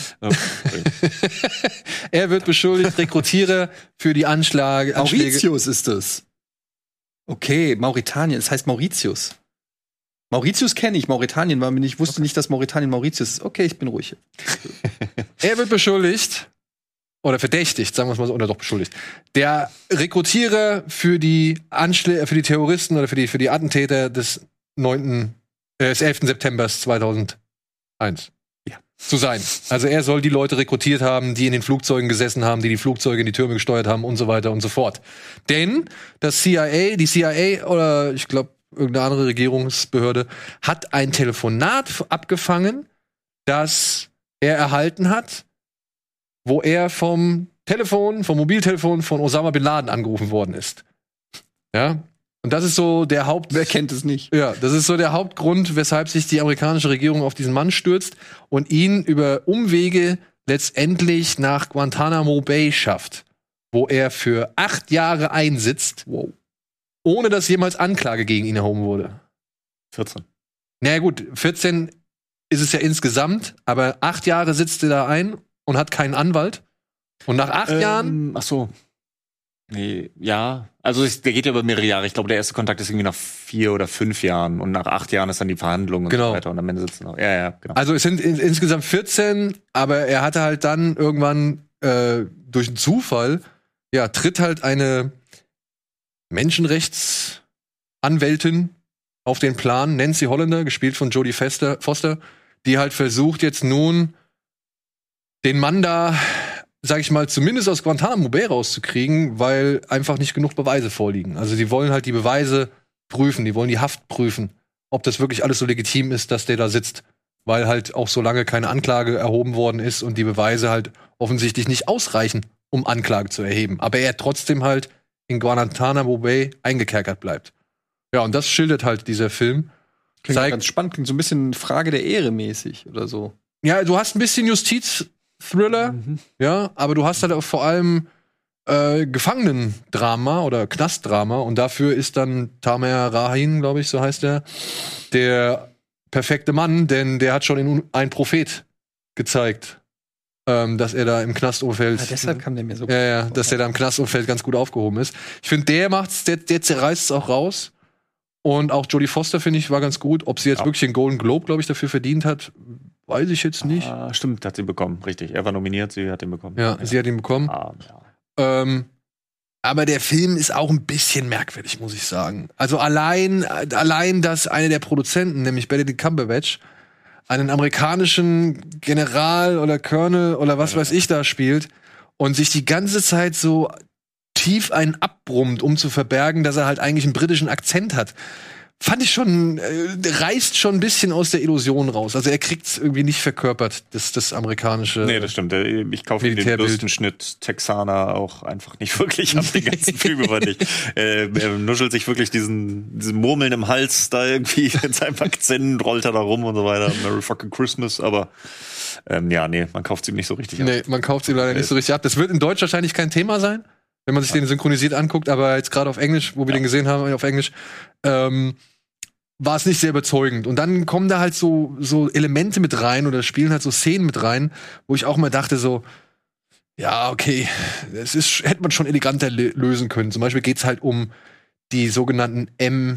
Er wird beschuldigt, Rekrutierer für die Anschläge. Mauritius ist es. Okay, Mauretanien. Es heißt Mauritius. Mauritius kenne ich. Mauretanien war mir nicht. Ich wusste nicht, dass Mauretanien Mauritius ist. Okay, ich bin ruhig. Er wird beschuldigt oder verdächtigt, sagen wir es mal so, oder doch beschuldigt. Der Rekrutierer für die Anschläge, für die Terroristen oder für die Attentäter des 11. September 2001 zu sein. Also er soll die Leute rekrutiert haben, die in den Flugzeugen gesessen haben, die Flugzeuge in die Türme gesteuert haben und so weiter und so fort. Denn die CIA oder ich glaube irgendeine andere Regierungsbehörde hat ein Telefonat abgefangen, das er erhalten hat, wo er vom Mobiltelefon von Osama Bin Laden angerufen worden ist. Ja. Und das ist so der Wer kennt es nicht? Ja, das ist so der Hauptgrund, weshalb sich die amerikanische Regierung auf diesen Mann stürzt und ihn über Umwege letztendlich nach Guantanamo Bay schafft, wo er für 8 Jahre einsitzt, ohne dass jemals Anklage gegen ihn erhoben wurde. 14. Na gut, 14 ist es ja insgesamt, aber 8 Jahre sitzt er da ein und hat keinen Anwalt. Und nach 8 Jahren. Ach so. Nee, ja. Also der geht ja über mehrere Jahre. Ich glaube, der erste Kontakt ist irgendwie nach 4 oder 5 Jahren. Und nach 8 Jahren ist dann die Verhandlung und so weiter. Und am Ende sitzen noch. Ja, genau. Also es sind insgesamt 14, aber er hatte halt dann irgendwann durch einen Zufall, tritt halt eine Menschenrechtsanwältin auf den Plan, Nancy Hollander, gespielt von Jodie Foster, die halt versucht jetzt nun den Mann da, sag ich mal, zumindest aus Guantanamo Bay rauszukriegen, weil einfach nicht genug Beweise vorliegen. Also die wollen halt die Beweise prüfen, die wollen die Haft prüfen, ob das wirklich alles so legitim ist, dass der da sitzt, weil halt auch so lange keine Anklage erhoben worden ist und die Beweise halt offensichtlich nicht ausreichen, um Anklage zu erheben. Aber er trotzdem halt in Guantanamo Bay eingekerkert bleibt. Ja, und das schildert halt dieser Film. Klingt ganz spannend, klingt so ein bisschen Frage der Ehre mäßig oder so. Ja, du hast ein bisschen Justiz-Thriller, ja, aber du hast halt auch vor allem Gefangenendrama oder Knastdrama und dafür ist dann Tamer Rahim, glaube ich, so heißt er, der perfekte Mann, denn der hat schon in Ein Prophet gezeigt, dass er da im Knastumfeld. Ja, deshalb kam der mir so. Dass der da im Knastumfeld ganz gut aufgehoben ist. Ich finde, der zerreißt es auch raus. Und auch Jodie Foster, finde ich, war ganz gut. Ob sie jetzt wirklich den Golden Globe, glaube ich, dafür verdient hat, weiß ich jetzt nicht. Stimmt, hat sie bekommen, richtig. Er war nominiert, sie hat ihn bekommen. Ja, sie hat ihn bekommen. Aber der Film ist auch ein bisschen merkwürdig, muss ich sagen. Also allein, dass einer der Produzenten, nämlich Benedict Cumberbatch, einen amerikanischen General oder Colonel oder was weiß ich da spielt und sich die ganze Zeit so tief einen abbrummt, um zu verbergen, dass er halt eigentlich einen britischen Akzent hat. Fand ich schon, reißt schon ein bisschen aus der Illusion raus. Also er kriegt's irgendwie nicht verkörpert, das amerikanische. Nee, das stimmt. Ich kaufe den Bürstenschnitt Texaner auch einfach nicht wirklich ab, den ganzen Film über nicht. Er nuschelt sich wirklich diesen Murmeln im Hals da irgendwie in seinem Akzent, rollt er da rum und so weiter. Merry fucking Christmas, aber nee, man kauft ihm nicht so richtig ab. Nee, man kauft ihm leider nicht so richtig ab. Das wird in Deutsch wahrscheinlich kein Thema sein, wenn man sich den synchronisiert anguckt, aber jetzt gerade auf Englisch, wo wir den gesehen haben, auf Englisch, war es nicht sehr überzeugend. Und dann kommen da halt so Elemente mit rein oder spielen halt so Szenen mit rein, wo ich auch mal dachte so, ja, okay, hätte man schon eleganter lösen können. Zum Beispiel geht's halt um die sogenannten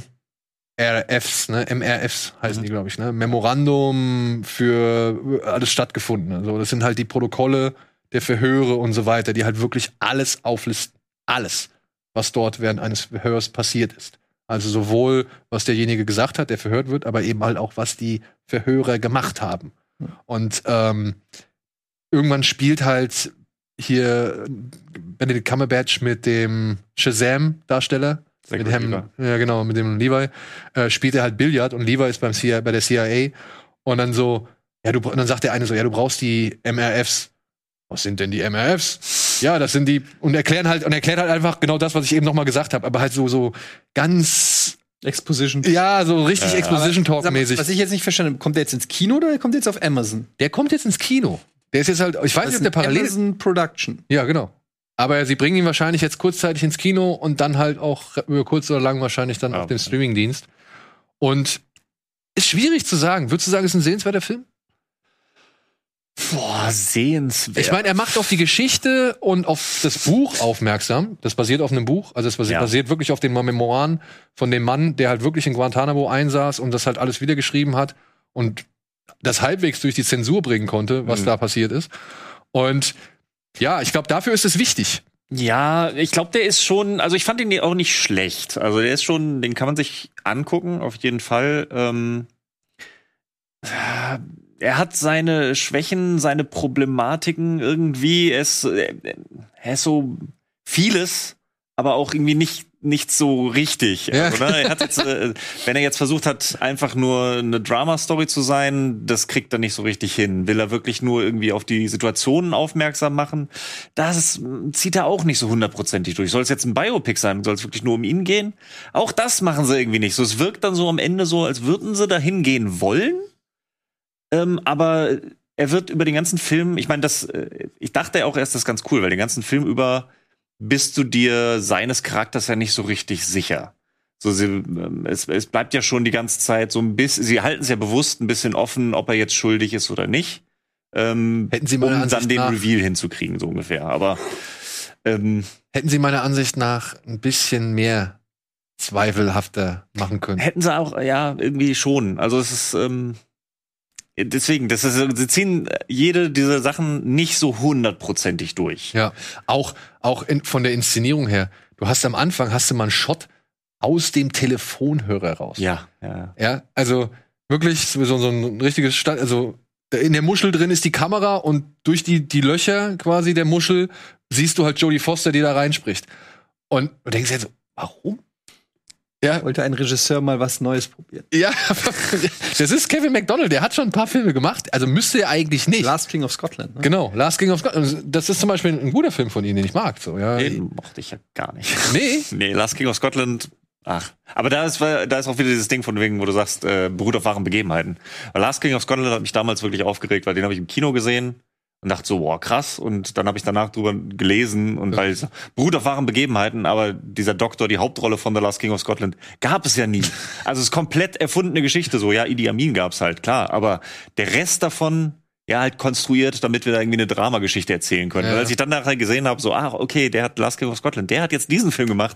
MRFs, ne? MRFs heißen die, glaube ich, ne? Memorandum für alles stattgefunden. Also das sind halt die Protokolle der Verhöre und so weiter, die halt wirklich alles auflisten. Alles, was dort während eines Verhörs passiert ist. Also sowohl, was derjenige gesagt hat, der verhört wird, aber eben halt auch, was die Verhörer gemacht haben. Und irgendwann spielt halt hier Benedict Cumberbatch mit dem Shazam-Darsteller, mit dem Levi, spielt er halt Billard und Levi ist bei der CIA. Und dann so, und dann sagt der eine so, ja, du brauchst die MRFs. Was sind denn die MRFs? Ja, das sind die und erklärt halt einfach genau das, was ich eben noch mal gesagt habe, aber halt so ganz Exposition. Ja, so richtig Exposition Talk mäßig. Was ich jetzt nicht verstanden habe, kommt der jetzt ins Kino oder der kommt jetzt auf Amazon? Der kommt jetzt ins Kino. Der ist jetzt halt, ich weiß nicht, ob der parallel Amazon Production. Ja, genau. Aber sie bringen ihn wahrscheinlich jetzt kurzzeitig ins Kino und dann halt auch über kurz oder lang wahrscheinlich dann auf dem Streamingdienst. Und ist schwierig zu sagen. Würdest du sagen, ist ein sehenswerter Film? Boah, sehenswert. Ich meine, er macht auf die Geschichte und auf das Buch aufmerksam. Das basiert auf einem Buch. Also es basiert wirklich auf den Memoiren von dem Mann, der halt wirklich in Guantanamo einsaß und das halt alles wiedergeschrieben hat und das halbwegs durch die Zensur bringen konnte, was da passiert ist. Und ja, ich glaube, dafür ist es wichtig. Ja, ich glaube, der ist schon, also ich fand ihn auch nicht schlecht. Also der ist schon, den kann man sich angucken, auf jeden Fall. Er hat seine Schwächen, seine Problematiken irgendwie. Er ist so vieles, aber auch irgendwie nicht so richtig. Ja. Oder? Er hat jetzt, wenn er jetzt versucht hat, einfach nur eine Drama-Story zu sein, das kriegt er nicht so richtig hin. Will er wirklich nur irgendwie auf die Situationen aufmerksam machen? Das zieht er auch nicht so 100%ig durch. Soll es jetzt ein Biopic sein? Soll es wirklich nur um ihn gehen? Auch das machen sie irgendwie nicht so. Es wirkt dann so am Ende so, als würden sie dahin gehen wollen. Aber er wird über den ganzen Film, ich meine, ich dachte auch erst, das ist ganz cool, weil den ganzen Film über bist du dir seines Charakters ja nicht so richtig sicher. So, es bleibt ja schon die ganze Zeit so ein bisschen, sie halten es ja bewusst ein bisschen offen, ob er jetzt schuldig ist oder nicht. Hätten Sie meiner Ansicht dann den Reveal hinzukriegen, so ungefähr. Aber hätten Sie meiner Ansicht nach ein bisschen mehr zweifelhafter machen können. Hätten sie auch, ja, irgendwie schon. Also es ist deswegen, sie ziehen jede dieser Sachen nicht so 100%ig durch. Ja, auch von der Inszenierung her. Du hast am Anfang mal einen Shot aus dem Telefonhörer raus. Ja. Ja, also wirklich so ein richtiges also in der Muschel drin ist die Kamera und durch die Löcher quasi der Muschel siehst du halt Jodie Foster, die da reinspricht. Und du denkst jetzt so, warum? Ja. Wollte ein Regisseur mal was Neues probieren. Ja, das ist Kevin MacDonald, der hat schon ein paar Filme gemacht, also müsste er eigentlich nicht. Last King of Scotland. Ne? Genau, Last King of Scotland. Das ist zum Beispiel ein guter Film von ihm, den ich mag. So, ja. Den mochte ich ja gar nicht. Nee? Nee, Last King of Scotland, aber da ist auch wieder dieses Ding von wegen, wo du sagst, beruht auf wahren Begebenheiten. Weil Last King of Scotland hat mich damals wirklich aufgeregt, weil den habe ich im Kino gesehen. Und dachte so, wow, krass. Und dann habe ich danach drüber gelesen und weil es beruht auf wahren Begebenheiten, aber dieser Doktor, die Hauptrolle von The Last King of Scotland, gab es ja nie. Also es ist komplett erfundene Geschichte. So, ja, Idi Amin gab's halt, klar. Aber der Rest davon, ja, halt konstruiert, damit wir da irgendwie eine Dramageschichte erzählen können. Ja. Weil als ich dann nachher gesehen habe, so, okay, der hat Last King of Scotland, der hat jetzt diesen Film gemacht.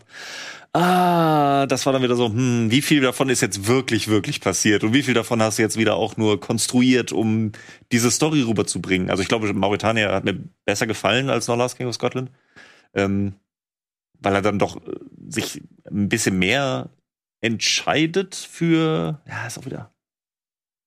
Das war dann wieder so, wie viel davon ist jetzt wirklich, wirklich passiert? Und wie viel davon hast du jetzt wieder auch nur konstruiert, um diese Story rüberzubringen? Also ich glaube, Mauretania hat mir besser gefallen als noch Last King of Scotland. Weil er dann doch sich ein bisschen mehr entscheidet für, ja, ist auch wieder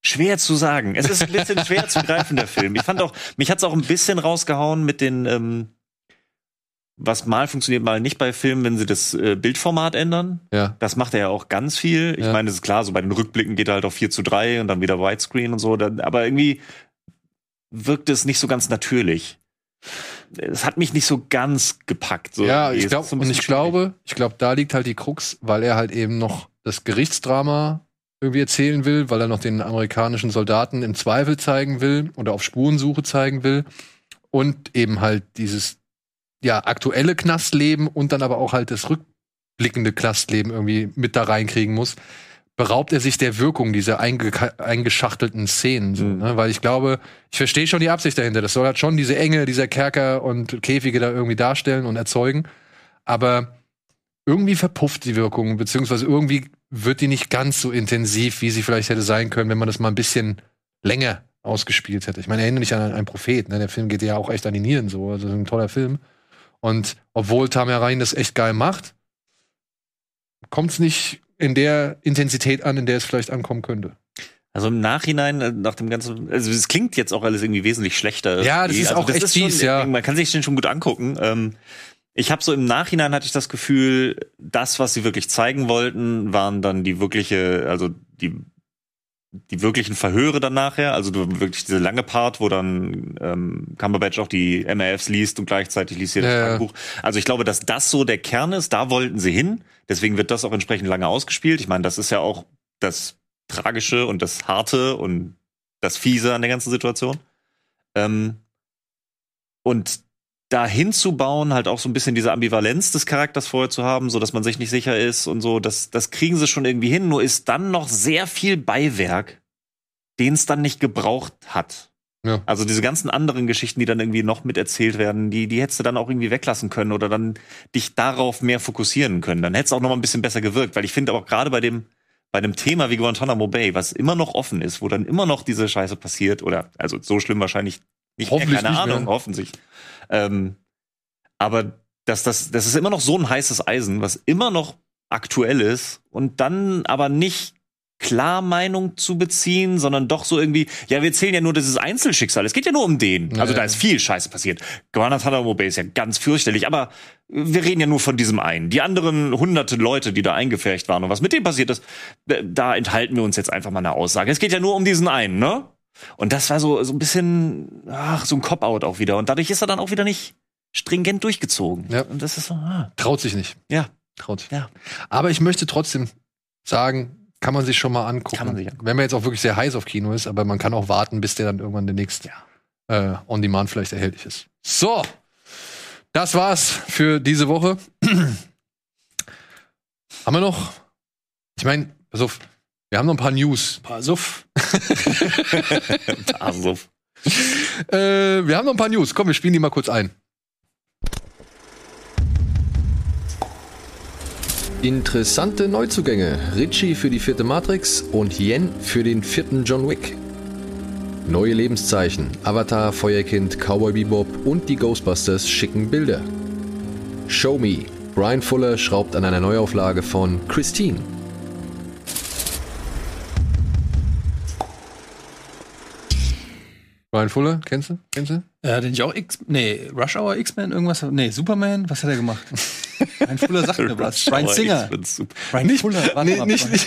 Schwer zu sagen. Es ist ein bisschen schwer zu greifen, der Film. Ich fand auch, mich hat's auch ein bisschen rausgehauen mit den, was mal funktioniert, mal nicht bei Filmen, wenn sie das Bildformat ändern. Ja. Das macht er ja auch ganz viel. Ich meine, das ist klar, so bei den Rückblicken geht er halt auf 4:3 und dann wieder Widescreen und so. Aber irgendwie wirkt es nicht so ganz natürlich. Es hat mich nicht so ganz gepackt. So. Ja, ich glaube, da liegt halt die Krux, weil er halt eben noch das Gerichtsdrama irgendwie erzählen will, weil er noch den amerikanischen Soldaten im Zweifel zeigen will oder auf Spurensuche zeigen will und eben halt dieses aktuelle Knastleben und dann aber auch halt das rückblickende Knastleben irgendwie mit da reinkriegen muss, beraubt er sich der Wirkung dieser eingeschachtelten Szenen. So, ne? Weil ich glaube, ich verstehe schon die Absicht dahinter. Das soll halt schon diese Enge, dieser Kerker und Käfige da irgendwie darstellen und erzeugen. Aber irgendwie verpufft die Wirkung, beziehungsweise irgendwie wird die nicht ganz so intensiv, wie sie vielleicht hätte sein können, wenn man das mal ein bisschen länger ausgespielt hätte. Ich meine, erinnere mich an einen Prophet, ne? Der Film geht ja auch echt an die Nieren so. Also das ist ein toller Film. Und obwohl Tamara Rein das echt geil macht, kommt es nicht in der Intensität an, in der es vielleicht ankommen könnte. Also im Nachhinein, nach dem ganzen, also es klingt jetzt auch alles irgendwie wesentlich schlechter. Ja, das ist auch echt fies, ja. Man kann sich den schon gut angucken. Ich habe so im Nachhinein hatte ich das Gefühl, das, was sie wirklich zeigen wollten, waren dann die wirklichen Verhöre dann nachher, also wirklich diese lange Part, wo dann Cumberbatch auch die MRFs liest und gleichzeitig liest hier das Tagebuch. Also ich glaube, dass das so der Kern ist, da wollten sie hin, deswegen wird das auch entsprechend lange ausgespielt. Ich meine, das ist ja auch das Tragische und das Harte und das Fiese an der ganzen Situation. Und da hinzubauen, halt auch so ein bisschen diese Ambivalenz des Charakters vorher zu haben, so dass man sich nicht sicher ist und so, das kriegen sie schon irgendwie hin, nur ist dann noch sehr viel Beiwerk, den es dann nicht gebraucht hat. Ja. Also diese ganzen anderen Geschichten, die dann irgendwie noch miterzählt werden, die hättest du dann auch irgendwie weglassen können oder dann dich darauf mehr fokussieren können. Dann hätte es auch noch mal ein bisschen besser gewirkt, weil ich finde auch gerade bei dem Thema wie Guantanamo Bay, was immer noch offen ist, wo dann immer noch diese Scheiße passiert, oder also so schlimm wahrscheinlich nicht mehr, keine Ahnung, hoffentlich. Aber das ist immer noch so ein heißes Eisen, was immer noch aktuell ist und dann aber nicht klar Meinung zu beziehen, sondern doch so irgendwie, ja, wir erzählen ja nur dieses Einzelschicksal. Es geht ja nur um den. Also da ist viel Scheiße passiert. Guantanamo Bay ist ja ganz fürchterlich, aber wir reden ja nur von diesem einen. Die anderen hunderte Leute, die da eingepfercht waren und was mit dem passiert ist, da enthalten wir uns jetzt einfach mal eine Aussage. Es geht ja nur um diesen einen, ne? Und das war so ein bisschen, so ein Cop-Out auch wieder. Und dadurch ist er dann auch wieder nicht stringent durchgezogen. Ja. Und das ist so, Traut sich nicht. Ja. Traut sich. Ja. Aber ich möchte trotzdem sagen, kann man sich schon mal angucken. Wenn man jetzt auch wirklich sehr heiß auf Kino ist, aber man kann auch warten, bis der dann irgendwann demnächst on demand vielleicht erhältlich ist. So. Das war's für diese Woche. Haben wir noch? Ich meine, pass auf. Wir haben noch ein paar News. Suff. Wir haben noch ein paar News. Komm, wir spielen die mal kurz ein. Interessante Neuzugänge. Ritchie für die 4. Matrix und Yen für den 4. John Wick. Neue Lebenszeichen. Avatar, Feuerkind, Cowboy Bebop und die Ghostbusters schicken Bilder. Show Me. Brian Fuller schraubt an einer Neuauflage von Christine. Brian Fuller, kennst du? Den ich auch Rush Hour, X-Men, irgendwas. Nee, Superman, was hat er gemacht? Brian Fuller sagt mir was. Brian Singer. Brian Fuller. Nicht.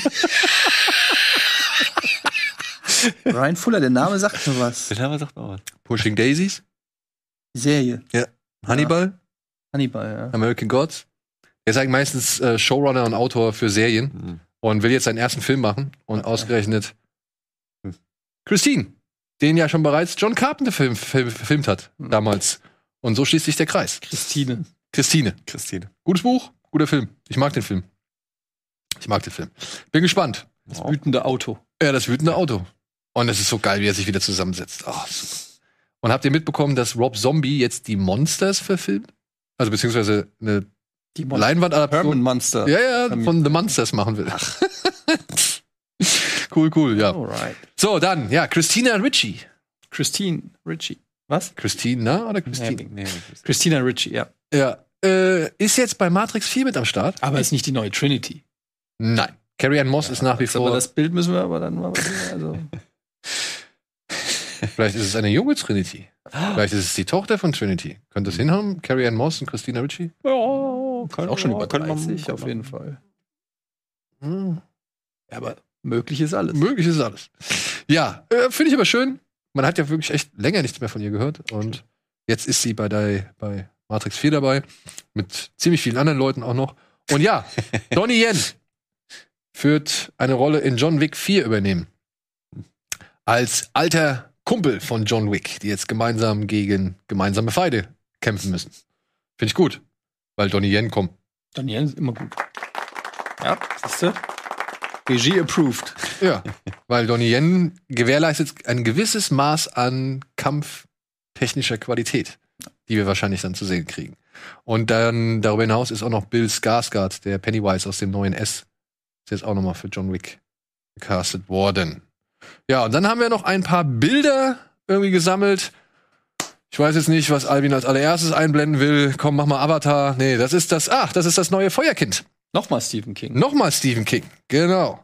Brian Fuller, der Name sagt mir was. Der Name sagt mir was. Pushing Daisies. Die Serie. Ja. Hannibal. Ja. American Gods. Er ist eigentlich meistens Showrunner und Autor für Serien und will jetzt seinen ersten Film machen und ausgerechnet Christine, den ja schon bereits John Carpenter verfilmt hat damals. Und so schließt sich der Kreis. Christine. Gutes Buch, guter Film. Ich mag den Film. Bin gespannt. Das wütende Auto. Ja, das wütende Auto. Und es ist so geil, wie er sich wieder zusammensetzt. Oh, super. Und habt ihr mitbekommen, dass Rob Zombie jetzt die Monsters verfilmt? Also beziehungsweise eine Leinwandadaption. Herman Monster. Ja, von The Monsters machen will. Cool, ja. Alright. So, dann, Christina Ritchie. Christine Ritchie. Was? Christina oder Christine? Nee. Christina Ritchie, ja. Ja. Ist jetzt bei Matrix 4 mit am Start. Aber ist nicht die neue Trinity. Nein. Carrie Ann Moss ist nach wie vor. Aber das Bild müssen wir aber dann mal. Also. Vielleicht ist es eine junge Trinity. Vielleicht ist es die Tochter von Trinity. Könnte es hinhauen? Carrie Ann Moss und Christina Ricci? Ja, auch schon über 30 auf jeden Fall. Ja, aber möglich ist alles. Möglich ist alles. Ja, finde ich aber schön. Man hat ja wirklich echt länger nichts mehr von ihr gehört. Und jetzt ist sie bei Matrix 4 dabei. Mit ziemlich vielen anderen Leuten auch noch. Und ja, Donnie Yen wird eine Rolle in John Wick 4 übernehmen. Als alter Kumpel von John Wick, die jetzt gemeinsam gegen gemeinsame Feinde kämpfen müssen. Finde ich gut, weil Donnie Yen kommt. Donnie Yen ist immer gut. Ja, siehst du? Regie approved. Ja, weil Donnie Yen gewährleistet ein gewisses Maß an kampftechnischer Qualität, die wir wahrscheinlich dann zu sehen kriegen. Und dann darüber hinaus ist auch noch Bill Skarsgård, der Pennywise aus dem neuen S, ist jetzt auch nochmal für John Wick gecastet worden. Ja, und dann haben wir noch ein paar Bilder irgendwie gesammelt. Ich weiß jetzt nicht, was Albin als allererstes einblenden will. Komm, mach mal Avatar. Nee, das ist das neue Feuerkind. Nochmal Stephen King. Nochmal Stephen King, genau.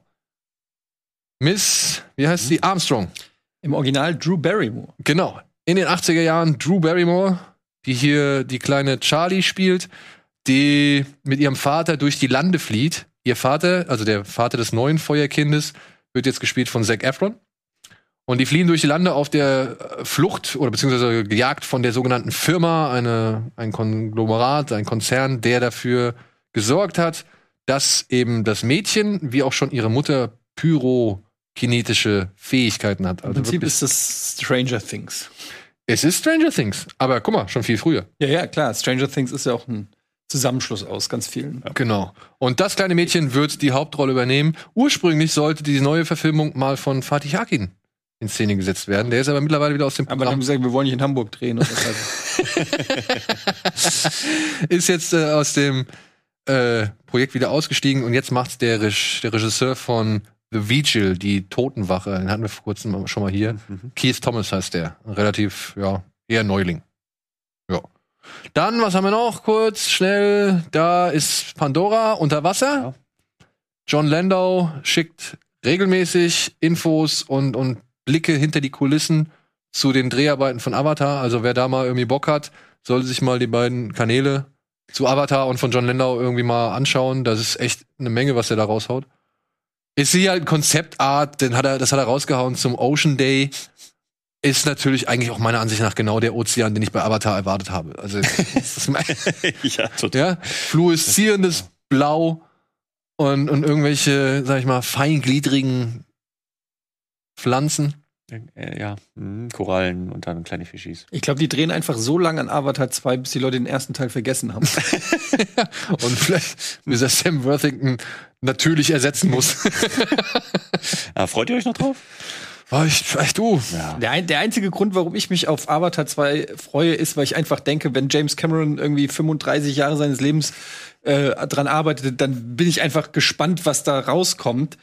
Miss, wie heißt sie? Armstrong. Im Original Drew Barrymore. Genau. In den 80er Jahren Drew Barrymore, die hier die kleine Charlie spielt, die mit ihrem Vater durch die Lande flieht. Ihr Vater, also der Vater des neuen Feuerkindes, wird jetzt gespielt von Zac Efron. Und die fliehen durch die Lande auf der Flucht oder beziehungsweise gejagt von der sogenannten Firma, ein Konglomerat, ein Konzern, der dafür gesorgt hat, dass eben das Mädchen, wie auch schon ihre Mutter, pyrokinetische Fähigkeiten hat. Also im Prinzip ist das Stranger Things. Es ist Stranger Things, aber guck mal, schon viel früher. Ja, klar. Stranger Things ist ja auch ein Zusammenschluss aus ganz vielen. Genau. Und das kleine Mädchen wird die Hauptrolle übernehmen. Ursprünglich sollte die neue Verfilmung mal von Fatih Akin in Szene gesetzt werden. Der ist aber mittlerweile wieder aus dem Programm. Aber dann haben sie gesagt, wir wollen nicht in Hamburg drehen. Ist jetzt aus dem Projekt wieder ausgestiegen und jetzt macht's der Regisseur von The Vigil, die Totenwache. Den hatten wir vor kurzem schon mal hier. Keith Thomas heißt der. Relativ, eher Neuling. Ja. Dann, was haben wir noch? Kurz, schnell. Da ist Pandora unter Wasser. Ja. John Landau schickt regelmäßig Infos und Blicke hinter die Kulissen zu den Dreharbeiten von Avatar. Also wer da mal irgendwie Bock hat, sollte sich mal die beiden Kanäle zu Avatar und von John Landau irgendwie mal anschauen. Das ist echt eine Menge, was er da raushaut. Ist hier halt Konzeptart, das hat er rausgehauen zum Ocean Day. Ist natürlich eigentlich auch meiner Ansicht nach genau der Ozean, den ich bei Avatar erwartet habe. Also ja, total. Ja, fluoreszierendes Blau und irgendwelche, sag ich mal, feingliedrigen Pflanzen. Ja, Korallen und dann kleine Fischis. Ich glaube, die drehen einfach so lange an Avatar 2, bis die Leute den ersten Teil vergessen haben. Und vielleicht bis er Sam Worthington natürlich ersetzen muss. Freut ihr euch noch drauf? Du. Ja. Der einzige Grund, warum ich mich auf Avatar 2 freue, ist, weil ich einfach denke, wenn James Cameron irgendwie 35 Jahre seines Lebens dran arbeitet, dann bin ich einfach gespannt, was da rauskommt.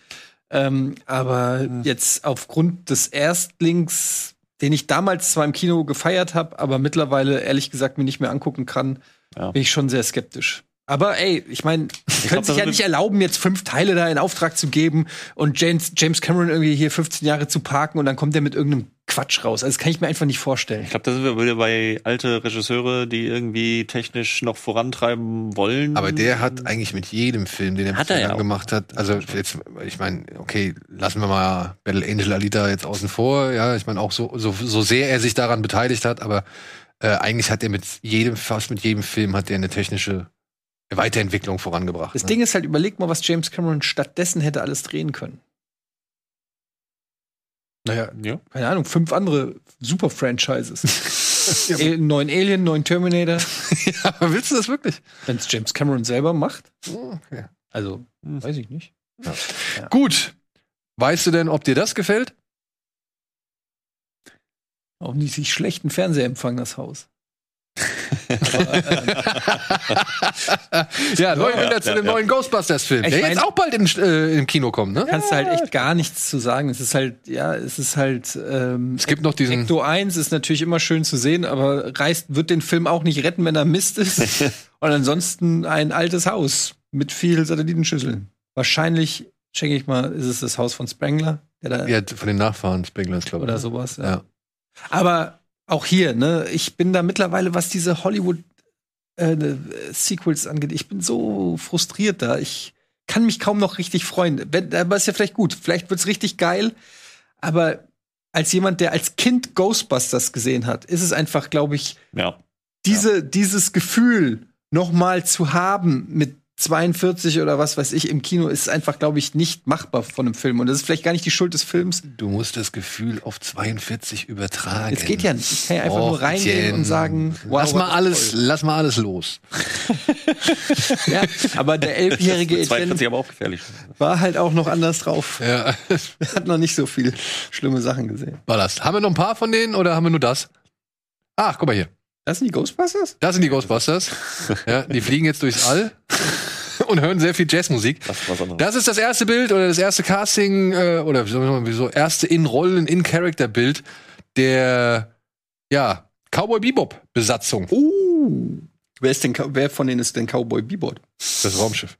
Aber jetzt aufgrund des Erstlings, den ich damals zwar im Kino gefeiert habe, aber mittlerweile ehrlich gesagt mir nicht mehr angucken kann, bin ich schon sehr skeptisch. Aber ey, ich meine, die können sich ja nicht erlauben, jetzt 5 Teile da in Auftrag zu geben und James Cameron irgendwie hier 15 Jahre zu parken und dann kommt der mit irgendeinem Quatsch raus. Also das kann ich mir einfach nicht vorstellen. Ich glaube, da sind wir wieder bei alte Regisseure, die irgendwie technisch noch vorantreiben wollen. Aber der hat eigentlich mit jedem Film, den er gemacht hat, also jetzt, ich meine, okay, lassen wir mal Battle Angel Alita jetzt außen vor, ja, ich meine auch so sehr er sich daran beteiligt hat, aber eigentlich hat er fast mit jedem Film hat er eine technische Weiterentwicklung vorangebracht. Das Ding ist halt, überleg mal, was James Cameron stattdessen hätte alles drehen können. Naja, keine Ahnung, 5 andere Super-Franchises. Einen neuen Alien, neuen Terminator. Ja, aber willst du das wirklich? Wenn es James Cameron selber macht? Okay. Also, weiß ich nicht. Ja. Gut. Weißt du denn, ob dir das gefällt? Auch nicht sich schlechten Fernsehempfang, das Haus. Ja, zu dem neuen Ghostbusters-Film, der jetzt auch bald im Kino kommt, ne? Kannst du halt echt gar nichts zu sagen. Es gibt noch diesen Ecto 1 ist natürlich immer schön zu sehen, aber wird den Film auch nicht retten, wenn er Mist ist. Und ansonsten ein altes Haus mit viel Satellitenschüsseln. Wahrscheinlich, check ich mal, ist es das Haus von Spengler? Von den Nachfahren Spenglers, glaube ich. Oder sowas, ja. Aber auch hier, ne, ich bin da mittlerweile, was diese Hollywood-Sequels angeht, ich bin so frustriert da. Ich kann mich kaum noch richtig freuen. Aber ist ja vielleicht gut. Vielleicht wird's richtig geil. Aber als jemand, der als Kind Ghostbusters gesehen hat, ist es einfach, glaube ich, dieses Gefühl noch mal zu haben mit 42 oder was weiß ich im Kino, ist einfach, glaube ich, nicht machbar von einem Film. Und das ist vielleicht gar nicht die Schuld des Films. Du musst das Gefühl auf 42 übertragen. Es geht ja nicht. Ich kann ja einfach nur reingehen und sagen, wow, lass mal alles los. Ja, aber der 11-jährige Etienne aber auch gefährlich. War halt auch noch anders drauf. Ja. Hat noch nicht so viel schlimme Sachen gesehen. Ballast. Haben wir noch ein paar von denen oder haben wir nur das? Ach, guck mal hier. Das sind die Ghostbusters? Das sind die Ghostbusters. Ja, die fliegen jetzt durchs All und hören sehr viel Jazzmusik. Das ist das erste Bild oder das erste Casting oder wieso erste In-Rollen-In-Character-Bild der Cowboy Bebop-Besatzung. Wer von denen ist denn Cowboy Bebop? Das Raumschiff.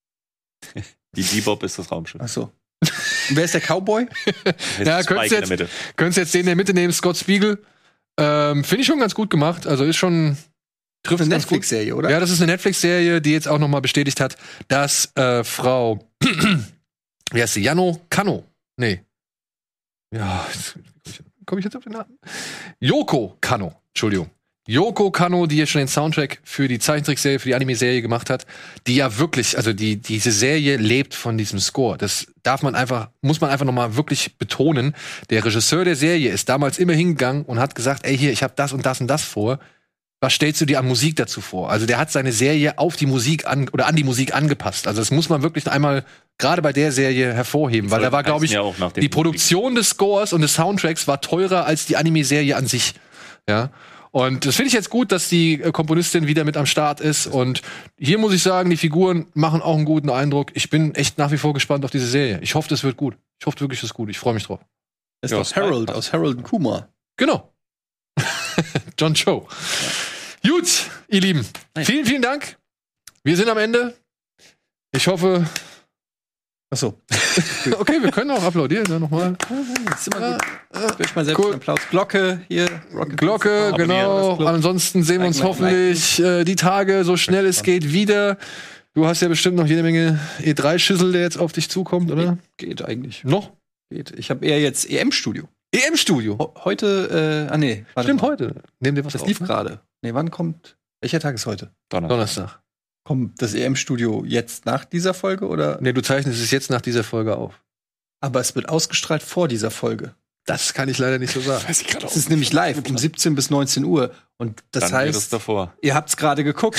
Die Bebop ist das Raumschiff. Ach so. Und wer ist der Cowboy? Ja, könntest jetzt den in der Mitte nehmen, Scott Spiegel. Finde ich schon ganz gut gemacht. Also ist schon trifft eine Netflix-Serie, oder? Ja, das ist eine Netflix-Serie, die jetzt auch noch mal bestätigt hat, dass Frau wie heißt sie? Yano Kanno. Nee. Ja, komme ich jetzt auf den Namen? Yoko Kanno. Entschuldigung. Yoko Kanno, die ja schon den Soundtrack für die Zeichentrickserie, für die Anime-Serie gemacht hat, die ja wirklich, also diese Serie lebt von diesem Score. Das muss man einfach noch mal wirklich betonen. Der Regisseur der Serie ist damals immer hingegangen und hat gesagt, ey, hier, ich habe das und das und das vor. Was stellst du dir an Musik dazu vor? Also der hat seine Serie auf die Musik an die Musik angepasst. Also das muss man wirklich einmal gerade bei der Serie hervorheben, weil da war, glaube ich, die Produktion des Scores und des Soundtracks war teurer als die Anime-Serie an sich. Ja. Und das finde ich jetzt gut, dass die Komponistin wieder mit am Start ist. Und hier muss ich sagen, die Figuren machen auch einen guten Eindruck. Ich bin echt nach wie vor gespannt auf diese Serie. Ich hoffe, das wird gut. Ich hoffe wirklich, das ist gut. Ich freue mich drauf. Das ist aus Harold und Kumar. Genau. John Cho. Ja. Gut, ihr Lieben. Vielen, vielen Dank. Wir sind am Ende. Ich hoffe. Achso. Okay, wir können auch applaudieren, ne, nochmal. Ist immer gut. Ich mal selbst einen Applaus. Glocke hier. Glocke, genau. Ansonsten sehen wir uns hoffentlich die Tage, so schnell es geht, wieder. Du hast ja bestimmt noch jede Menge E3-Schüssel, der jetzt auf dich zukommt, oder? Geht eigentlich. Noch? Geht. Ich habe eher jetzt EM-Studio. EM-Studio? Heute, nee. Stimmt, heute. Nehmen wir was das auf, lief ne? gerade. Nee, wann kommt? Welcher Tag ist heute? Donnerstag. Kommt das EM-Studio jetzt nach dieser Folge, oder? Nee, du zeichnest es jetzt nach dieser Folge auf. Aber es wird ausgestrahlt vor dieser Folge. Das kann ich leider nicht so sagen. Es ist nämlich live um 17 bis 19 Uhr. Und das dann heißt, davor. Ihr habt's gerade geguckt.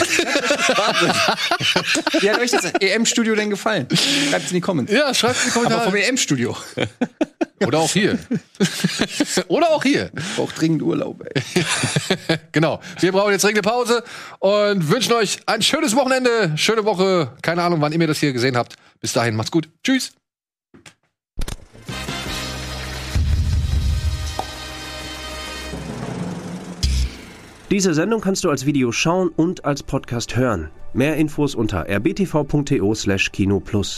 Wie hat euch das EM-Studio denn gefallen? Schreibt es in die Comments. Ja, schreibt in die Kommentare. Aber vom EM-Studio. Oder auch hier. Oder auch hier. Ich brauche dringend Urlaub, ey. Genau. Wir brauchen jetzt dringende Pause und wünschen euch ein schönes Wochenende, schöne Woche. Keine Ahnung, wann ihr das hier gesehen habt. Bis dahin, macht's gut. Tschüss. Diese Sendung kannst du als Video schauen und als Podcast hören. Mehr Infos unter rbtv.to/kinoplus.